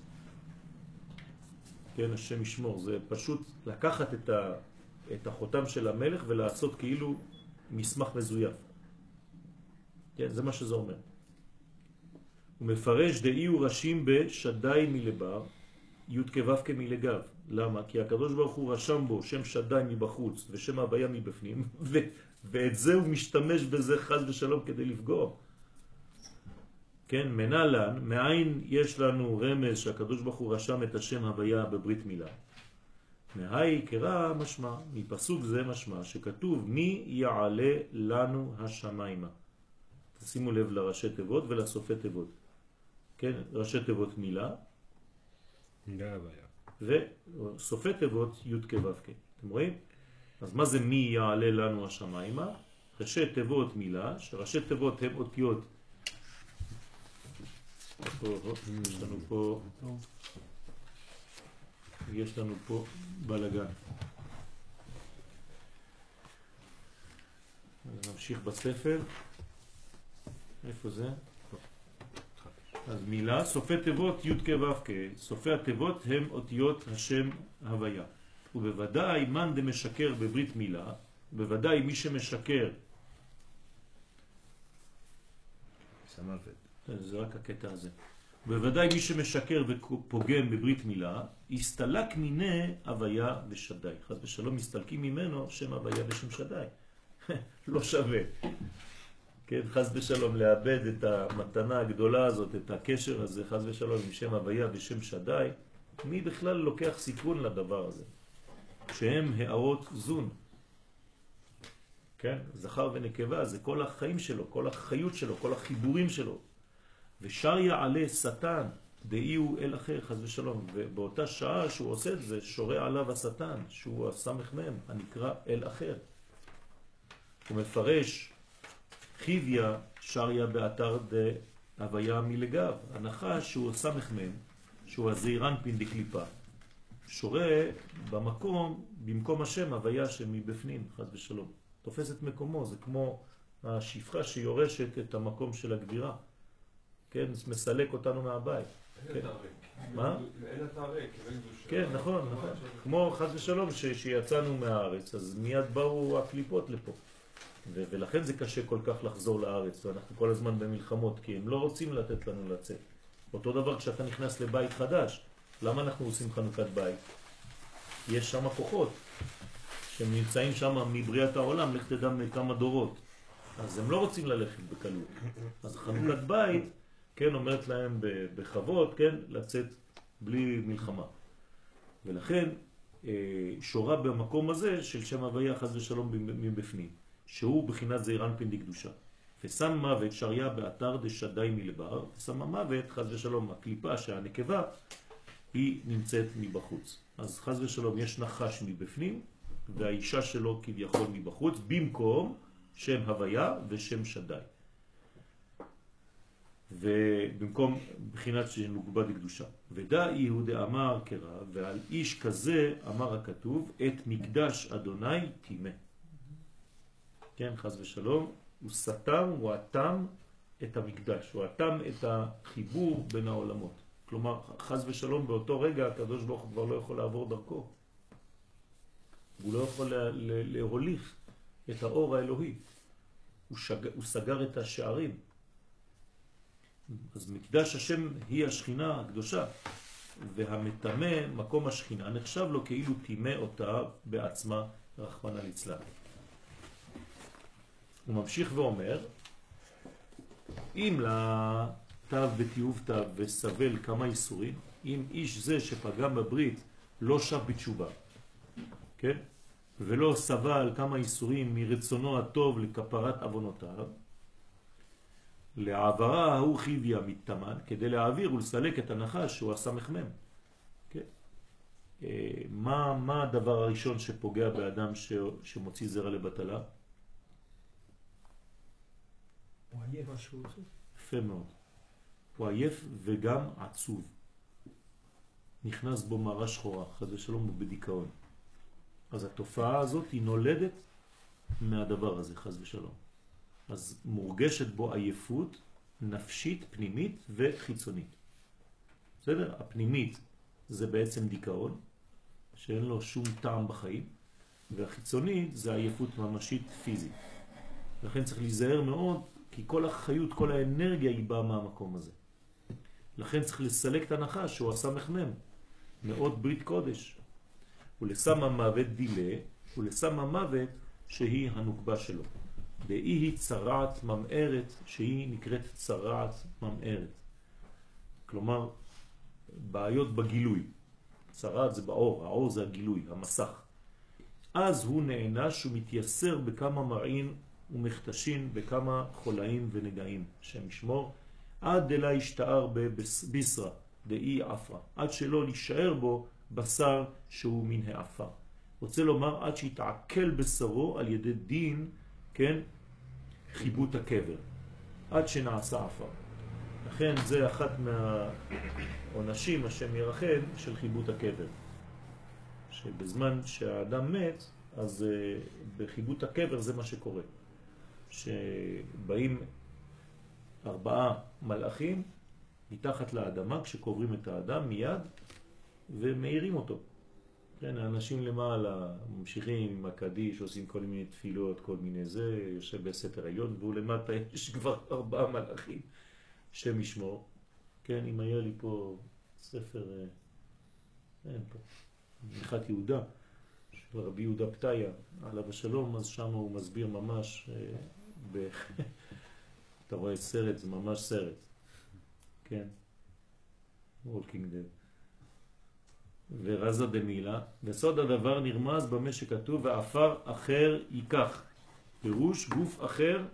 כן, השם ישמור, זה פשוט לקחת את החותם של המלך ולעשות כאילו מסמך מזויף. כן, זה מה שזה אומר. הוא מפרש דאי הוא רשים בשדי מלבר, י' כו' כמלגב. למה? כי הקדוש ברוך הוא רשם בו שם שדי מבחוץ ושם הוויה מבפנים, ואת זה הוא משתמש בזה חס ושלום כדי לפגוע. כן, מנהלן, מאין יש לנו רמז שהקדוש ברוך הוא רשם את השם הוויה בברית מילה. מהי קרא משמע, מפסוק זה משמע, שכתוב מי יעלה לנו השמיימה. תשימו לב לראשי תיבות ולסופי תיבות. כן, ראשי תיבות מילה. מילה הוויה. וסופי תיבות י' כו' כ'. אתם רואים? אז מה זה מי יעלה לנו השמיימה? ראשי תיבות מילה, שראשי תיבות הם אותיות. יש לנו פה בלגן. נמשיך בספר. איפה זה? אז מילה, סופי תיבות י' כו' כ'. סופי התיבות הם אותיות השם הוויה. ובוודאי מן דמשקר בברית מילה, בוודאי מי שמשקר, זה רק הקטע הזה. בוודאי מי שמשקר ופוגם בברית מילה, הסתלק מיני הוויה ושדי. חס ושלום מסתלקים ממנו שם הוויה ושם שדי. לא שווה. כן, חס ושלום לאבד את המתנה הגדולה הזאת, את הקשר הזה, חס ושלום עם שם הוויה ושם שדי. מי בכלל לוקח סיכון לדבר הזה? שהם הערות זון. כן, זכר ונקבה, זה כל החיים שלו, כל החיות שלו, כל החיבורים שלו. ושר יעלה שטן, דאי הוא אל אחר, חס ושלום. ובאותה שעה שהוא עושה את זה, שורה עליו השטן, שהוא הסמך מהם, הנקרא אל אחר. הוא מפרש חיביה שריה באתר דהוויה מלגב, הנחש שהוא סמך מהם, שהוא הזעירן פין דקליפה. שורה במקום השם הוויה שמבפנים, חס ושלום. תופס את מקומו, זה כמו השפחה שיורשת את המקום של הגבירה. כן, מסלק אותנו מהבית. מה? אין אתה ריק, אין קדושה. כן, נכון, נכון. כמו חס ושלום שיצאנו מהארץ, אז מיד באו הקליפות לפה. ולכן זה קשה כל כך לחזור לארץ, ואנחנו כל הזמן במלחמות, כי הם לא רוצים לתת לנו לצאת. אותו דבר כשאתה נכנס לבית חדש, למה אנחנו עושים חנוכת בית? יש שם כוחות שהם נמצאים שם מבריאת העולם, לך תדע מכמה דורות. אז הם לא רוצים ללכת בקלות. אז חנוכת בית, כן, אומרת להם בכבוד, כן, לצאת בלי מלחמה. ולכן שורה במקום הזה של שם הוויה חס ושלום מבפנים, שהוא בחינת זעירן פין דקדושה. ושם מוות שריה באתר דשדי מלבר, ושם המוות חס ושלום, הקליפה שהנקבה היא נמצאת מבחוץ. אז חס ושלום יש נחש מבפנים, והאישה שלו כביכול מבחוץ, במקום שם הוויה ושם שדי. ובמקום בחינת שנוגבה דקדושה. ודא יהודה אמר קרא, ועל איש כזה אמר הכתוב, את מקדש אדוני תימה. כן, חס ושלום, הוא סתם, הוא אטם את המקדש, הוא אטם את החיבור בין העולמות. כלומר, חס ושלום באותו רגע הקדוש ברוך הוא כבר לא יכול לעבור דרכו. הוא לא יכול להוליך את האור האלוהי. הוא סגר את השערים. אז מקדש השם היא השכינה הקדושה, והמטמא מקום השכינה נחשב לו כאילו טימא אותה בעצמה, רחמנא ליצלן. הוא ממשיך ואומר, אם לתו בתיוב תו וסבל כמה איסורים, אם איש זה שפגם בברית לא שב בתשובה, כן? ולא סבל כמה איסורים מרצונו הטוב לכפרת אבונותיו, לעברה הוא חיביה מתתמן, כדי להעביר ולסלק את הנחש שהוא הסמ"ם. כן? מה הדבר הראשון שפוגע באדם שמוציא זרע לבטלה? הוא עייף משהו עושה. יפה מאוד. הוא עייף וגם עצוב. נכנס בו מערה שחורה, חד ושלום הוא בדיכאון. אז התופעה הזאת היא נולדת מהדבר הזה, חד ושלום. אז מורגשת בו עייפות נפשית, פנימית וחיצונית. בסדר? הפנימית זה בעצם דיכאון, שאין לו שום טעם בחיים, והחיצונית זה עייפות ממשית פיזית. לכן צריך להיזהר מאוד, כי כל החיות, כל האנרגיה היא באה מהמקום הזה. לכן צריך לסלק את הנחש שהוא הסמ"ם, מאוד ברית קודש. ולסם המוות דילה, ולסם המוות שהיא הנוקבה שלו. דאי היא צרעת ממארת, שהיא נקראת צרעת ממארת. כלומר, בעיות בגילוי. צרעת זה באור, האור זה הגילוי, המסך. אז הוא נענש ומתייסר בכמה מרעין ומכתשין, בכמה חולאים ונגעים, שם ישמור, עד דלה ישתער בביסרה, דאי עפרה, עד שלא להישאר בו בשר שהוא מן העפר. רוצה לומר, עד שיתעכל בשרו על ידי דין, כן, חיבוט הקבר, עד שנעשה עפר. לכן זה אחת מהעונשים, השם ירחם, של חיבוט הקבר. שבזמן שהאדם מת, אז בחיבוט הקבר זה מה שקורה. שבאים 4 מלאכים מתחת לאדמה, כשקוברים את האדם מיד, ומאירים אותו. כן, האנשים למעלה ממשיכים עם הקדיש, עושים כל מיני תפילות, כל מיני זה, יושב בסתר עליון, והוא למטה יש כבר 4 מלאכים, שם ישמור. כן, אם היה לי פה ספר, אין פה, מנחת יהודה, של רבי יהודה פתיה, עליו השלום, אז שם הוא מסביר ממש, אתה רואה סרט, זה ממש סרט. כן, Walking Dead. ורזה דמילה, וסוד הדבר נרמז במה שכתוב, ואפר אחר ייקח. פירוש גוף אחר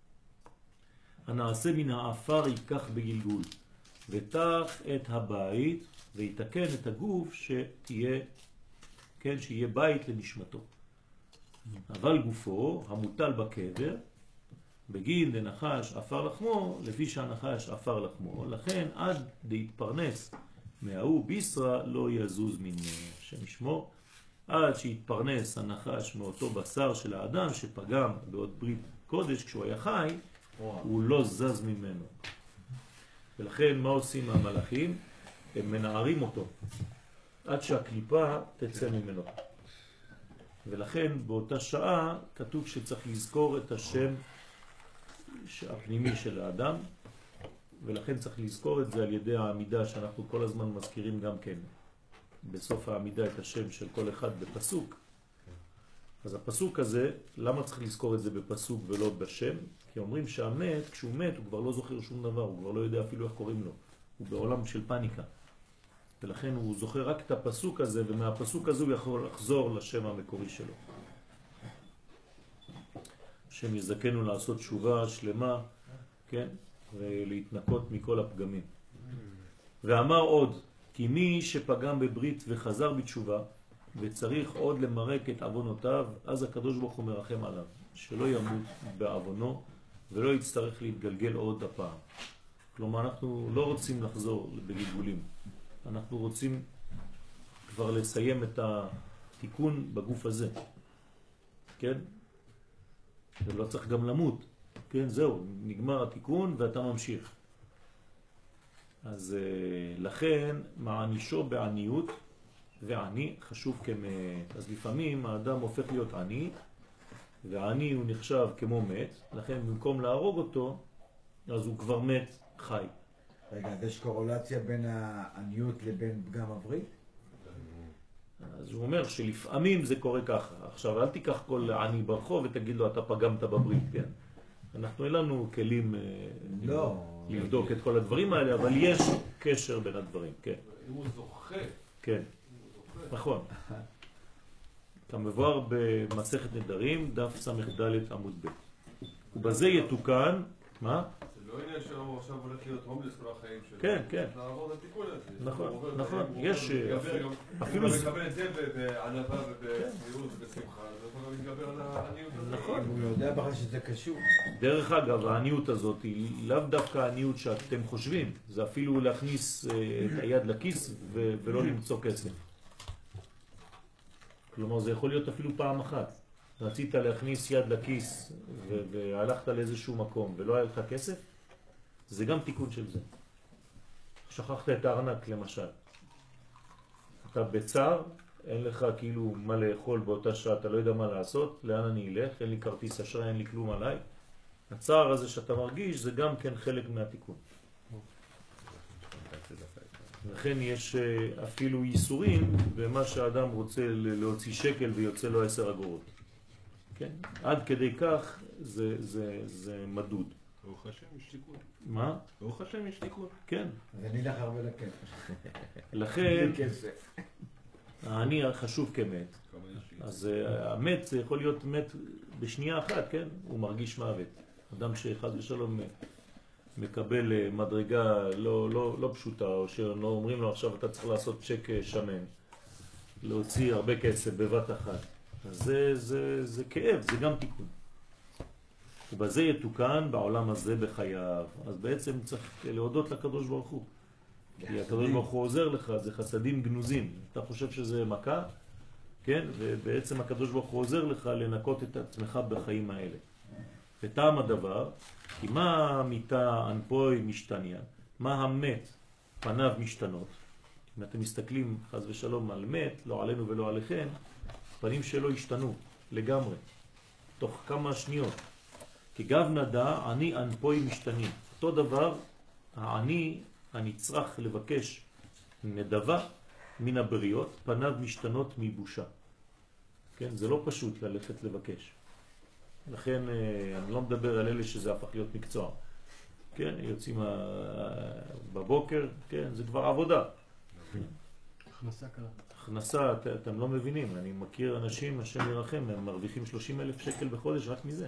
הנעשה מן האפר ייקח בגלגול. ותח את הבית ויתקן את הגוף שתהיה, כן, שיהיה בית לנשמתו. אבל גופו המוטל בקבר, בגין דנחש אפר לחמו, לפי שהנחש אפר לחמו, לכן עד להתפרנס מההוא ביסרה לא יזוז מן שם ישמור, עד שיתפרנס הנחש מאותו בשר של האדם שפגם בעוד ברית קודש כשהוא היה חי, הוא לא זז ממנו. ולכן מה עושים המלאכים? הם מנערים אותו עד שהקליפה תצא ממנו. ולכן באותה שעה כתוב שצריך לזכור את השם הפנימי של האדם, ולכן צריך לזכור את זה על ידי העמידה שאנחנו כל הזמן מזכירים גם כן בסוף העמידה את השם של כל אחד בפסוק. אז הפסוק הזה, למה צריך לזכור את זה בפסוק ולא בשם? כי אומרים שהמת, כשהוא מת, הוא כבר לא זוכר שום דבר, הוא כבר לא יודע אפילו איך קוראים לו, הוא בעולם של פניקה, ולכן הוא זוכר רק את הפסוק הזה, ומהפסוק הזה הוא יכול לחזור לשם המקורי שלו. השם יזכנו לעשות תשובה שלמה, כן, ולהתנקות מכל הפגמים. ואמר עוד, כי מי שפגם בברית וחזר בתשובה, וצריך עוד למרק את עוונותיו, אז הקדוש ברוך הוא מרחם עליו, שלא ימות בעוונו, ולא יצטרך להתגלגל עוד הפעם. כלומר, אנחנו לא רוצים לחזור בגלגולים. אנחנו רוצים כבר לסיים את התיקון בגוף הזה. כן? ולא צריך גם למות. כן, זהו, נגמר התיקון ואתה ממשיך. אז לכן מענישו בעניות ועני חשוב כמת. אז לפעמים האדם הופך להיות עני, ועני הוא נחשב כמו מת, לכן במקום להרוג אותו, אז הוא כבר מת חי. רגע, אז יש קורולציה בין העניות לבין פגם הברית? אז הוא אומר שלפעמים זה קורה ככה. עכשיו אל תיקח כל עני ברחוב ותגיד לו אתה פגמת בברית, כן? אנחנו אין לנו כלים לבדוק את כל הדברים האלה, אבל יש קשר בין הדברים, כן. אם הוא זוכה. כן, נכון. כמבואר במסכת נדרים, דף ס"ד עמוד ב'. ובזה יתוקן, מה? זה לא עניין שלו עכשיו הולך להיות הומלס כל החיים שלו. כן, כן. לעבור את התיקון הזה. נכון, נכון. יש אפילו... הוא מקבל את זה בענווה ובצניעות ובשמחה, אז הוא יכול להתגבר על העניות הזאת. נכון. הוא יודע בכלל שזה קשור. דרך אגב, העניות הזאת היא לאו דווקא העניות שאתם חושבים, זה אפילו להכניס את היד לכיס ולא למצוא כסף. כלומר, זה יכול להיות אפילו פעם אחת. רצית להכניס יד לכיס והלכת לאיזשהו מקום ולא היה לך כסף, זה גם תיקון של זה. שכחת את הארנק למשל. אתה בצער, אין לך כאילו מה לאכול באותה שעה, אתה לא יודע מה לעשות, לאן אני אלך, אין לי כרטיס אשראי, אין לי כלום עליי. הצער הזה שאתה מרגיש זה גם כן חלק מהתיקון. לכן יש אפילו איסורים במה שהאדם רוצה להוציא שקל ויוצא לו 10 אגורות. כן? עד כדי כך זה מדוד. ברוך השם יש תיקון. מה? ברוך השם יש תיקון. כן. אז אני לך הרבה לכן. לכן, העני חשוב כמת. אז המת זה יכול להיות מת בשנייה אחת, כן? הוא מרגיש מוות. אדם שחס ושלום מקבל מדרגה לא פשוטה, או שלא אומרים לו עכשיו אתה צריך לעשות צ'ק שמן, להוציא הרבה כסף בבת אחת. אז זה כאב, זה גם תיקון. ובזה יתוקן בעולם הזה בחייו. אז בעצם צריך להודות לקדוש ברוך הוא. כי הקדוש ברוך הוא עוזר לך, זה חסדים גנוזים. אתה חושב שזה מכה, כן? ובעצם הקדוש ברוך הוא עוזר לך לנקות את עצמך בחיים האלה. וטעם הדבר, כי מה המיטה אנפוי משתניה? מה המת פניו משתנות? אם אתם מסתכלים חס ושלום על מת, לא עלינו ולא עליכם, פנים שלו השתנו לגמרי, תוך כמה שניות. כי גב נדע, אני אנפוי משתנים. אותו דבר, העני הנצרך לבקש נדבה מן הבריות, פניו משתנות מבושה. כן, זה לא פשוט ללכת לבקש. לכן אני לא מדבר על אלה שזה הפך להיות מקצוע. כן, יוצאים בבוקר, כן, זה כבר עבודה. הכנסה קלה. הכנסה, אתם לא מבינים, אני מכיר אנשים, השם ירחם, הם מרוויחים 30,000 שקל בחודש רק מזה.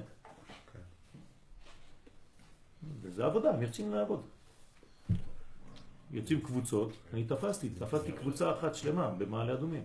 וזה עבודה, הם יוצאים לעבוד. יוצאים קבוצות, אני תפסתי קבוצה אחת שלמה במעלה אדומים.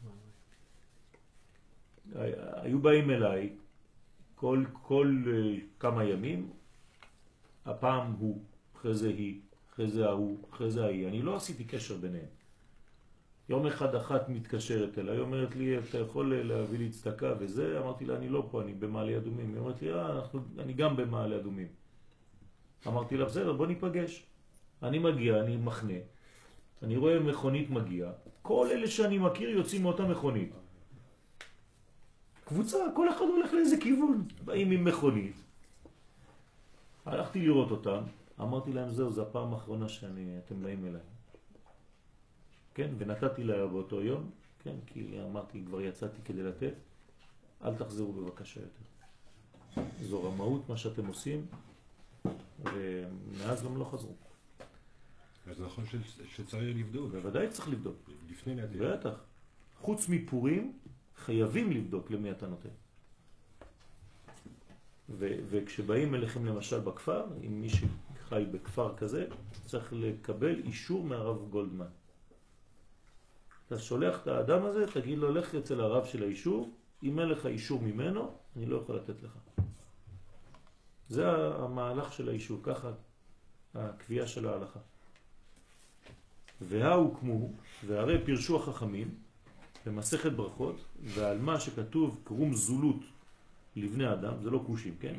היו באים אליי כל כמה ימים, הפעם הוא, אחרי זה היא, אחרי זה ההוא, אחרי זה ההיא. אני לא עשיתי קשר ביניהם. יום אחד אחת מתקשרת אליי, היא אומרת לי, אתה יכול להביא לי צדקה וזה? אמרתי לה, אני לא פה, אני במעלה אדומים. היא אומרת לי, אני גם במעלה אדומים. אמרתי לה, בסדר, בוא ניפגש. אני מגיע, אני מחנה, אני רואה מכונית מגיעה, כל אלה שאני מכיר יוצאים מאותה מכונית. קבוצה, כל אחד הולך לאיזה כיוון, באים עם מכונית. הלכתי לראות אותם, אמרתי להם זהו, זו הפעם האחרונה שאתם באים אליי. כן, ונתתי לה באותו יום, כן, כי אמרתי, כבר יצאתי כדי לתת, אל תחזרו בבקשה יותר. זו רמאות מה שאתם עושים, ומאז גם לא חזרו. אז נכון שצריך לבדוק. בוודאי צריך לבדוק. לפני נתן. בטח. חוץ מפורים, חייבים לבדוק למי אתה נותן. וכשבאים אליכם למשל בכפר, אם מי שחי בכפר כזה, צריך לקבל אישור מהרב גולדמן. אתה שולח את האדם הזה, תגיד לו, לך אצל הרב של האישור, אם אין לך אישור ממנו, אני לא יכול לתת לך. זה המהלך של האישור, ככה הקביעה של ההלכה. והוקמו, והרי פירשו החכמים במסכת ברכות, ועל מה שכתוב קרום זולות לבני אדם, זה לא קושים, כן?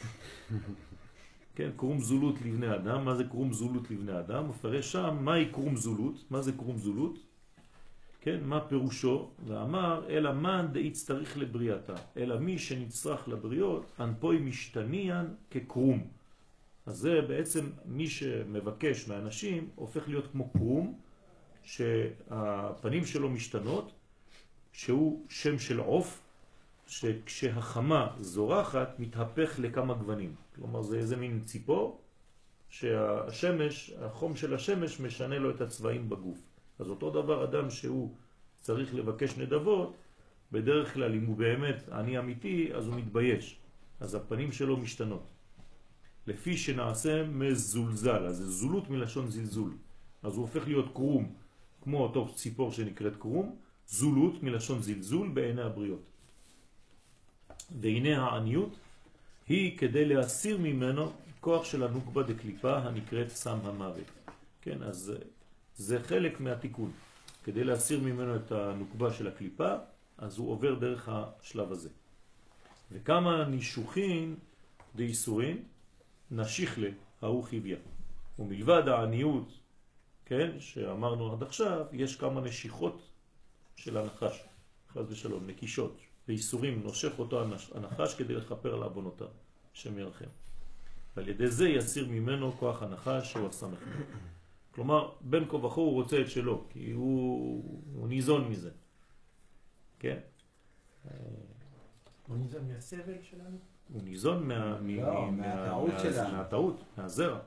כן, קרום זולות לבני אדם, מה זה קרום זולות לבני אדם? מפרש שם, מהי קרום זולות? מה זה קרום זולות? כן, מה פירושו? ואמר, אלא מן דהצטריך לבריאתה, אלא מי שנצטרך לבריות, אנפוי משתניין כקרום. אז זה בעצם מי שמבקש מהאנשים הופך להיות כמו קרום, שהפנים שלו משתנות, שהוא שם של עוף, שכשהחמה זורחת מתהפך לכמה גוונים. כלומר זה איזה מין ציפור שהשמש, החום של השמש משנה לו את הצבעים בגוף. אז אותו דבר אדם שהוא צריך לבקש נדבות, בדרך כלל אם הוא באמת עני אמיתי אז הוא מתבייש. אז הפנים שלו משתנות. לפי שנעשה מזולזל, אז זה זולות מלשון זלזול. אז הוא הופך להיות קרום, כמו אותו ציפור שנקראת קרום, זולות מלשון זלזול בעיני הבריות. והנה העניות היא כדי להסיר ממנו כוח של הנוקבה דקליפה הנקראת סם המוות. כן, אז זה חלק מהתיקון. כדי להסיר ממנו את הנוקבה של הקליפה, אז הוא עובר דרך השלב הזה. וכמה נישוחין דייסורין נשיך לה ההוא חיביה. ומלבד העניות, כן, שאמרנו עד עכשיו, יש כמה נשיכות של הנחש, חס ושלום, נקישות, ואיסורים נושך אותו הנחש כדי לכפר על עוונותיו, השם ירחם. ועל ידי זה יסיר ממנו כוח הנחש שהוא הסמך. כלומר, בין כה וכה הוא רוצה את שלו, כי הוא ניזון מזה. כן? הוא ניזון מהסבל שלנו? הוא ניזון מהטעות, מהזרע.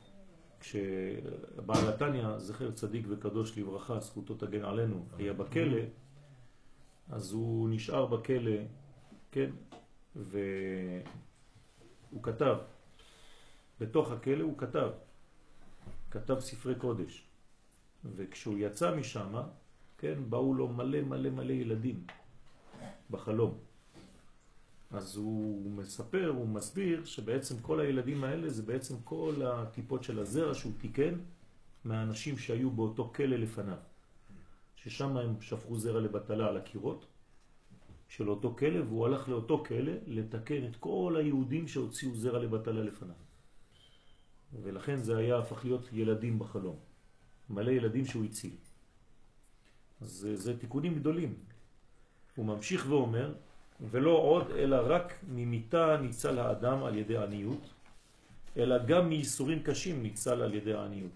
כשבעל התניא, זכר צדיק וקדוש לברכה, זכותו תגן עלינו, היה בכלא, אז הוא נשאר בכלא, כן? והוא כתב, בתוך הכלא הוא כתב ספרי קודש. וכשהוא יצא משם, כן, באו לו מלא ילדים בחלום. אז הוא מספר, הוא מסביר שבעצם כל הילדים האלה זה בעצם כל הטיפות של הזרע שהוא תיקן מהאנשים שהיו באותו כלא לפניו. ששם הם שפכו זרע לבטלה על הקירות של אותו כלא, והוא הלך לאותו כלא לתקן את כל היהודים שהוציאו זרע לבטלה לפניו. ולכן זה היה הפך להיות ילדים בחלום. מלא ילדים שהוא הציל. אז זה תיקונים גדולים. הוא ממשיך ואומר, ולא עוד אלא רק ממיתה ניצל האדם על ידי עניות, אלא גם מייסורים קשים ניצל על ידי עניות.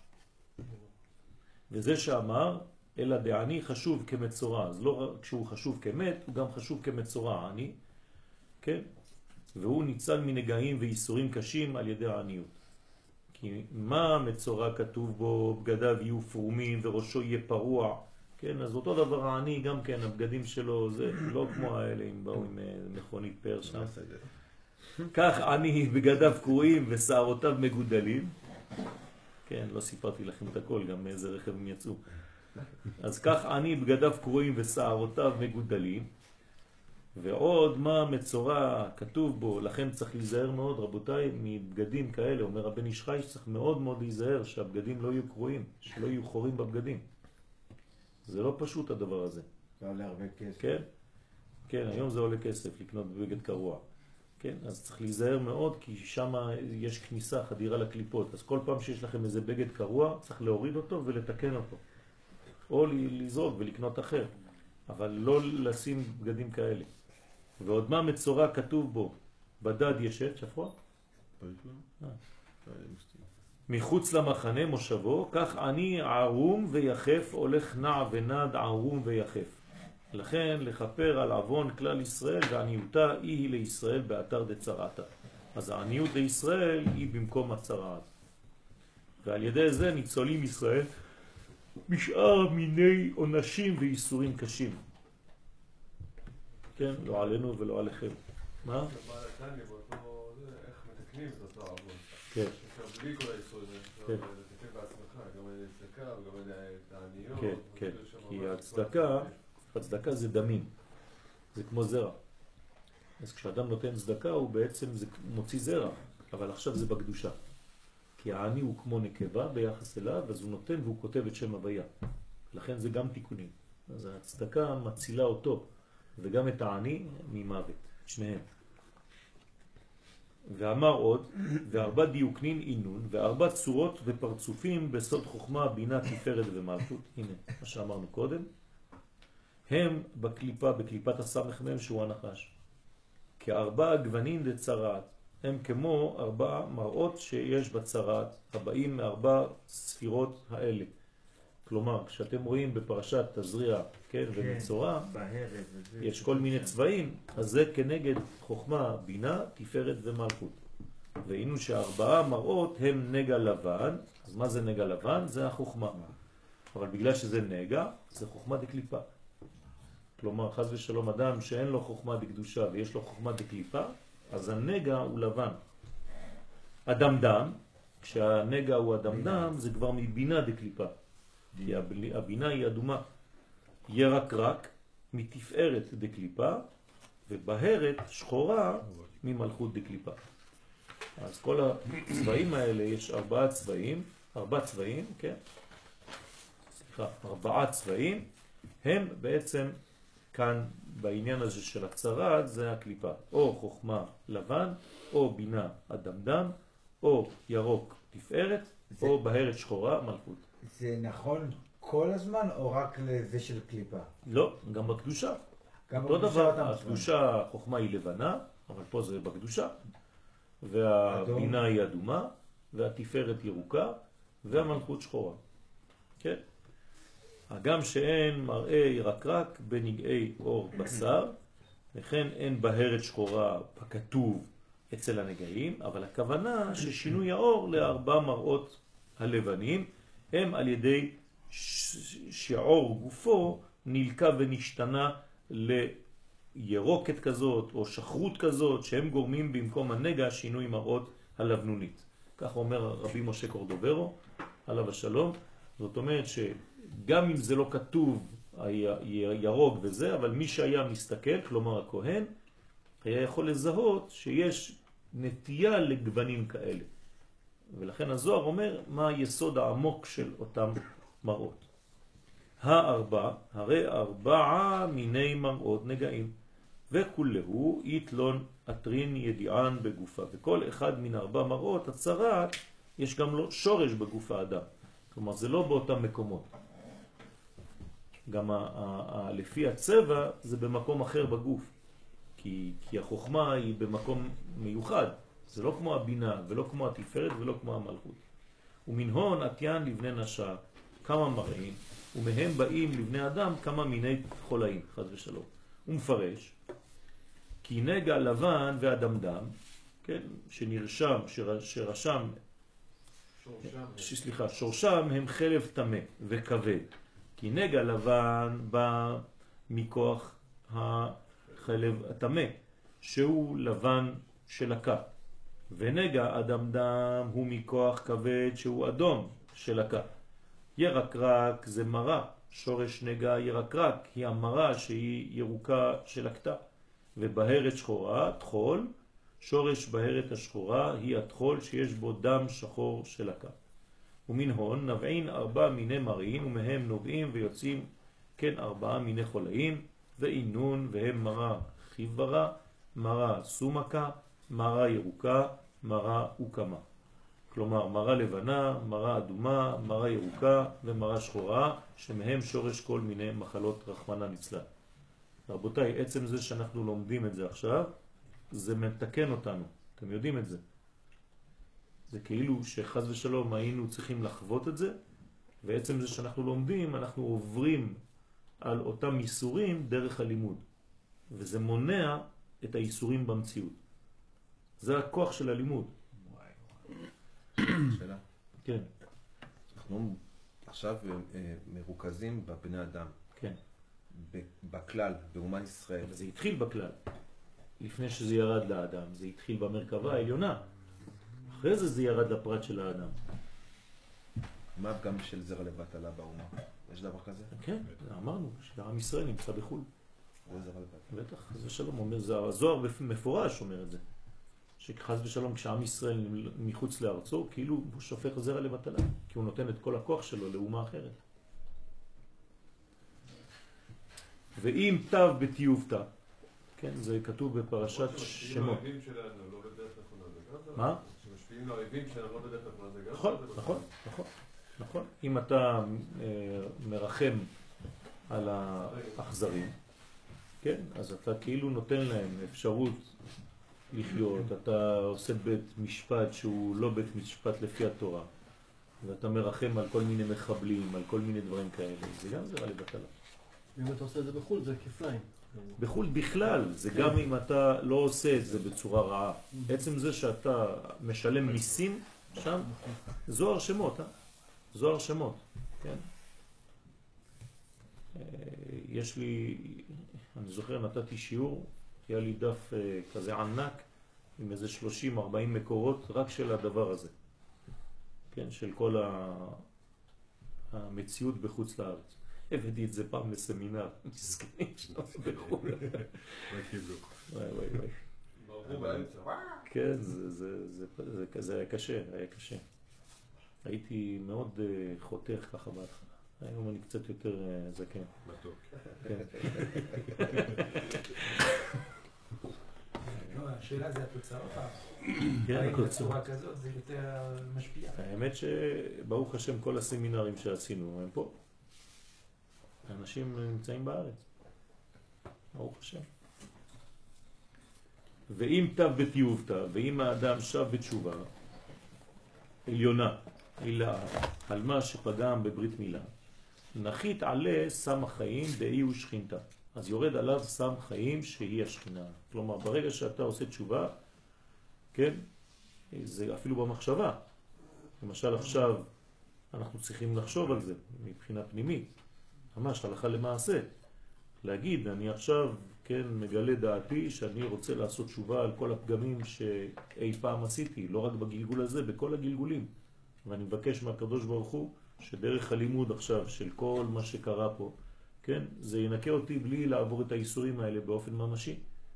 וזה שאמר, אלא דעני חשוב כמצורע. אז לא רק כשהוא חשוב כמת, הוא גם חשוב כמצורע, עני. כן? והוא ניצל מנגעים וייסורים קשים על ידי העניות. כי מה מצורע כתוב בו, בגדיו יהיו פרומים וראשו יהיה פרוע. כן, אז אותו דבר העני גם כן, הבגדים שלו זה לא כמו האלה, אם באו עם מכונית פר שם. כך עני בגדיו קרועים ושערותיו מגודלים. כן, לא סיפרתי לכם את הכל, גם מאיזה רכב הם יצאו. אז כך עני בגדיו קרועים ושערותיו מגודלים. ועוד מה מצורע כתוב בו, לכן צריך להיזהר מאוד רבותיי מבגדים כאלה. אומר הבן איש חי שצריך מאוד להיזהר שהבגדים לא יהיו קרועים, שלא יהיו חורים בבגדים. זה לא פשוט הדבר הזה. זה עולה הרבה כסף. כן? כן, היום זה עולה כסף לקנות בגד קרוע. כן? אז צריך להיזהר מאוד כי שם יש כניסה, חדירה לקליפות. אז כל פעם שיש לכם איזה בגד קרוע, צריך להוריד אותו ולתקן אותו. או לזרוק ולקנות אחר. אבל לא לשים בגדים כאלה. ועוד מה מצורע כתוב בו, בדד ישת, שפוע? מחוץ למחנה מושבו, כך אני ערום ויחף, הולך נע ונד ערום ויחף. לכן לכפר על עוון כלל ישראל, ועניותה היא לישראל באתר דצרעתה. אז העניות לישראל היא במקום הצרעת. ועל ידי זה ניצולים ישראל משאר מיני עונשים ואיסורים קשים. כן, לא עלינו ולא עליכם. מה? בעל התניא באותו, איך מתקנים את אותו עוון. כן. בלי כל האיסורים, אפשר לתקן בעצמך, גם על הצדקה וגם על העניות. כן, כן. כי הצדקה זה דמים. זה כמו זרע. אז כשאדם נותן צדקה הוא בעצם מוציא זרע, אבל עכשיו זה בקדושה. כי העני הוא כמו נקבה ביחס אליו, אז הוא נותן והוא כותב את שם הוויה. לכן זה גם תיקונים. אז הצדקה מצילה אותו, וגם את העני ממוות, שניהם. ואמר עוד, וארבע דיוקנין אינון, וארבע צורות ופרצופים בסוד חוכמה, בינה, תפארת ומלכות. הנה, מה שאמרנו קודם, הם בקליפה, בקליפת הסמך מם שהוא הנחש. כארבע גוונים דצרעת, הם כמו 4 מראות שיש בצרעת, הבאים מארבע ספירות האלה. כלומר, כשאתם רואים בפרשת תזריע, כן, ומצורע, יש כל מיני צבעים, אז זה כנגד חוכמה, בינה, תפארת ומלכות. והיינו ש4 מראות הם נגע לבן. אז מה זה נגע לבן? זה החוכמה. אבל בגלל שזה נגע, זה חוכמה דקליפה. כלומר, חס ושלום אדם שאין לו חוכמה דקדושה ויש לו חוכמה דקליפה, אז הנגע הוא לבן. אדמדם, כשהנגע הוא אדמדם, זה כבר מבינה דקליפה. כי הבינה היא אדומה. ירקרק מתפארת דקליפה, ובהרת שחורה ממלכות דקליפה. אז כל הצבעים האלה, יש 4 צבעים, 4 צבעים, כן? סליחה, 4 צבעים, הם בעצם כאן בעניין הזה של הצרת, זה הקליפה. או חוכמה לבן, או בינה אדמדם, או ירוק תפארת, או בהרת שחורה מלכות. זה נכון כל הזמן או רק לזה של קליפה? לא, גם בקדושה. אותו דבר, הקדושה, החוכמה היא לבנה, אבל פה זה בקדושה. והבינה היא אדומה, והתפארת ירוקה, והמלכות שחורה. כן? הגם שאין מראה ירקרק בנגעי אור בשר, לכן אין בהרת שחורה בכתוב אצל הנגעים, אבל הכוונה ששינוי האור ל4 מראות הלבנים, הם על ידי שעור גופו נלקה ונשתנה לירוקת כזאת או שחרות כזאת, שהם גורמים במקום הנגע שינוי מראות הלבנונית. כך אומר רבי משה קורדוברו, עליו השלום. זאת אומרת שגם אם זה לא כתוב ירוק וזה, אבל מי שהיה מסתכל, כלומר הכהן, היה יכול לזהות שיש נטייה לגוונים כאלה. ולכן הזוהר אומר מה היסוד העמוק של אותם מראות. הרי 4 מיני מראות נגעים, וכולהו יתלון אטרין ידיען בגופה. וכל אחד מן 4 מראות הצרת יש גם לו שורש בגוף האדם. כלומר זה לא באותם מקומות. גם לפי הצבע זה במקום אחר בגוף. כי החוכמה היא במקום מיוחד. זה לא כמו הבינה ולא כמו התפארת ולא כמו המלכות. ומן הון עטיין לבני נשה כמה מראים, ומהם באים לבני אדם כמה מיני חולאים, חד ושלום. הוא מפרש, כי נגע לבן ואדמדם, כן, שנרשם, שרשם, שורשם הם חלב תמה וכבד. כי נגע לבן בא מכוח החלב התמה, שהוא לבן של הקה. ונגע אדמדם הוא מכוח כבד שהוא אדום של הקה. ירקרק זה מרה, שורש נגע ירקרק היא המרה שהיא ירוקה של הקטה. ובהרת שחורה, תחול, שורש בהרת השחורה היא התחול שיש בו דם שחור של הקה. ומן הון נבעין 4 מיני מראים, ומהם נובעים ויוצאים כן 4 מיני חולאים, ואינון והם מרה חיברה, מרה סומקה, מרה ירוקה, מרה וקמה. כלומר מרה לבנה, מרה אדומה, מרה ירוקה ומרה שחורה, שמהם שורש כל מיני מחלות רחמנא ליצלן. רבותיי, עצם זה שאנחנו לומדים את זה עכשיו, זה מתקן אותנו. אתם יודעים את זה. זה כאילו שחז ושלום היינו צריכים לחוות את זה, ועצם זה שאנחנו לומדים, אנחנו עוברים על אותם איסורים דרך הלימוד. וזה מונע את האיסורים במציאות. זה הכוח של הלימוד. שאלה. כן. אנחנו עכשיו מרוכזים בבני אדם. כן. בכלל, באומן ישראל. אבל זה התחיל בכלל. לפני שזה ירד לאדם. זה התחיל במרכבה העליונה. אחרי זה ירד לפרט של האדם. מה הפגם של זרע לבטלה באומה? יש דבר כזה? כן, אמרנו שעם ישראל נמצא בחול. זה זרע לבטלה. בטח, זה שלום אומר, זה הזוהר מפורש אומר את זה. שחס ושלום כשעם ישראל מחוץ לארצו, כאילו הוא שופך זרע לבטלה, כי הוא נותן את כל הכוח שלו לאומה אחרת. ואם תו בתיובתא, כן, זה כתוב בפרשת שמות. האויבים שלנו לא בדרך נכונה, זה גם מה? שמשפיעים לאויבים שלנו לא בדרך נכונה, זה גם נכון. אם אתה מרחם על האכזרים, כן? אז אתה כאילו נותן להם אפשרות לחיות, אתה עושה בית משפט שהוא לא בית משפט לפי התורה, ואתה מרחם על כל מיני מחבלים, על כל מיני דברים כאלה, זה גם זרע לבטלה. ואם אתה עושה את זה בחו"ל זה כפליים. בחו"ל בכלל, זה גם אם אתה לא עושה את זה בצורה רעה. עצם זה שאתה משלם מיסים שם, זוהר שמות, זוהר שמות, כן? יש לי, אני זוכר, נתתי שיעור, היה לי דף כזה ענק, עם איזה 30-40 מקורות, רק של הדבר הזה. כן, של כל המציאות בחוץ לארץ. הבאתי את זה פעם לסמינר, מסכנים שלנו בחו"ל. וואי וואי וואי. ברחו באמצע. כן, זה היה קשה, היה קשה. הייתי מאוד חותך ככה בהתחלה. היום אני קצת יותר זקן. מתוק. כן. לא, השאלה זה התוצאות. כן, האם התוצאות. בצורה כזאת זה יותר משפיע. האמת שברוך השם כל הסמינרים שעשינו הם פה. האנשים נמצאים בארץ. ברוך השם. ואם תב בתיובתא, ואם האדם שב בתשובה עליונה, אלא על מה שפגם בברית מילה, נחית עלה סם החיים דאי ושכינתה. אז יורד עליו סם חיים שהיא השכינה. כלומר, ברגע שאתה עושה תשובה, כן, זה אפילו במחשבה. למשל עכשיו אנחנו צריכים לחשוב על זה מבחינה פנימית, ממש הלכה למעשה. להגיד, אני עכשיו, כן, מגלה דעתי שאני רוצה לעשות תשובה על כל הפגמים שאי פעם עשיתי, לא רק בגלגול הזה, בכל הגלגולים. ואני מבקש מהקדוש ברוך הוא שדרך הלימוד עכשיו של כל מה שקרה פה, כן, זה ינקה אותי בלי לעבור את האיסורים האלה באופן ממשי.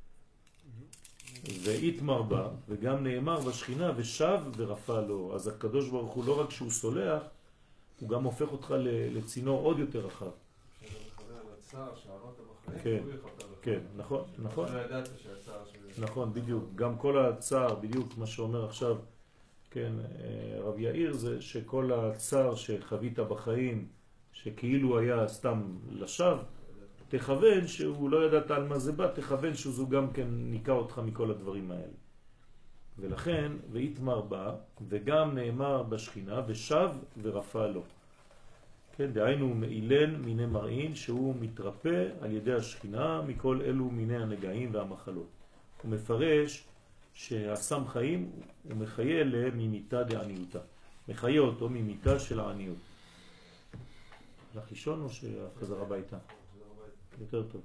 והתמר בה, וגם נאמר בשכינה, ושב ורפא לו. אז הקדוש ברוך הוא לא רק שהוא סולח, הוא גם הופך אותך לצינור עוד יותר רחב. כשאתה מחבר על הצער שעברת בחיים, כן, הוא יחפר לך. כן, נכון, נכון. לא ידעת שהצער שלי... נכון, בדיוק. גם כל הצער, בדיוק מה שאומר עכשיו, כן, רב יאיר, זה שכל הצער שחווית בחיים, שכאילו היה סתם לשווא, תכוון שהוא לא ידעת על מה זה בא, תכוון שזו גם כן ניקה אותך מכל הדברים האלה. ולכן, והתמר בה, וגם נאמר בשכינה, ושב ורפא לו. כן, דהיינו מאילן מיני מרעין, שהוא מתרפא על ידי השכינה מכל אלו מיני הנגעים והמחלות. הוא מפרש שהסם חיים הוא מחיה ממיתה דעניותה. מחיה אותו ממיתה של העניות. הלך לישון או שהחזר הביתה? יותר טוב.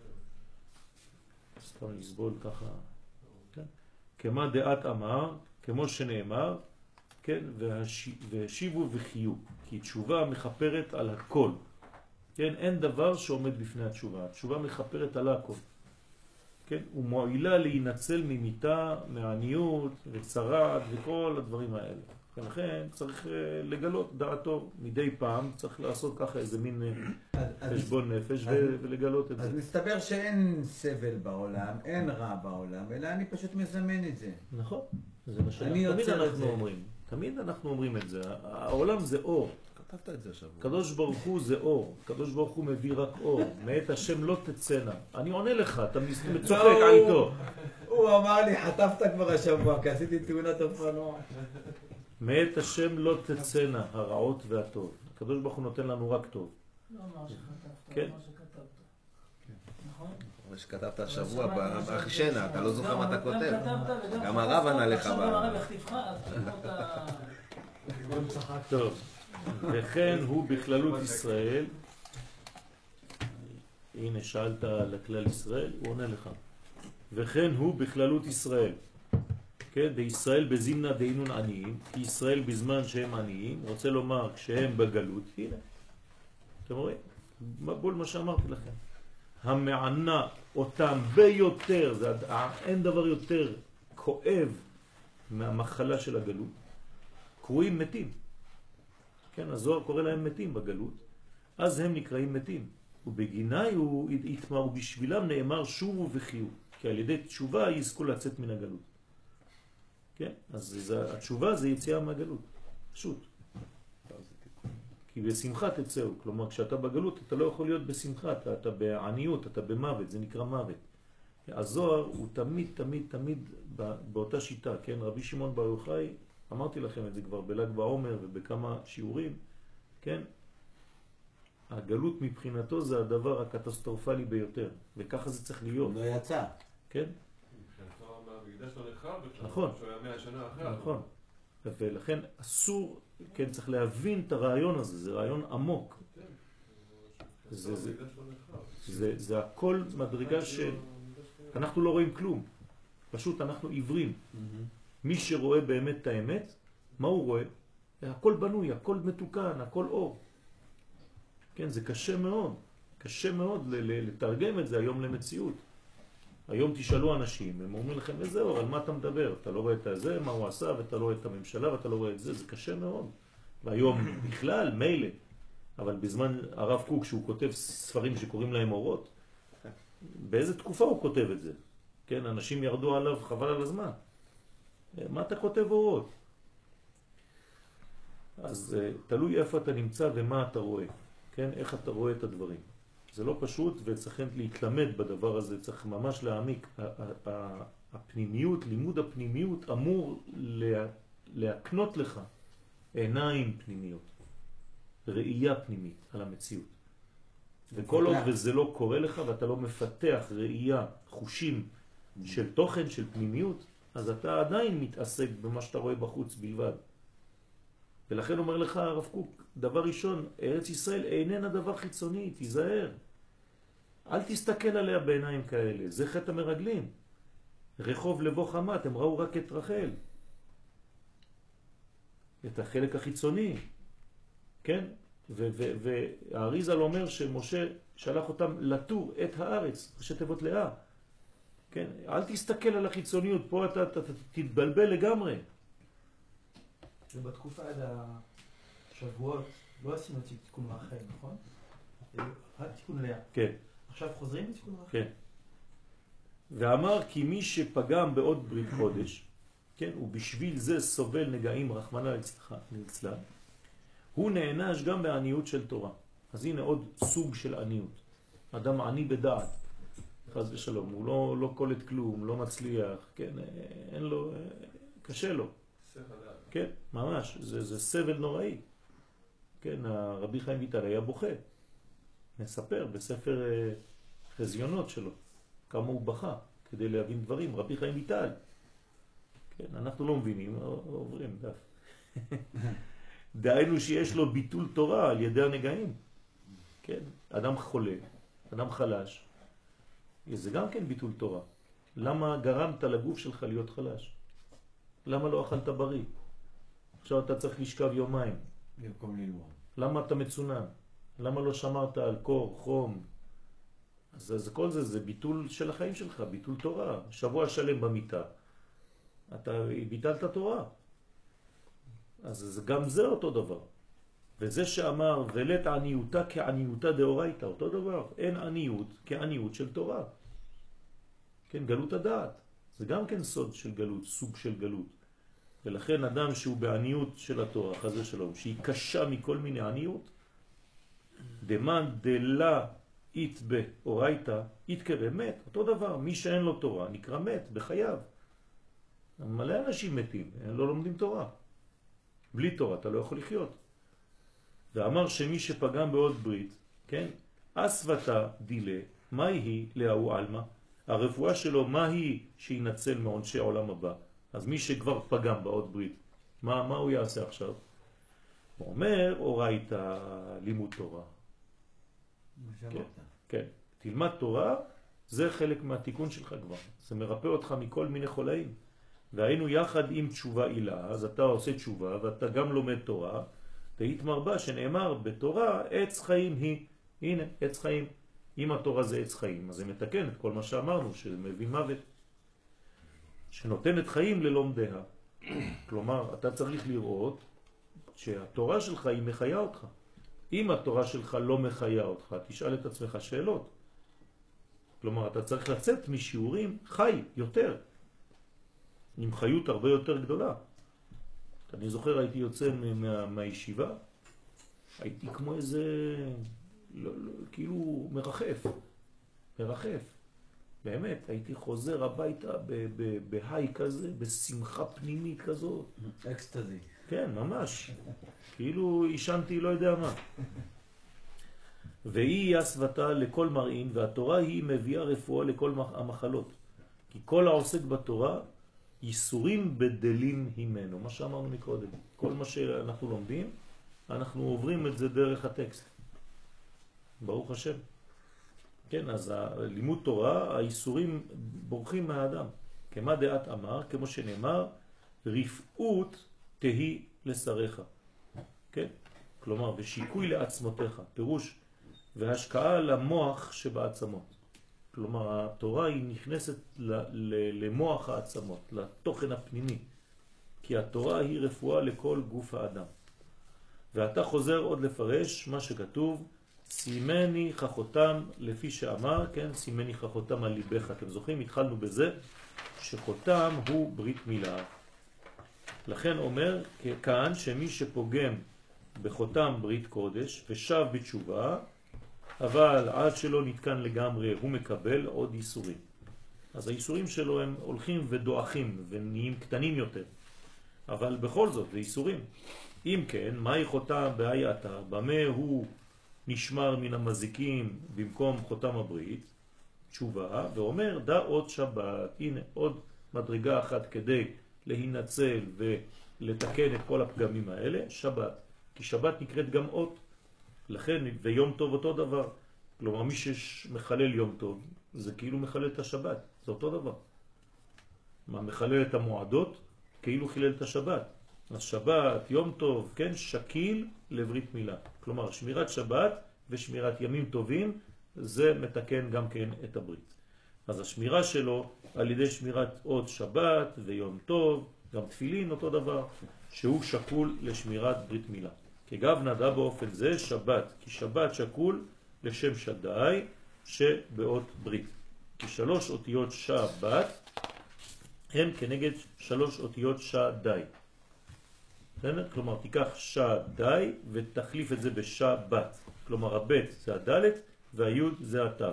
סתם לסבול ככה. כן? כמה דעת אמר, כמו שנאמר, כן, והשיבו וחיו, כי תשובה מחפרת על הכל. כן, אין דבר שעומד בפני התשובה. התשובה מחפרת על הכל. כן, ומועילה להינצל ממיתה, מעניות וצרעת וכל הדברים האלה. ולכן צריך לגלות דעתו מדי פעם, צריך לעשות ככה איזה מין חשבון נפש ולגלות את זה. אז מסתבר שאין סבל בעולם, אין רע בעולם, אלא אני פשוט מזמן את זה. נכון, זה מה שתמיד אנחנו אומרים. תמיד אנחנו אומרים את זה. העולם זה אור. כתבת את זה עכשיו. קדוש ברוך הוא זה אור. קדוש ברוך הוא מביא רק אור. מאת השם לא תצאנה. אני עונה לך, אתה מצוחק איתו. הוא אמר לי, חטפת כבר השבוע, כי עשיתי תאונת אופנוע. מאת השם לא תצאנה הרעות והטוב. הקדוש ברוך הוא נותן לנו רק טוב. לא אמר שכתבת, כן. אמר שכתבת. נכון? מה שכתבת השבוע באחישנה, אתה לא זוכר מה אתה כותב. כתבת וגם גם הרב ענה לך. עכשיו גם הרב יחטיפך, אז תלכות ה... טוב. וכן הוא בכללות ישראל. הנה שאלת על הכלל ישראל, הוא עונה לך. וכן הוא בכללות ישראל. כן, בישראל בזימנה דינון עניים, כי ישראל בזמן שהם עניים, רוצה לומר כשהם בגלות, הנה, אתם רואים? בול מה שאמרתי לכם. המענה אותם ביותר, אין דבר יותר כואב מהמחלה של הגלות, קרואים מתים. כן, הזוהר קורא להם מתים בגלות, אז הם נקראים מתים. ובגיני הוא התמר, ובשבילם נאמר שובו וחיו, כי על ידי תשובה יזכו לצאת מן הגלות. כן, אז התשובה זה יציאה מהגלות, פשוט. כי בשמחה תצאו. כלומר, כשאתה בגלות אתה לא יכול להיות בשמחה, אתה בעניות, אתה במוות, זה נקרא מוות. הזוהר הוא תמיד תמיד תמיד באותה שיטה, כן? רבי שמעון בר יוחאי, אמרתי לכם את זה כבר בל"ג בעומר ובכמה שיעורים, כן? הגלות מבחינתו זה הדבר הקטסטרופלי ביותר, וככה זה צריך להיות. הוא לא יצא. כן? מבחינתו המקדש לא נחרב בכלל, נכון. שהוא היה 100 שנה אחרי. נכון. ולכן אסור, כן, צריך להבין את הרעיון הזה, זה רעיון עמוק. זה הכל מדרגה שאנחנו לא רואים כלום, פשוט אנחנו עיוורים. מי שרואה באמת את האמת, מה הוא רואה? הכל בנוי, הכל מתוקן, הכל אור. כן, זה קשה מאוד, קשה מאוד לתרגם את זה היום למציאות. היום תשאלו אנשים, הם אומרים לכם איזה אור, על מה אתה מדבר? אתה לא רואה את זה, מה הוא עשה, ואתה לא רואה את הממשלה, ואתה לא רואה את זה, זה קשה מאוד. והיום בכלל, מילא, אבל בזמן הרב קוק שהוא כותב ספרים שקוראים להם אורות, באיזה תקופה הוא כותב את זה? כן, אנשים ירדו עליו חבל על הזמן. מה אתה כותב אורות? אז תלוי איפה אתה נמצא ומה אתה רואה, כן? איך אתה רואה את הדברים. זה לא פשוט וצריך להתלמד בדבר הזה, צריך ממש להעמיק. הפנימיות, לימוד הפנימיות אמור להקנות לך עיניים פנימיות, ראייה פנימית על המציאות. וכל עוד וזה לא קורה לך ואתה לא מפתח ראייה, חושים של תוכן, של פנימיות, אז אתה עדיין מתעסק במה שאתה רואה בחוץ בלבד. ולכן אומר לך הרב קוק, דבר ראשון, ארץ ישראל איננה דבר חיצוני, תיזהר. אל תסתכל עליה בעיניים כאלה, זה חטא המרגלים. רחוב לבוא חמת, הם ראו רק את רחל. את החלק החיצוני, כן? והאריזל אומר שמשה שלח אותם לטור את הארץ, שתיבות לאה. כן? אל תסתכל על החיצוניות, פה אתה תתבלבל לגמרי. ובתקופה עד השבועות לא עשינו תיקון רחל, נכון? רק תיקון לאה. כן. עכשיו חוזרים לתיקון רחל? כן. ואמר כי מי שפגם בעוד ברית חודש, כן, ובשביל זה סובל נגעים רחמנא ליצלן, הוא נענש גם בעניות של תורה. אז הנה עוד סוג של עניות. אדם עני בדעת, חס ושלום, הוא לא קולט כלום, לא מצליח, כן, אין לו, קשה לו. כן, ממש, זה סבל נוראי. כן, הרבי חיים ויטל היה בוכה. מספר בספר חזיונות שלו, כמה הוא בכה כדי להבין דברים. רבי חיים ויטל. כן, אנחנו לא מבינים, עוברים דף. דהיינו שיש לו ביטול תורה על ידי הנגעים. כן, אדם חולה, אדם חלש. זה גם כן ביטול תורה. למה גרמת לגוף שלך להיות חלש? למה לא אכלת בריא? עכשיו אתה צריך לשכב יומיים. במקום ללמוד. למה אתה מצונן? למה לא שמרת על קור, חום? אז כל זה, זה ביטול של החיים שלך, ביטול תורה. שבוע שלם במיטה. אתה ביטלת תורה. אז גם זה אותו דבר. וזה שאמר, ולת עניותה כעניותה דאורייתא, אותו דבר. אין עניות כעניות של תורה. כן, גלות הדעת. זה גם כן סוד של גלות, סוג של גלות. ולכן אדם שהוא בעניות של התורה, חזה שלום, שהיא קשה מכל מיני עניות, דמן דלה אית באורייתא, אית כבאמת, אותו דבר, מי שאין לו תורה נקרא מת בחייו. מלא אנשים מתים, הם לא לומדים תורה. בלי תורה אתה לא יכול לחיות. ואמר שמי שפגם בעוד ברית, כן, אסוותה דילה, מה היא להוא אלמה? הרפואה שלו, מה היא שינצל מעונשי העולם הבא? אז מי שכבר פגם בעוד ברית, מה הוא יעשה עכשיו? הוא אומר, אורייתא לימוד תורה. כן, כן. תלמד תורה, זה חלק מהתיקון שלך כבר. זה מרפא אותך מכל מיני חולאים. והיינו יחד עם תשובה אילה, אז אתה עושה תשובה ואתה גם לומד תורה, תהית מרבה שנאמר בתורה עץ חיים היא. הנה, עץ חיים. אם התורה זה עץ חיים, אז זה מתקן את כל מה שאמרנו, שמביא מוות. שנותנת חיים ללומדיה. כלומר, אתה צריך לראות שהתורה שלך היא מחיה אותך. אם התורה שלך לא מחיה אותך, תשאל את עצמך שאלות. כלומר, אתה צריך לצאת משיעורים חי יותר, עם חיות הרבה יותר גדולה. אני זוכר, הייתי יוצא מהישיבה, הייתי כמו איזה, כאילו מרחף. באמת, הייתי חוזר הביתה בהיי כזה, בשמחה פנימית כזאת. אקסטזי. כן, ממש. כאילו ישנתי לא יודע מה. והיא הסבתה לכל מראים, והתורה היא מביאה רפואה לכל המחלות. כי כל העוסק בתורה, ייסורים בדלים הימנו. מה שאמרנו מקודם. כל מה שאנחנו לומדים, אנחנו עוברים את זה דרך הטקסט. ברוך השם. כן, אז לימוד תורה, האיסורים בורחים מהאדם. כמה דעת אמר, כמו שנאמר, רפאות תהי לשריך. כן? כלומר, ושיקוי לעצמותיך. פירוש, והשקעה למוח שבעצמות. כלומר, התורה היא נכנסת למוח העצמות, לתוכן הפנימי. כי התורה היא רפואה לכל גוף האדם. ואתה חוזר עוד לפרש מה שכתוב, סימני חכותם, לפי שאמר, כן, סימני חכותם על ליבך. אתם זוכרים? התחלנו בזה שחותם הוא ברית מילה. לכן אומר כאן שמי שפוגם בחותם ברית קודש ושב בתשובה, אבל עד שלא נתקן לגמרי הוא מקבל עוד איסורים. אז האיסורים שלו הם הולכים ודועכים ונהיים קטנים יותר. אבל בכל זאת זה איסורים. אם כן, מהי חותם בהי אתה? במה הוא נשמר מן המזיקים במקום חותם הברית? תשובה, ואומר דע עוד שבת. הנה עוד מדרגה אחת כדי להינצל ולתקן את כל הפגמים האלה, שבת. כי שבת נקראת גם אות. לכן, ויום טוב אותו דבר. כלומר, מי שמחלל יום טוב, זה כאילו מחלל את השבת. זה אותו דבר. מה מחלל את המועדות? כאילו חילל את השבת. אז שבת, יום טוב, כן, שקיל לברית מילה. כלומר, שמירת שבת ושמירת ימים טובים, זה מתקן גם כן את הברית. אז השמירה שלו על ידי שמירת עוד שבת ויום טוב, גם תפילין אותו דבר, שהוא שקול לשמירת ברית מילה. כגב נדע באופן זה שבת, כי שבת שקול לשם שדאי שבאות ברית. כי 3 אותיות שבת הם כנגד 3 אותיות שדאי. כלומר, תיקח שדאי ותחליף את זה בשבת. כלומר, הבית זה הדלת והיוד זה התו.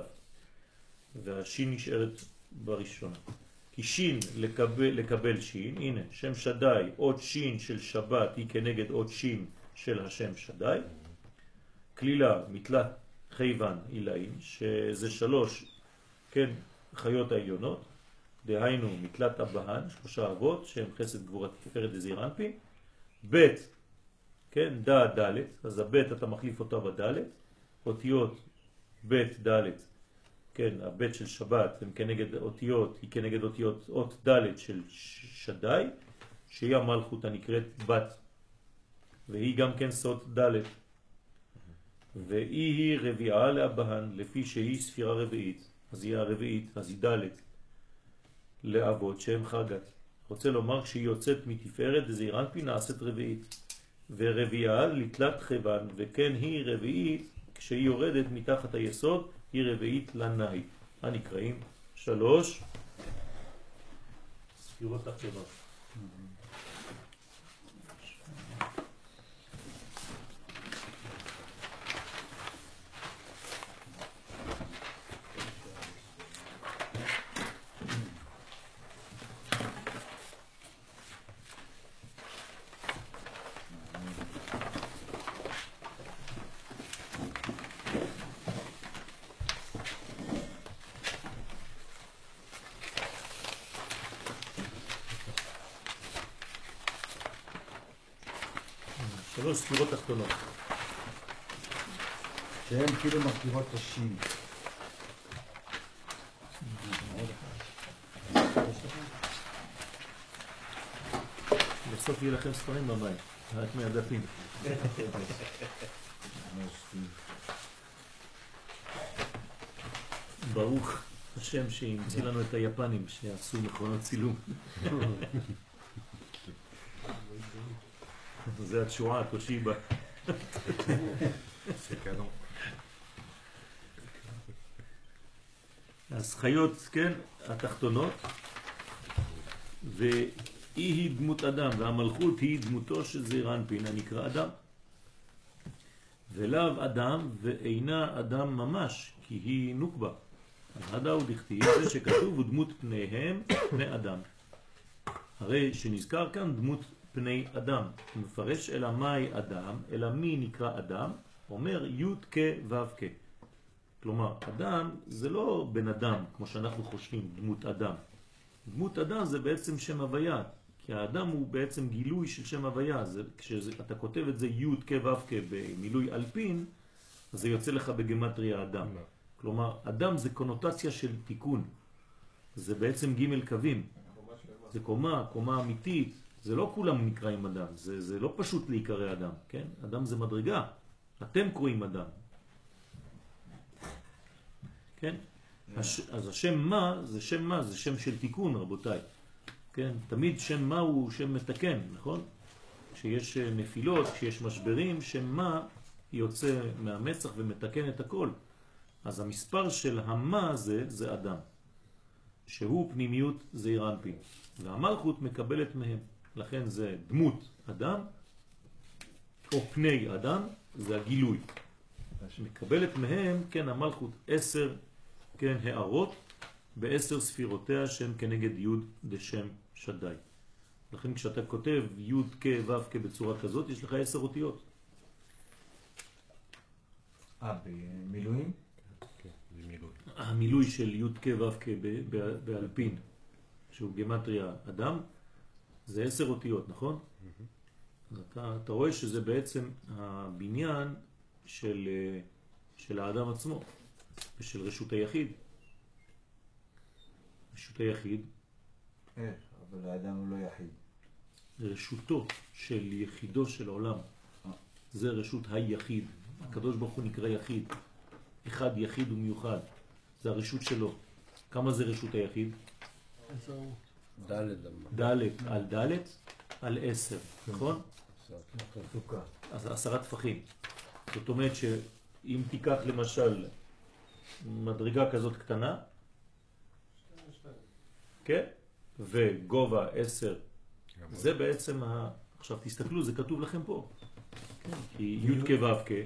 והשין נשארת בראשונה. כי שין לקבל שין, הנה, שם שדאי, עוד שין של שבת היא כנגד עוד שין של השם שדאי. כלילה, מתלת חייבן אילאים, שזה 3, כן, חיות העליונות. דהיינו, מתלת הבהן, 3 אבות, שהם חסד גבורת תפארת דזעיר אנפין. בית, כן, דלת, אז הבית אתה מחליף אותה בדלת. אותיות בית דלת, כן, הבית של שבת הם כנגד אותיות, היא כנגד אותיות אות דלת של שדאי, שהיא המלכות הנקראת בת, והיא גם כן סוד דלת, והיא רביעה לאבהן, לפי שהיא ספירה רביעית, אז היא הרביעית, אז היא דלת לאבות שהם חגת. רוצה לומר כשהיא יוצאת מתפארת דזעיר אנפין נעשית רביעית, ורביעה לתלת חבן, וכן היא רביעית כשהיא יורדת מתחת היסוד, היא רביעית לנאי. הנקראים 3 ספירות תחתונות. ספירות תחתונות. שהן כאילו מרכיבות את השין. בסוף יהיה לכם ספרים בבית, רק מהדפים. ברוך השם שהמציא לנו את היפנים שעשו מכונות צילום. זה התשועה, תושיבה. אז חיות, כן, התחתונות, והיא דמות אדם, והמלכות היא דמותו של זעיר אנפין, הנקרא אדם. ולאו אדם ואינה אדם ממש, כי היא נוקבה. הנדה הוא דכתיב, זה שכתוב ודמות פניהם פני אדם. הרי שנזכר כאן דמות פני אדם. הוא מפרש אלא מהי אדם, אלא מי נקרא אדם, אומר י' כ' ו' כ'. כלומר, אדם זה לא בן אדם, כמו שאנחנו חושבים, דמות אדם. דמות אדם זה בעצם שם הוויה, כי האדם הוא בעצם גילוי של שם הוויה. כשאתה כותב את זה י' כ' ו' כ' במילוי אלפין, אז זה יוצא לך בגמטריה אדם. כלומר, אדם זה קונוטציה של תיקון. זה בעצם ג' קווים. זה קומה אמיתית. זה לא כולם נקראים אדם. זה לא פשוט להיקרא אדם, כן? אדם זה מדרגה. אתם קוראים אדם. כן? אז השם מה זה שם מה? זה שם של תיקון, רבותיי. כן? תמיד שם מה הוא שם מתקן, נכון? כשיש נפילות, כשיש משברים, שם מה יוצא מהמצח ומתקן את הכל. אז המספר של המה זה אדם, שהוא פנימיות זעיר אנפין, והמלכות מקבלת מהם. לכן זה דמות אדם, או פני אדם, זה הגילוי. מקבלת מהם, כן, המלכות 10, כן, הערות, ב10 ספירותיה שהם כנגד י' דשם שדי. לכן כשאתה כותב י' כ' ו' כ' בצורה כזאת, יש לך 10 אותיות. במילואים? המילוי של י' כ' ו' כ' באלפין, שהוא גמטריה אדם, זה 10 אותיות, נכון? אז אתה רואה שזה בעצם הבניין של האדם עצמו, ושל רשות היחיד. רשות היחיד. איך? אבל האדם הוא לא יחיד. רשותו של יחידו של עולם. זה רשות היחיד. הקדוש ברוך הוא נקרא יחיד. אחד יחיד ומיוחד. זה הרשות שלו. כמה זה רשות היחיד? 10. ד' על ד' על 10, נכון? אז 10 טפחים. זאת אומרת שאם תיקח למשל מדרגה כזאת קטנה, כן? וגובה 10, זה בעצם עכשיו תסתכלו, זה כתוב לכם פה. כי י' כ' ו' כ',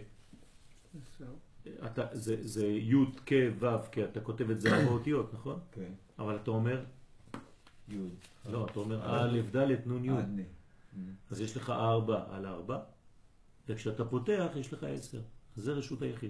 זה י' כ' ו' כ', אתה כותב את זה 4 אותיות, נכון? כן. אבל אתה אומר י'. לא, אתה אומר א' ד' נ' י'. אז יש לך 4 על 4, וכשאתה פותח יש לך 10. זה רשות היחיד.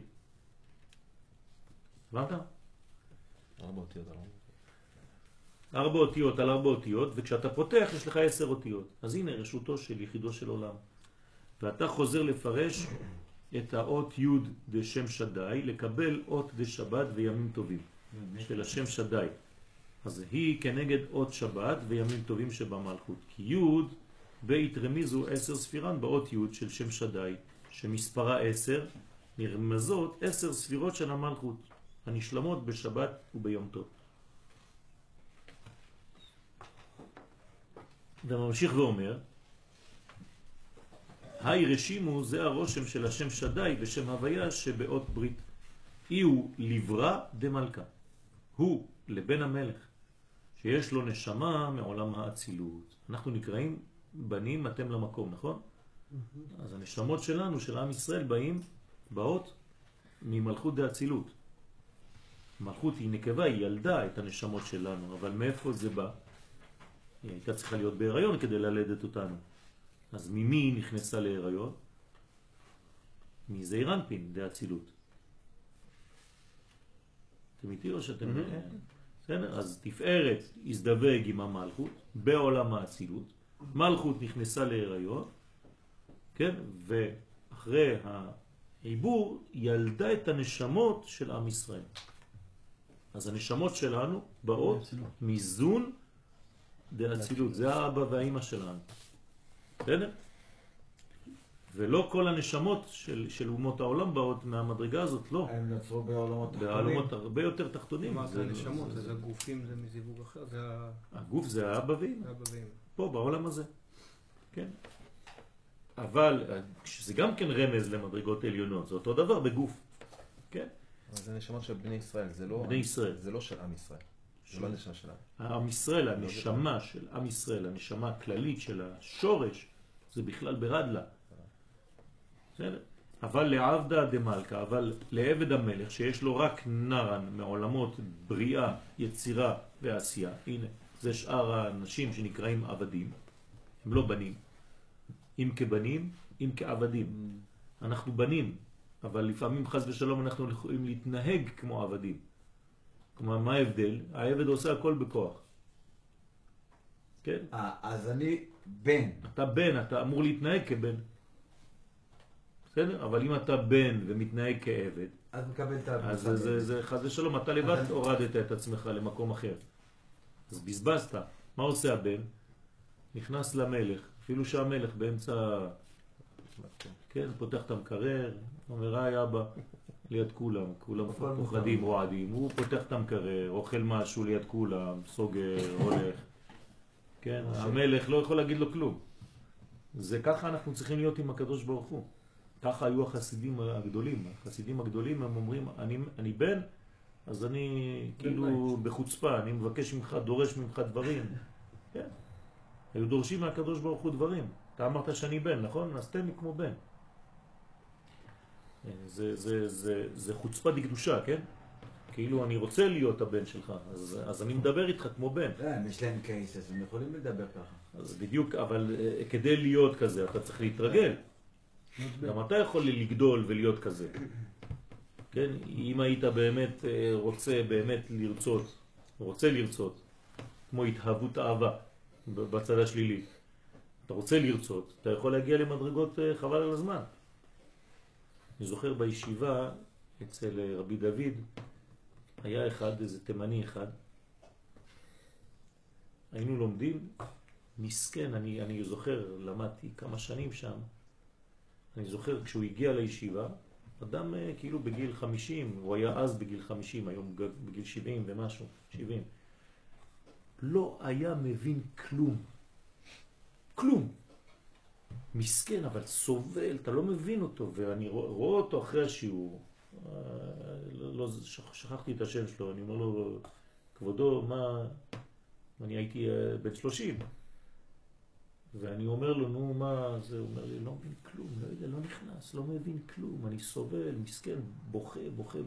הבנת? 4 אותיות על 4. 4 אותיות על 4 אותיות, וכשאתה פותח יש לך 10 אותיות. אז הנה רשותו של יחידו של עולם. ואתה חוזר לפרש את האות י' דשם שדי, לקבל אות דשבת וימים טובים של השם שדי. אז היא כנגד אות שבת וימים טובים שבמלכות. כי י' בית רמיזו 10 ספירן באות י' של שם שדי, שמספרה 10, נרמזות 10 ספירות של המלכות, הנשלמות בשבת וביום טוב. וממשיך ואומר, היי רשימו זה הרושם של השם שדי בשם הוויה שבאות ברית. אי הוא לברא דמלכה. הוא לבן המלך, שיש לו נשמה מעולם האצילות. אנחנו נקראים בנים אתם למקום, נכון? אז הנשמות שלנו, של עם ישראל, באות ממלכות דאצילות. מלכות היא נקבה, היא ילדה את הנשמות שלנו, אבל מאיפה זה בא? היא הייתה צריכה להיות בהיריון כדי ללדת אותנו. אז ממי היא נכנסה להיריון? מזעיר אנפין, דאצילות. אתם איתי או שאתם... אז תפארת הזדווג עם המלכות בעולם האצילות. מלכות נכנסה להיריון, כן? ואחרי העיבור ילדה את הנשמות של עם ישראל. אז הנשמות שלנו באות מזון דאצילות. זה האבא והאמא שלנו. בסדר? ולא כל הנשמות של אומות העולם באות מהמדרגה הזאת, לא. הם נוצרו בעולמות תחתונים. בעולמות הרבה יותר תחתונים. מה זה הנשמות? זה הגופים, זה מזיווג אחר? הגוף זה האבא ואמא. האבא ואמא. פה בעולם הזה. כן. אבל שזה גם כן רמז למדרגות עליונות, זה אותו דבר בגוף. כן. אבל זה נשמות של בני ישראל, זה לא... בני ישראל. זה לא של עם ישראל. זה לא הנשמה שלנו. עם ישראל, הנשמה של עם ישראל, הנשמה הכללית של השורש, זה בכלל ברדלה. בסדר? אבל לעבדה דמלכה, אבל לעבד המלך שיש לו רק נרן מעולמות בריאה, יצירה ועשייה, הנה, זה שאר האנשים שנקראים עבדים, הם לא בנים, אם כבנים, אם כעבדים. אנחנו בנים, אבל לפעמים חס ושלום אנחנו יכולים להתנהג כמו עבדים. כלומר, מה ההבדל? העבד עושה הכל בכוח. כן? אז אני בן. אתה בן, אתה אמור להתנהג כבן. בסדר? אבל אם אתה בן ומתנהג כעבד, אז מקבל את העבד. אז זה חס ושלום, אתה לבד הורדת את עצמך למקום אחר. אז בזבזת. מה עושה הבן? נכנס למלך, אפילו שהמלך באמצע, כן, פותח את המקרר, אומר, היי אבא, ליד כולם פוחדים, רועדים, הוא פותח את המקרר, אוכל משהו ליד כולם, סוגר, הולך. כן, המלך לא יכול להגיד לו כלום. זה ככה אנחנו צריכים להיות עם הקדוש ברוך הוא. ככה היו החסידים הגדולים. החסידים הגדולים הם אומרים, אני בן, אז אני כאילו בחוצפה, אני מבקש ממך, דורש ממך דברים. כן. היו דורשים מהקדוש ברוך הוא דברים. אתה אמרת שאני בן, נכון? אז תן לי כמו בן. זה חוצפה דקדושה, כן? כאילו אני רוצה להיות הבן שלך, אז אני מדבר איתך כמו בן. אם יש להם קייס, אז הם יכולים לדבר ככה. אז בדיוק, אבל כדי להיות כזה, אתה צריך להתרגל. גם אתה יכול לגדול ולהיות כזה. כן? אם היית באמת רוצה לרצות, כמו התאהבות אהבה בצד השלילי, אתה רוצה לרצות, אתה יכול להגיע למדרגות חבל על הזמן. אני זוכר בישיבה אצל רבי דוד, היה איזה תימני אחד, היינו לומדים, מסכן, אני זוכר, למדתי כמה שנים שם, אני זוכר כשהוא הגיע לישיבה, אדם כאילו בגיל 50, הוא היה אז בגיל 50, היום בגיל 70 ומשהו, 70, לא היה מבין כלום. כלום. מסכן, אבל סובל, אתה לא מבין אותו, ואני רואה אותו אחרי השיעור, לא שכחתי את השם שלו, אני אומר לו, כבודו, מה, אני הייתי בן 30, ואני אומר לו, נו, מה זה? הוא אומר לי, לא מבין כלום, לא יודע, לא נכנס, לא מבין כלום, אני סובל, מסכן, בוכה.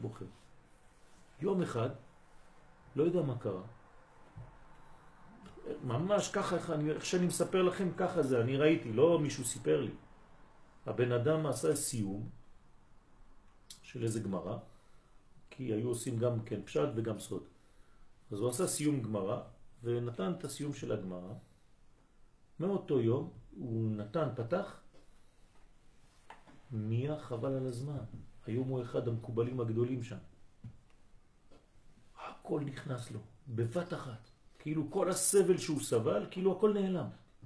יום אחד, לא יודע מה קרה, ממש ככה, איך שאני מספר לכם, ככה זה, אני ראיתי, לא מישהו סיפר לי. הבן אדם עשה סיום של איזה גמרא, כי היו עושים גם כן פשט וגם סוד. אז הוא עשה סיום גמרא, ונתן את הסיום של הגמרא. מאותו יום הוא פתח, נהיה חבל על הזמן. היום הוא אחד המקובלים הגדולים שם. הכל נכנס לו, בבת אחת. כאילו כל הסבל שהוא סבל, כאילו הכל נעלם.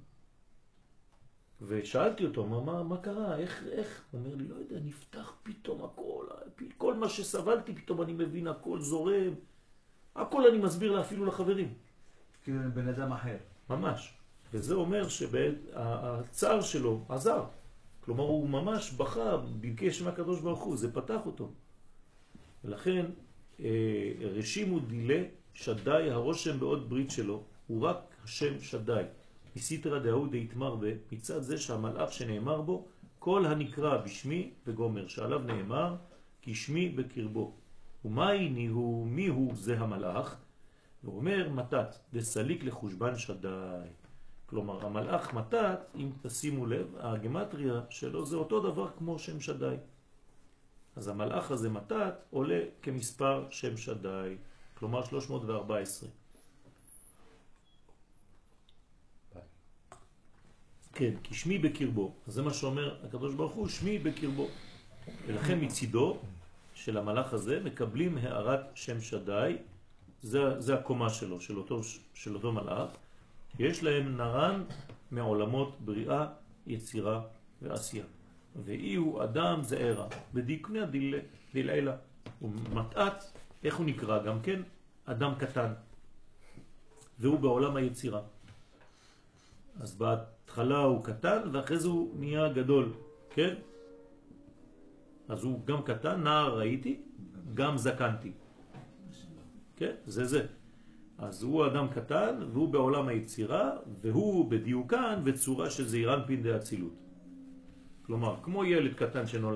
ושאלתי אותו, מה קרה? איך? הוא אומר לי, לא יודע, נפתח פתאום הכל, כל מה שסבלתי פתאום אני מבין, הכל זורם. הכל אני מסביר לה אפילו לחברים. כאילו בן אדם אחר. ממש. וזה אומר שהצער שלו עזר. כלומר הוא ממש בכה, ביקש מהקדוש ברוך הוא, זה פתח אותו. ולכן רשימו דילה שדאי הרושם בעוד ברית שלו הוא רק השם שדאי. מסיתרא דאהו דהתמרבה, מצד זה שהמלאך שנאמר בו כל הנקרא בשמי וגומר, שעליו נאמר כי שמי בקרבו. ומי הוא זה המלאך? הוא אומר מתת דסליק לחושבן שדאי. כלומר המלאך מתת, אם תשימו לב, הגמטריה שלו זה אותו דבר כמו שם שדאי. אז המלאך הזה מתת עולה כמספר שם שדאי, כלומר 314. כן, כי שמי בקרבו. אז זה מה שאומר הקדוש ברוך הוא, שמי בקרבו. ולכן מצידו של המלאך הזה מקבלים הערת שם שדאי, זה הקומה שלו, של אותו מלאך. יש להם נרן מעולמות בריאה, יצירה ועשייה. ואי הוא אדם זעירה, בדיקנה דילעילה. ומתעת, איך הוא נקרא גם כן? אדם קטן. והוא בעולם היצירה. אז בהתחלה הוא קטן, ואחרי זה הוא נהיה גדול, כן? אז הוא גם קטן, נער ראיתי, גם זקנתי. כן? זה. אז הוא אדם קטן, והוא בעולם היצירה, והוא בדיוקן וצורה של זעירן פין דאצילות. כלומר, כמו ילד קטן שנולד,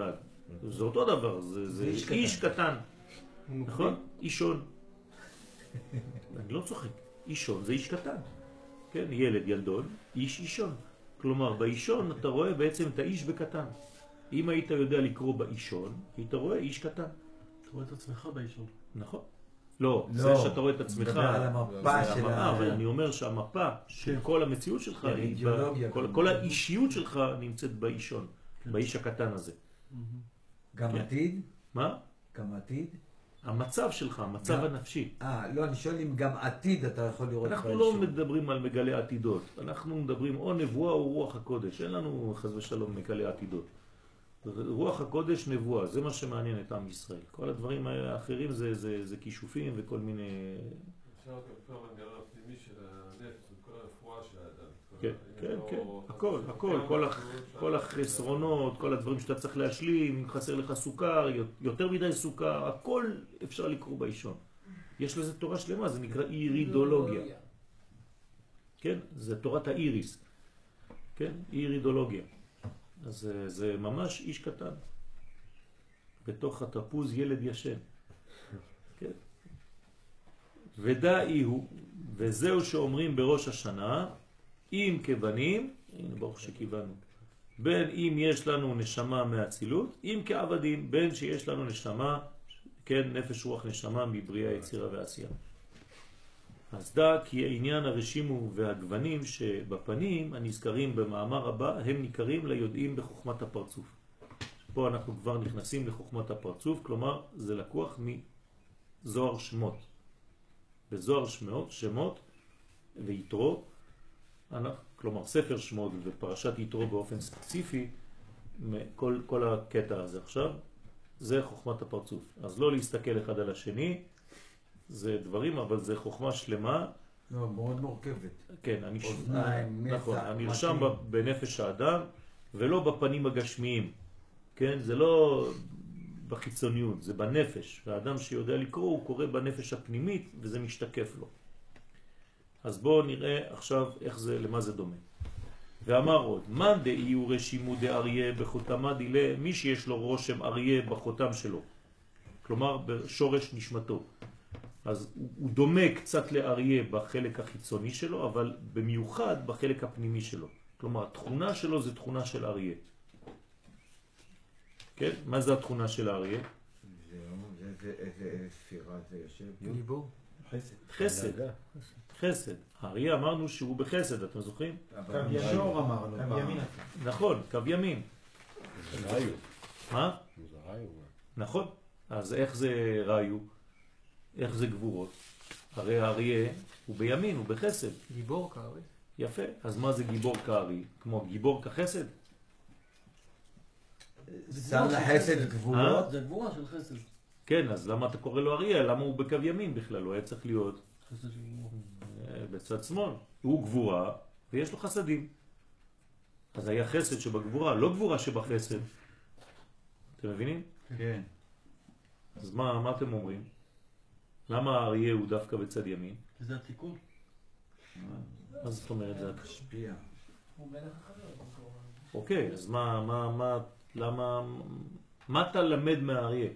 זה אותו דבר, זה איש קטן, נכון? אישון. אני לא צוחק, אישון זה איש קטן, כן? ילד, ילדון, איש אישון. כלומר, באישון אתה רואה בעצם את האיש בקטן. אם היית יודע לקרוא באישון, היית רואה איש קטן. אתה רואה את עצמך באישון. נכון. לא, זה שאתה רואה את עצמך, מדבר על המפה של אבל אני אומר שהמפה של כל המציאות שלך, כל האישיות שלך נמצאת באישון, באיש הקטן הזה. גם עתיד? מה? גם עתיד? המצב שלך, המצב הנפשי. לא, אני שואל אם גם עתיד אתה יכול לראות באישון. אנחנו לא מדברים על מגלי עתידות, אנחנו מדברים או נבואה או רוח הקודש, אין לנו חס ושלום מגלי עתידות. רוח הקודש נבואה, זה מה שמעניין את עם ישראל. כל הדברים האחרים זה כישופים וכל מיני... אפשר גם מנגנון הפנימי של הנפש, כל הרפואה של האדם. כן, הכל, כל החסרונות, כל הדברים שאתה צריך להשלים, אם חסר לך סוכר, יותר מדי סוכר, הכל אפשר לקרוא באישון. יש לזה תורה שלמה, זה נקרא אירידולוגיה. כן, זה תורת האיריס. כן, אירידולוגיה. אז זה ממש איש קטן. בתוך התפוז ילד ישן. כן. ודאי הוא, וזהו שאומרים בראש השנה, אם כבנים, הנה ברוך שכיוונו, בין אם יש לנו נשמה מהצילות, אם כעבדים, בין שיש לנו נשמה, כן, נפש רוח נשמה מבריאה יצירה ועשייה. אז דע כי העניין הרשימו והגוונים שבפנים הנזכרים במאמר הבא הם ניכרים ליודעים בחוכמת הפרצוף. פה אנחנו כבר נכנסים לחוכמת הפרצוף, כלומר זה לקוח מזוהר שמות. בזוהר שמות ויתרו, כלומר ספר שמות ופרשת יתרו באופן ספציפי, כל הקטע הזה עכשיו, זה חוכמת הפרצוף. אז לא להסתכל אחד על השני, זה דברים, אבל זה חוכמה שלמה. לא, מאוד מורכבת. כן, אוזניים, נכון, הנרשם בנפש האדם ולא בפנים הגשמיים. כן, זה לא בחיצוניות, זה בנפש. והאדם שיודע לקרוא, הוא קורא בנפש הפנימית וזה משתקף לו. אז בואו נראה עכשיו איך זה, למה זה דומה. ואמר עוד, מה דאיו רשימו דאריה בחותמה דילה, מי שיש לו רושם אריה בחותם שלו. כלומר, בשורש נשמתו. אז הוא דומה קצת לאריה בחלק החיצוני שלו, אבל במיוחד בחלק הפנימי שלו. כלומר, התכונה שלו זה תכונה של אריה. כן? מה זה התכונה של האריה? איזה ספירה זה יושב? גיבור. חסד. חסד. האריה אמרנו שהוא בחסד, אתם זוכרים? קו ישור אמרנו. קו ימין. נכון, קו ימין. ראיו. מה? זה ראיו. נכון. אז איך זה ראיו? איך זה גבורות? הרי האריה הוא בימין, הוא בחסד. גיבור כארי. יפה. אז מה זה גיבור כארי? כמו גיבור כחסד? שם לחסד גבורות? זה גבורה של חסד. כן, אז למה אתה קורא לו אריה? למה הוא בקו ימין בכלל? הוא היה צריך להיות חסד של גבורה. בצד שמאל. הוא גבורה ויש לו חסדים. אז היה חסד שבגבורה, לא גבורה שבחסד. אתם מבינים? כן. אז מה אתם אומרים? למה האריה הוא דווקא בצד ימין? זה התיקון. מה זאת אומרת זה? משפיע. הוא מלך החיות. אוקיי, אז מה אתה למד מהאריה?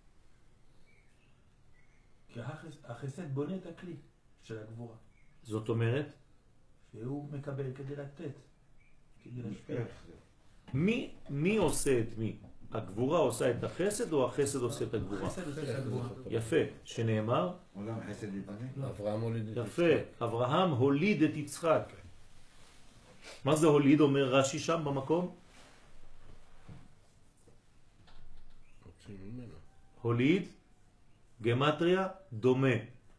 כי החסד בונה את הכלי של הגבורה. זאת אומרת, שהוא מקבל כדי לתת. כדי להשפיע. מי עושה את מי? הגבורה עושה את החסד או החסד עושה את הגבורה? החסד עושה את הגבורה. יפה, שנאמר, עולם חסד יבנה. אברהם הוליד את יפה, אברהם הוליד את יצחק. מה זה הוליד אומר רש"י שם במקום? הוליד, גמטריה, דומה.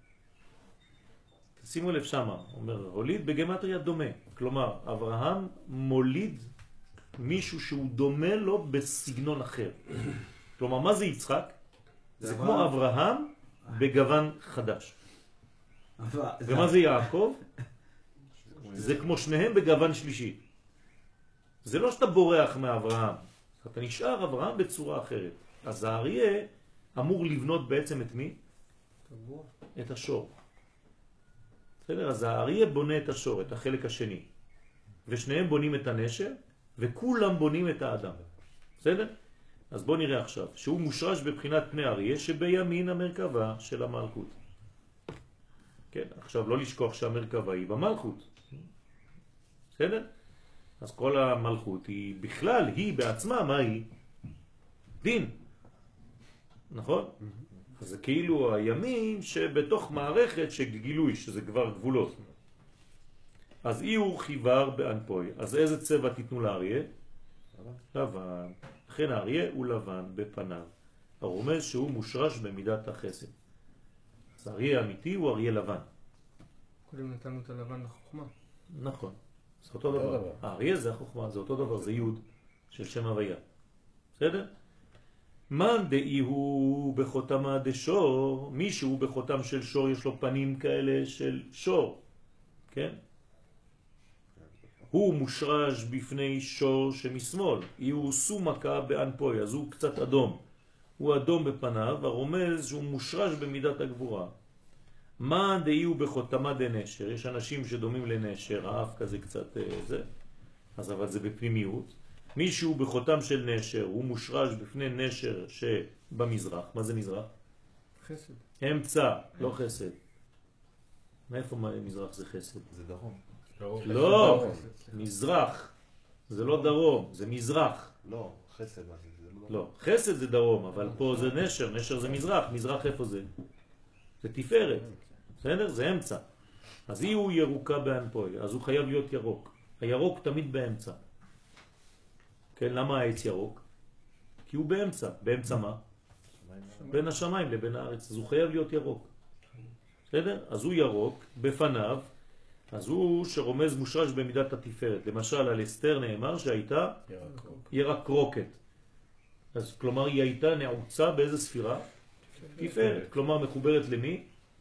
שימו לב שמה, אומר הוליד בגמטריה דומה. כלומר, אברהם מוליד מישהו שהוא דומה לו בסגנון אחר. כלומר, מה זה יצחק? זה כמו אברהם בגוון חדש. ומה זה יעקב? זה כמו שניהם בגוון שלישי. זה לא שאתה בורח מאברהם, אתה נשאר אברהם בצורה אחרת. אז האריה אמור לבנות בעצם את מי? את השור. בסדר? אז האריה בונה את השור, את החלק השני. ושניהם בונים את הנשר, וכולם בונים את האדם. בסדר? אז בוא נראה עכשיו, שהוא מושרש בבחינת פני אריה שבימין המרכבה של המלכות. כן, עכשיו לא לשכוח שהמרכבה היא במלכות. בסדר? אז כל המלכות היא בכלל, היא בעצמה, מה היא? דין. נכון? אז זה כאילו הימין שבתוך מערכת שגילוי, שזה כבר גבולות. אז אי הוא חיוור באנפוי. אז איזה צבע תיתנו לאריה? לבן. לכן האריה הוא לבן בפניו. הרומז שהוא מושרש במידת החסד. אז האריה האמיתי הוא אריה לבן. קודם נתנו את הלבן לחוכמה. נכון. זה אותו דבר. האריה זה החוכמה, זה אותו דבר, זה יוד של שם הוויה. בסדר? מן דאי הוא בחותמה דשור, מישהו בחותם של שור יש לו פנים כאלה של שור. כן? הוא מושרש בפני שור שמשמאל, הוא סומקה באנפוי, אז הוא קצת אדום. הוא אדום בפניו, הרומז שהוא מושרש במידת הגבורה. מה דאי הוא בחותמה דנשר, יש אנשים שדומים לנשר, האף כזה קצת זה, אז אבל זה בפנימיות. מישהו בחותם של נשר, הוא מושרש בפני נשר שבמזרח. מה זה מזרח? חסד. אמצע, לא חסד. מאיפה מזרח זה חסד? זה דרום. לא, מזרח. זה לא דרום, זה מזרח. לא, חסד מה זה? זה לא דרום. לא, חסד זה דרום, אבל פה זה נשר, נשר זה מזרח. מזרח איפה זה? זה תפארת. בסדר? זה אמצע. אז היא הוא ירוקה באנפוי, אז הוא חייב להיות ירוק. הירוק תמיד באמצע. כן, למה העץ ירוק? כי הוא באמצע. באמצע מה? בין השמיים לבין הארץ. אז הוא חייב להיות ירוק. בסדר? אז הוא ירוק בפניו, אז הוא שרומז מושרש במידת התפארת. למשל על אסתר נאמר שהייתה ירקרוקת. אז כלומר היא הייתה נעוצה באיזה ספירה? תפארת. כלומר מחוברת למי?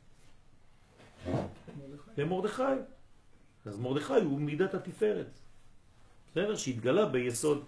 למרדכי. אז מרדכי הוא מידת התפארת. בסדר? שהתגלה ביסוד.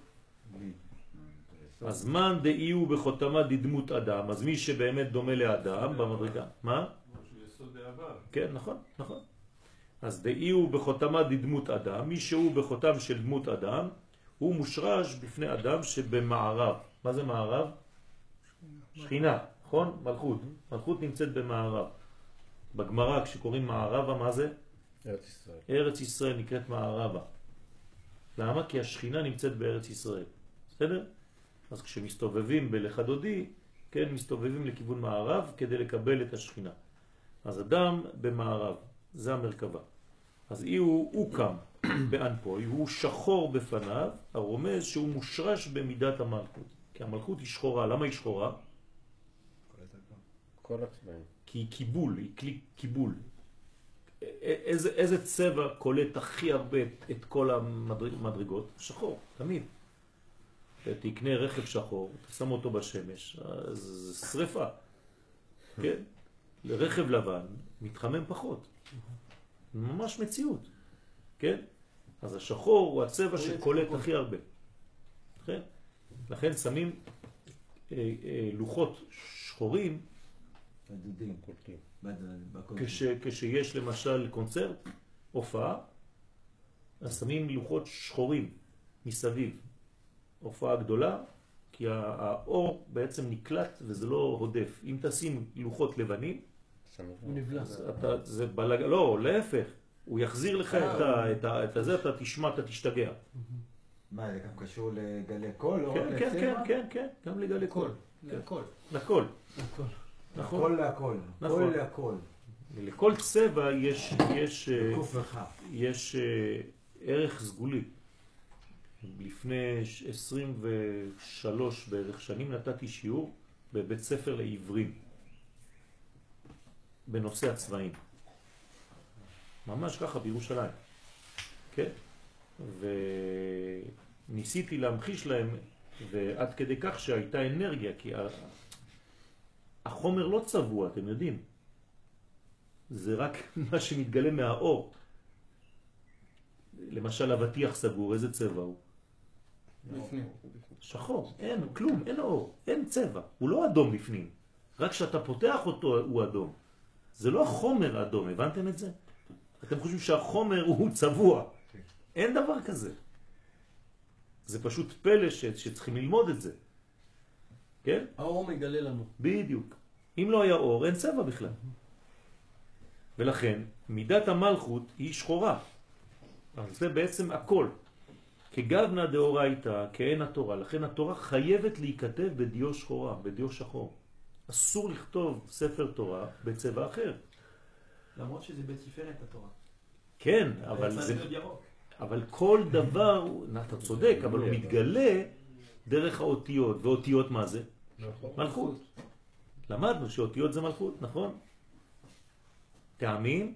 אז מן דאי הוא בחותמה דדמות אדם, אז מי שבאמת דומה לאדם במדרגה. מה? משהו יסוד העבר. כן, נכון, נכון. אז דאי הוא בחותמה דדמות אדם, מי שהוא בחותם של דמות אדם, הוא מושרש בפני אדם שבמערב. מה זה מערב? שכינה, נכון? מלכות. מלכות נמצאת במערב. בגמרא כשקוראים מערבה, מה זה? ארץ ישראל. ארץ ישראל נקראת מערבה. למה? כי השכינה נמצאת בארץ ישראל. בסדר? אז כשמסתובבים בלך דודי, כן, מסתובבים לכיוון מערב כדי לקבל את השכינה. אז אדם במערב, זה המרכבה. אז הוא קם באנפוי, הוא שחור בפניו, הרומז שהוא מושרש במידת המלכות. כי המלכות היא שחורה. למה היא שחורה? כל הצבעים. כי היא קיבול, היא כלי קיבול. איזה צבע קולט הכי הרבה את כל המדרגות? שחור, תמיד. תקנה רכב שחור, תשם אותו בשמש, אז זה שריפה. כן? לרכב לבן מתחמם פחות. ממש מציאות. כן? אז השחור הוא הצבע שקולט הכי הרבה. כן? לכן שמים לוחות שחורים בדודים. כשיש למשל קונצרט, הופעה, אז שמים לוחות שחורים מסביב. הופעה גדולה, כי האור בעצם נקלט וזה לא הודף. אם תשים לוחות לבנים, הוא נבלע. זה בלג... לא, להפך. הוא יחזיר לך את זה, אתה תשמע, אתה תשתגע. מה, זה גם קשור לגלי קול? כן, גם לגלי קול. לכל. לכל. נכון. הכל להכל. נכון. הכל להכל. לכל צבע יש ערך סגולי. לפני 23 בערך שנים נתתי שיעור בבית ספר לעברים בנושא הצבעים. ממש ככה בירושלים. כן? וניסיתי להמחיש להם, ועד כדי כך שהייתה אנרגיה, כי החומר לא צבוע, אתם יודעים. זה רק מה שמתגלה מהאור. למשל אבטיח סגור, איזה צבע הוא? שחור, אין כלום, אין אור, אין צבע. הוא לא אדום בפנים. רק כשאתה פותח אותו הוא אדום. זה לא החומר אדום, הבנתם את זה? אתם חושבים שהחומר הוא צבוע. אין דבר כזה. זה פשוט פלא שצריכים ללמוד את זה. כן? האור מגלה לנו. בדיוק. אם לא היה אור, אין צבע בכלל. ולכן, מידת המלכות היא שחורה. אז זה בעצם הכל. כגוונה דאורייתא, כאין התורה. לכן התורה חייבת להיכתב בדיו שחורה, בדיו שחור. אסור לכתוב ספר תורה בצבע אחר. למרות שזה בתפארת התורה. כן, אבל כל דבר, אתה צודק, אבל הוא מתגלה דרך האותיות. ואותיות מה זה? מלכות. למדנו שאותיות זה מלכות, נכון? טעמים,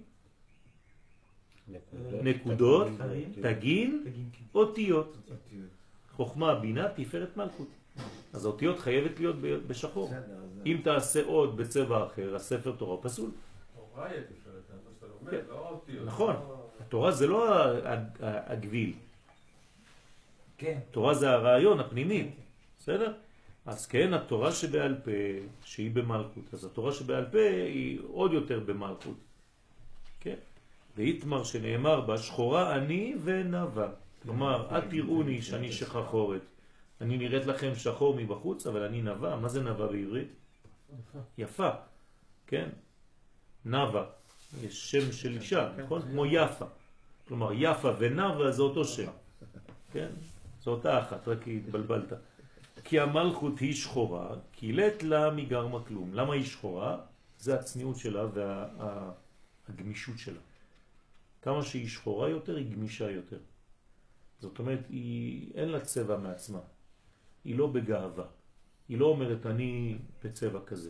נקודות, תגין, אותיות. חוכמה, בינה, תפארת מלכות. אז האותיות חייבת להיות בשחור. אם תעשה עוד בצבע אחר, הספר תורה פסול. תורה יהיה תפארת, מה שאתה לומד, לא האותיות. נכון. התורה זה לא הגביל. כן. תורה זה הרעיון הפנימי. בסדר? אז כן, התורה שבעל פה, שהיא במלכות, אז התורה שבעל פה היא עוד יותר במלכות. כן? ויתמר שנאמר בה, שחורה אני ונבה. כלומר, אל תראוני שאני שחחורת. אני נראית לכם שחור מבחוץ, אבל אני נבה. מה זה נבה בעברית? יפה. כן? נבה. יש שם של אישה, נכון? כמו יפה. כלומר, יפה ונבה זה אותו שם. כן? זו אותה אחת, רק התבלבלת. כי המלכות היא שחורה, כי לית לה מגרמה כלום. למה היא שחורה? זה הצניעות שלה והגמישות שלה. כמה שהיא שחורה יותר, היא גמישה יותר. זאת אומרת, אין לה צבע מעצמה. היא לא בגאווה. היא לא אומרת, אני בצבע כזה.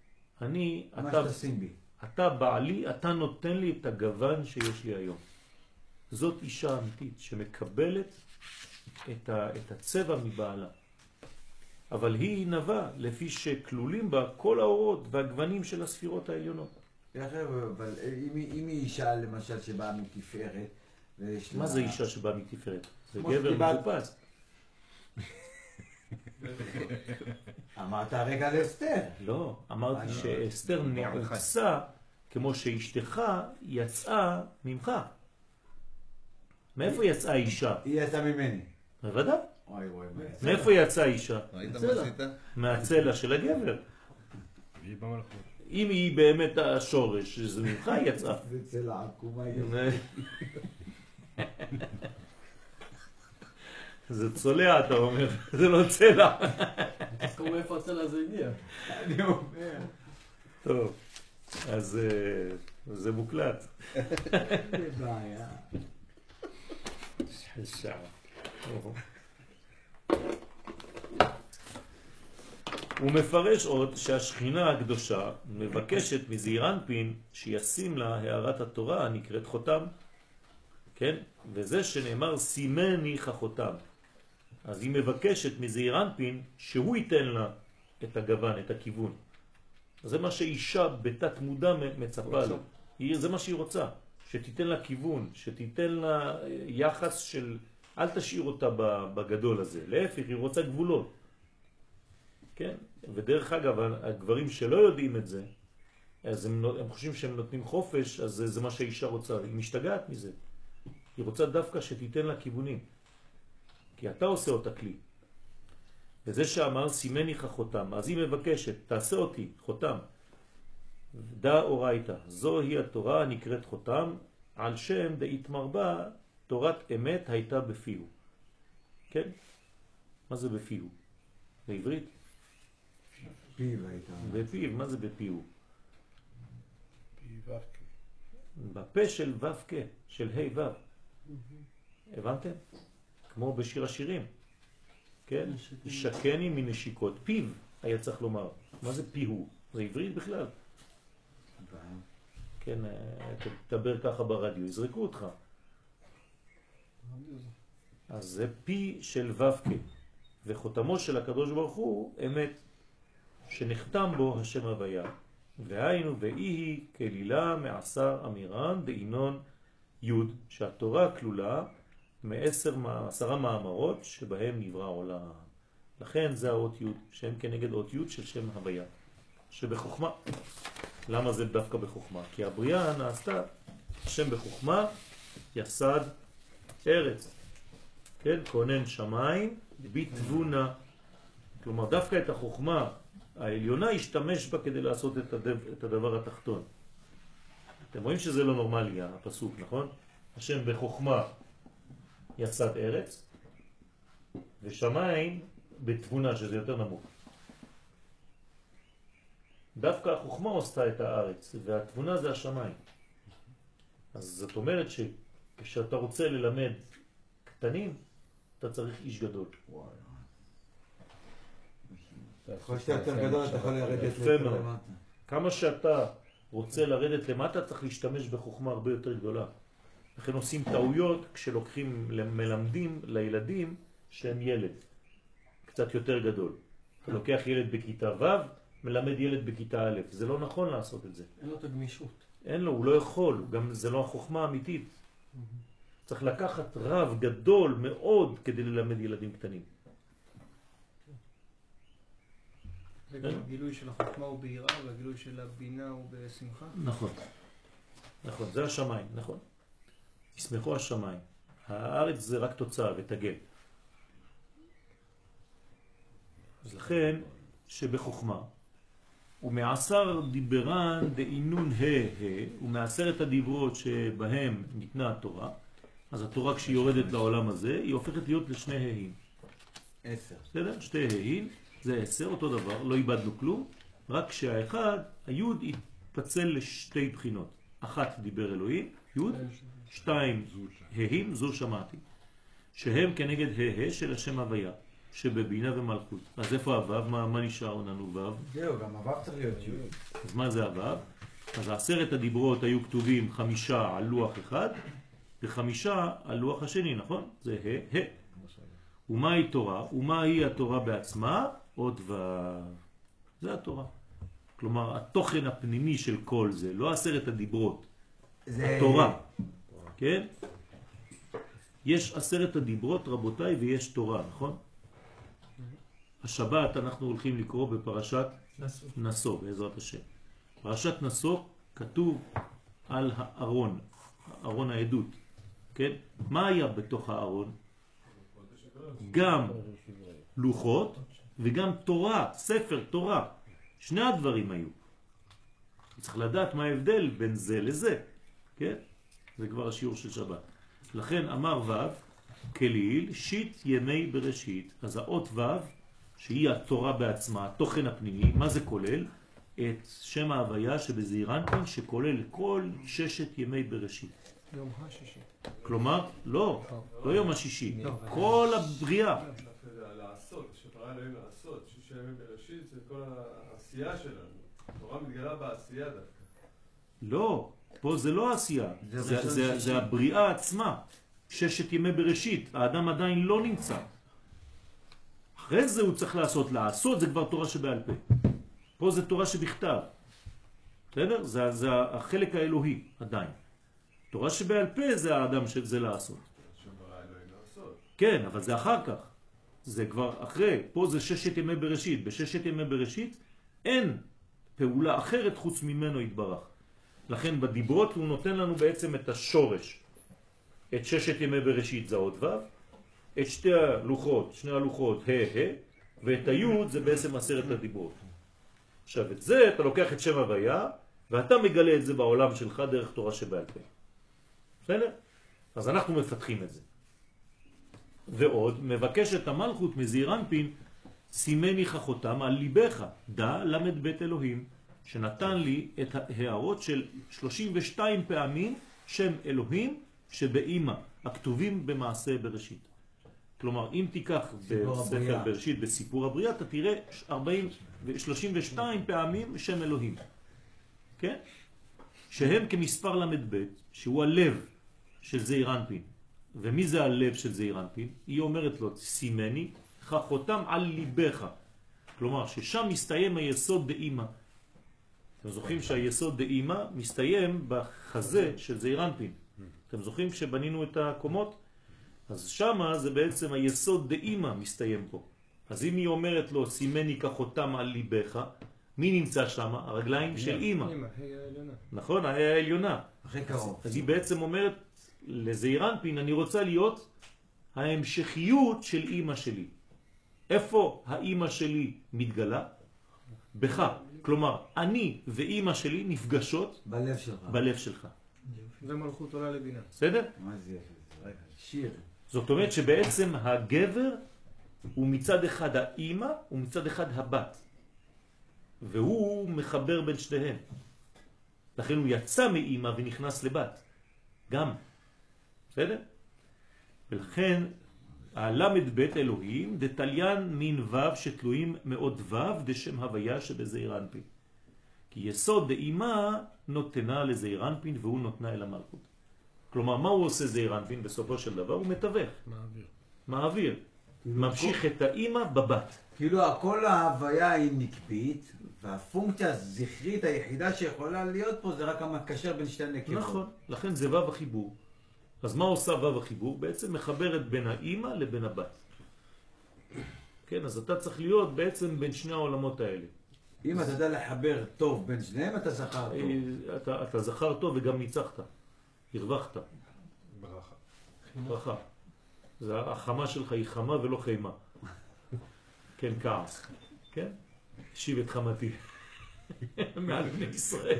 אתה בעלי, אתה נותן לי את הגוון שיש לי היום. זאת אישה אמיתית שמקבלת את הצבע מבעלה. אבל היא נבה לפי שכלולים בה כל האורות והגוונים של הספירות העליונות. אבל אם היא אישה למשל שבאה מתפארת, מה זה אישה שבאה מתפארת? זה גבר מחופש. אמרת הרגע לאסתר. לא, אמרתי שאסתר נעוצה כמו שאשתך יצאה ממך. מאיפה יצאה אישה? היא יצאה ממני. בוודאי. מאיפה יצאה אישה? ראית מה עשית? מהצלע של הגבר. והיא במלכות. אם היא באמת השורש, זה ממך יצאה. זה צלע עקומה. זה צולע, אתה אומר, זה לא צלע. תזכור מאיפה הצלע זה הגיע. אני אומר. טוב, אז זה מוקלט. זה בעיה. שעה. הוא מפרש עוד שהשכינה הקדושה מבקשת מזעיר אנפין שישים לה הערת התורה הנקראת חותם, כן? וזה שנאמר סימני חותם. אז היא מבקשת מזעיר אנפין שהוא ייתן לה את הגוון, את הכיוון. זה מה שאישה בתת מודע מצפה לו. זה מה שהיא רוצה, שתיתן לה כיוון, שתיתן לה יחס של, אל תשאיר אותה בגדול הזה, להפך, היא רוצה גבולות. כן? ודרך אגב, הגברים שלא יודעים את זה, אז הם חושבים שהם נותנים חופש, אז זה מה שהאישה רוצה, היא משתגעת מזה. היא רוצה דווקא שתיתן לה כיוונים, כי אתה עושה אותה כלי. וזה שאמר סימני חותם, אז היא מבקשת, תעשה אותי חותם. דא אורייתא, זוהי התורה הנקראת חותם, על שם דאיתמר בה, תורת אמת הייתה בפיהו. כן? מה זה בפיהו? בעברית? פיו הייתה. בפיו, מה זה בפיהו? פי ו"ק. בפה של ו"ק, של ה' ו'. הבנתם? כמו בשיר השירים. כן? שקני מנשיקות. פיו היה צריך לומר. מה זה פיהו? זה עברית בכלל. כן, תדבר ככה ברדיו, יזרקו אותך. אז זה פי של ו"ק. וחותמו של הקדוש ברוך הוא אמת, שנחתם בו השם הוויה. והיינו ואיהי כלילה מעשר אמירן דאינון י', שהתורה כלולה מ10 מאמרות שבהם נברא העולם. לכן זה האות י', שהם כנגד אות י' של שם הוויה, שבחוכמה. למה זה דווקא בחוכמה? כי הבריאה נעשתה השם בחוכמה יסד ארץ. כן, כונן שמיים בתבונה. כלומר, דווקא את החוכמה העליונה השתמש בה כדי לעשות את הדבר התחתון. אתם רואים שזה לא נורמלי, הפסוק, נכון? השם בחוכמה יסד ארץ, ושמיים בתבונה, שזה יותר נמוך. דווקא החוכמה עושה את הארץ, והתבונה זה השמיים. אז זאת אומרת שכשאתה רוצה ללמד קטנים, אתה צריך איש גדול. ככל שאתה יותר גדול, אתה יכול לרדת למטה. כמה שאתה רוצה לרדת למטה, צריך להשתמש בחוכמה הרבה יותר גדולה. לכן עושים טעויות כשלוקחים מלמדים לילדים שהם ילד, קצת יותר גדול. אתה לוקח ילד בכיתה ו', מלמד ילד בכיתה א', זה לא נכון לעשות את זה. אין לו את הגמישות. אין לו, הוא לא יכול, גם זה לא החוכמה האמיתית. צריך לקחת רב גדול מאוד כדי ללמד ילדים קטנים. הגילוי של החוכמה הוא ביראה, והגילוי של הבינה הוא בשמחה. נכון, נכון, זה השמיים, נכון. ישמחו השמיים. הארץ זה רק תוצאה ותגל. אז לכן שבחוכמה, ומעשר דיברן דאינון ומעשרת הדיברות שבהם ניתנה התורה, אז התורה כשהיא יורדת לעולם הזה, היא הופכת להיות לשני האים. 10. בסדר? שתי האים, זה 10, אותו דבר, לא איבדנו כלום, רק שהאחד, היוד התפצל לשתי בחינות. אחת דיבר אלוהים, יוד, 2 האים, זו שמעתי, שהם כנגד של השם הוויה, שבבינה ומלכות. אז איפה הוו? מה נשאר לנו וו? זהו, גם הוו צריך להיות יוד. אז מה זה הוו? אז 10 הדיברות היו כתובים 5 על לוח אחד, ו5 על לוח השני, נכון? זה ה. ומהי תורה? ומהי התורה בעצמה? עוד וו. זה התורה. כלומר, התוכן הפנימי של כל זה, לא 10 הדיברות. זה התורה. כן? יש 10 הדיברות, רבותיי, ויש תורה, נכון? השבת אנחנו הולכים לקרוא בפרשת נשוא, בעזרת השם. פרשת נשוא כתוב על הארון, ארון העדות. כן? מה היה בתוך הארון? גם לוחות וגם תורה, ספר תורה. שני הדברים היו. צריך לדעת מה ההבדל בין זה לזה. כן? זה כבר השיעור של שבת. לכן אמר ו' כליל שיט ימי בראשית. אז האות ו' שהיא התורה בעצמה, התוכן הפנימי, מה זה כולל? את שם ההוויה שבזעירנטין שכולל כל 6 ימי בראשית. יום השישי. כלומר, לא יום השישי, כל הבריאה. לעשות, שפרה אלוהים לעשות, 6 ימים בראשית זה כל העשייה שלנו. התורה מתגלה בעשייה דווקא. לא, פה זה לא עשייה, זה הבריאה עצמה. 6 ימי בראשית, האדם עדיין לא נמצא. אחרי זה הוא צריך לעשות זה כבר תורה שבעל פה. פה זה תורה שבכתב. בסדר? זה החלק האלוהי עדיין. תורה שבעל פה זה האדם שזה לעשות. שברא אלוהים לעשות. כן, אבל זה אחר כך. זה כבר אחרי. פה זה 6 ימי בראשית. ב6 ימי בראשית אין פעולה אחרת חוץ ממנו יתברך. לכן בדיברות הוא נותן לנו בעצם את השורש. את 6 ימי בראשית זה עוד ו', את שני הלוחות ואת היוד זה בעצם 10 הדיברות. עכשיו את זה אתה לוקח את שם הוויה ואתה מגלה את זה בעולם שלך דרך תורה שבעל פה. בסדר? אז אנחנו מפתחים את זה. ועוד מבקשת המלכות מזעירנטין סימני חכותם על ליבך דע למד בית אלוהים שנתן לי את ההערות של 32 פעמים שם אלוהים שבאימא הכתובים במעשה בראשית. כלומר, אם תיקח בספר בראשית בסיפור הבריאה, אתה תראה 32 פעמים שם אלוהים. כן? שהם כמספר למד בית, שהוא הלב של זעירנטין. ומי זה הלב של זעירנטין? היא אומרת לו, סימני חכותם על ליבך. כלומר, ששם מסתיים היסוד דאימא. אתם זוכרים שהיסוד דאימא מסתיים בחזה של זעירנטין. אתם זוכרים כשבנינו את הקומות? אז שמה זה בעצם היסוד דאימא מסתיים פה. אז אם היא אומרת לו, סימני כחותם על ליבך, מי נמצא שמה? הרגליים של אימא. נכון, העליונה. הכי קרוב. אז היא בעצם אומרת לזעירנטין, אני רוצה להיות ההמשכיות של אימא שלי. איפה האמא שלי מתגלה? בך. כלומר, אני ואמא שלי נפגשות בלב שלך. בלב שלך. זה מלכות עולה לבינה. בסדר? מה זה יפה? רגע, שיר. זאת אומרת שבעצם הגבר הוא מצד אחד האמא ומצד אחד הבת. והוא מחבר בין שתיהם. לכן הוא יצא מאמא ונכנס לבת. גם. בסדר? ולכן הלמד בית אלוהים דתליין מין וו שתלויים מאוד וו דשם הוויה שבזעיר אנפין. כי יסוד דאמא נותנה לזעיר אנפין והוא נותנה אל המלכות. כלומר, מה הוא עושה זעיר אנפין בסופו של דבר? הוא מתווך. מעביר. ממשיך את האמא בבת. כאילו כל ההוויה היא נקבית, והפונקציה הזכרית היחידה שיכולה להיות פה זה רק המקשר בין שתי הנקבות. נכון, לכן זה וו החיבור. אז מה עושה וו החיבור? בעצם מחברת בין האמא לבין הבת. כן, אז אתה צריך להיות בעצם בין שני העולמות האלה. אם אתה יודע לחבר טוב בין שניהם, אתה זכר טוב. אתה זכר טוב וגם ניצחת. הרווחת. ברכה. ברכה. החמה שלך היא חמה ולא חיימה. כן, כעס. כן? שיב את חמתי. מעל בני ישראל.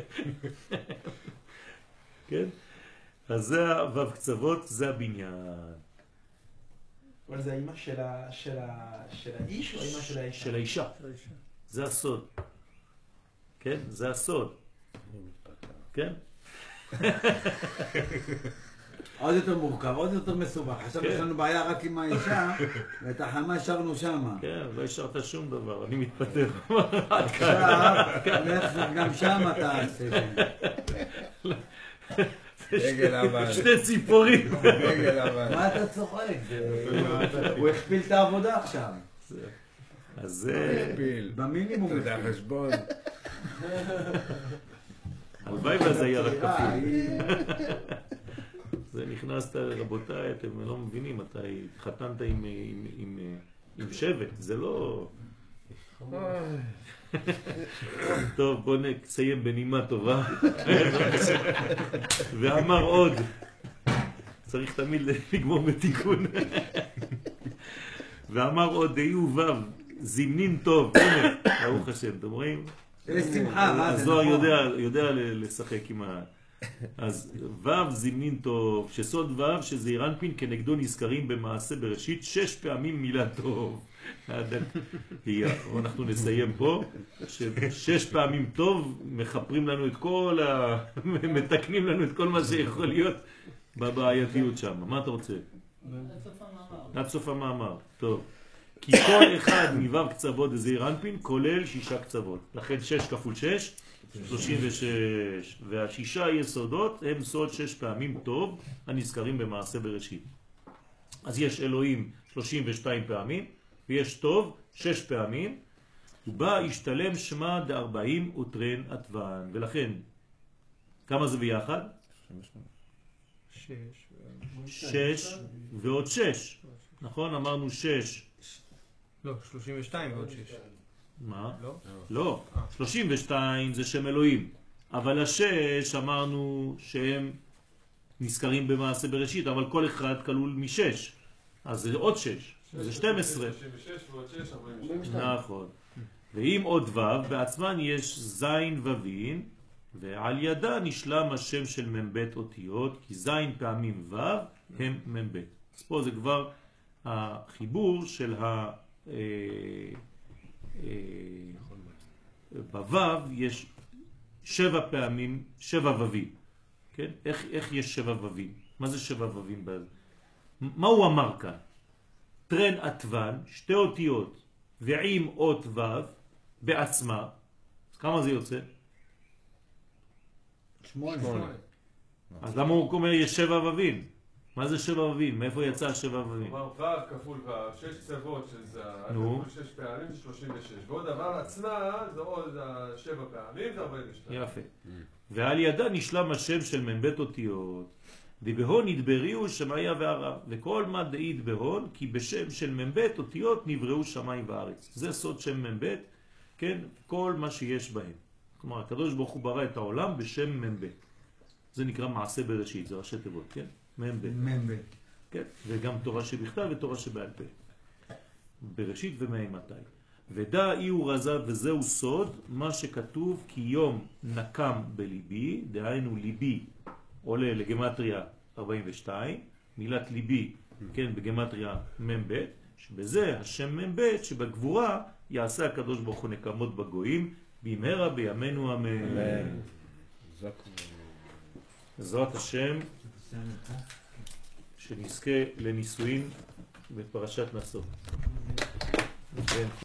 כן? אז זה הוו קצוות, זה הבניין. אבל זה האמא של האיש או האמא של האישה? של האישה. זה הסוד. כן? זה הסוד. כן? עוד יותר מורכב, עוד יותר מסובך. עכשיו יש לנו בעיה רק עם האישה, ואת החמה השארנו שמה. כן, לא השארת שום דבר, אני מתפטר. עד עכשיו, גם שם אתה עושה. רגל אבל. שתי ציפורים. רגל אבל. מה אתה צוחק? הוא הכפיל את העבודה עכשיו. אז זה... במינימום. אתה יודע חשבון. הלוואי וזה היה רק כפול. זה נכנסת, רבותיי, אתם לא מבינים, אתה התחתנת עם שבט, זה לא... טוב, בוא נסיים בנימה טובה. ואמר עוד, צריך תמיד לגמור בתיקון. ואמר עוד, דהיו וו, זימנין טוב, הנה, ברוך השם, אתם רואים? לשמחה, מה זה הזוהר נכון? יודע לשחק עם ה... אז וו זימנין טוב, שסוד וו שזעיר אנפין כנגדו נזכרים במעשה בראשית 6 פעמים מילה טוב. אנחנו נסיים פה, ש6 פעמים טוב מחפרים לנו את כל מתקנים לנו את כל מה שיכול להיות בבעייתיות שם. מה אתה רוצה? עד סוף המאמר. טוב. כי כל אחד מוו קצוות דזעיר אנפין כולל 6 קצוות. לכן 6 כפול 6 36, והשישה יסודות הם סוד 6 פעמים טוב הנזכרים במעשה בראשית. אז יש אלוהים 32 פעמים ויש טוב 6 פעמים, ובא השתלם שמה ד40 וטרן עטוון. ולכן כמה זה ביחד? 6 ועוד 6. נכון? אמרנו 6. לא, 32 ועוד 6. מה? לא? לא, 32 זה שם אלוהים, אבל השש אמרנו שהם נזכרים במעשה בראשית, אבל כל אחד כלול מ6, אז זה עוד 6, זה 12. 36 ועוד 6, 42. נכון. ואם עוד וו, בעצמן יש זין ווין, ועל ידה נשלם השם של מ"ב אותיות, כי זין פעמים וו הם מ"ב. אז פה זה כבר החיבור של בוו יש 7 פעמים, 7 ווים. כן? איך יש 7 ווים? מה זה 7 ווים? מה הוא אמר כאן? טרן עטוון, 2 אותיות ועם אות וו בעצמה. אז כמה זה יוצא? 8. אז למה הוא אומר יש 7 ווים? מה זה 7 ווים? מאיפה יצא 7 ווים? כלומר, ו' כפול ו', 6 קצוות שזה כפול 6 פעמים זה 36. ועוד הו' עצמה זה עוד 7 פעמים זה 42. יפה. ועל ידה נשלם השם של מ"ב אותיות, ובהון נדבריהו שמיה והרע, וכל מה דעיד בהון, כי בשם של מ"ב אותיות נבראו שמיים וארץ. זה סוד שם מ"ב, כן? כל מה שיש בהם. כלומר, הקדוש ברוך הוא ברא את העולם בשם מ"ב. זה נקרא מעשה בראשית, זה ראשי תיבות, כן? מ"ב. מ"ב. כן? וגם תורה שבכתב ותורה שבעל פה. בראשית ומאימתי. ודע אי הוא רזה וזהו סוד מה שכתוב כי יום נקם בליבי, דהיינו ליבי עולה לגמטריה 42, מילת ליבי, כן, בגמטריה מ"ב, שבזה השם מ"ב שבגבורה יעשה הקדוש ברוך הוא נקמות בגויים במהרה בימינו אמן. בעזרת השם שנזכה לנישואין בפרשת נשוא.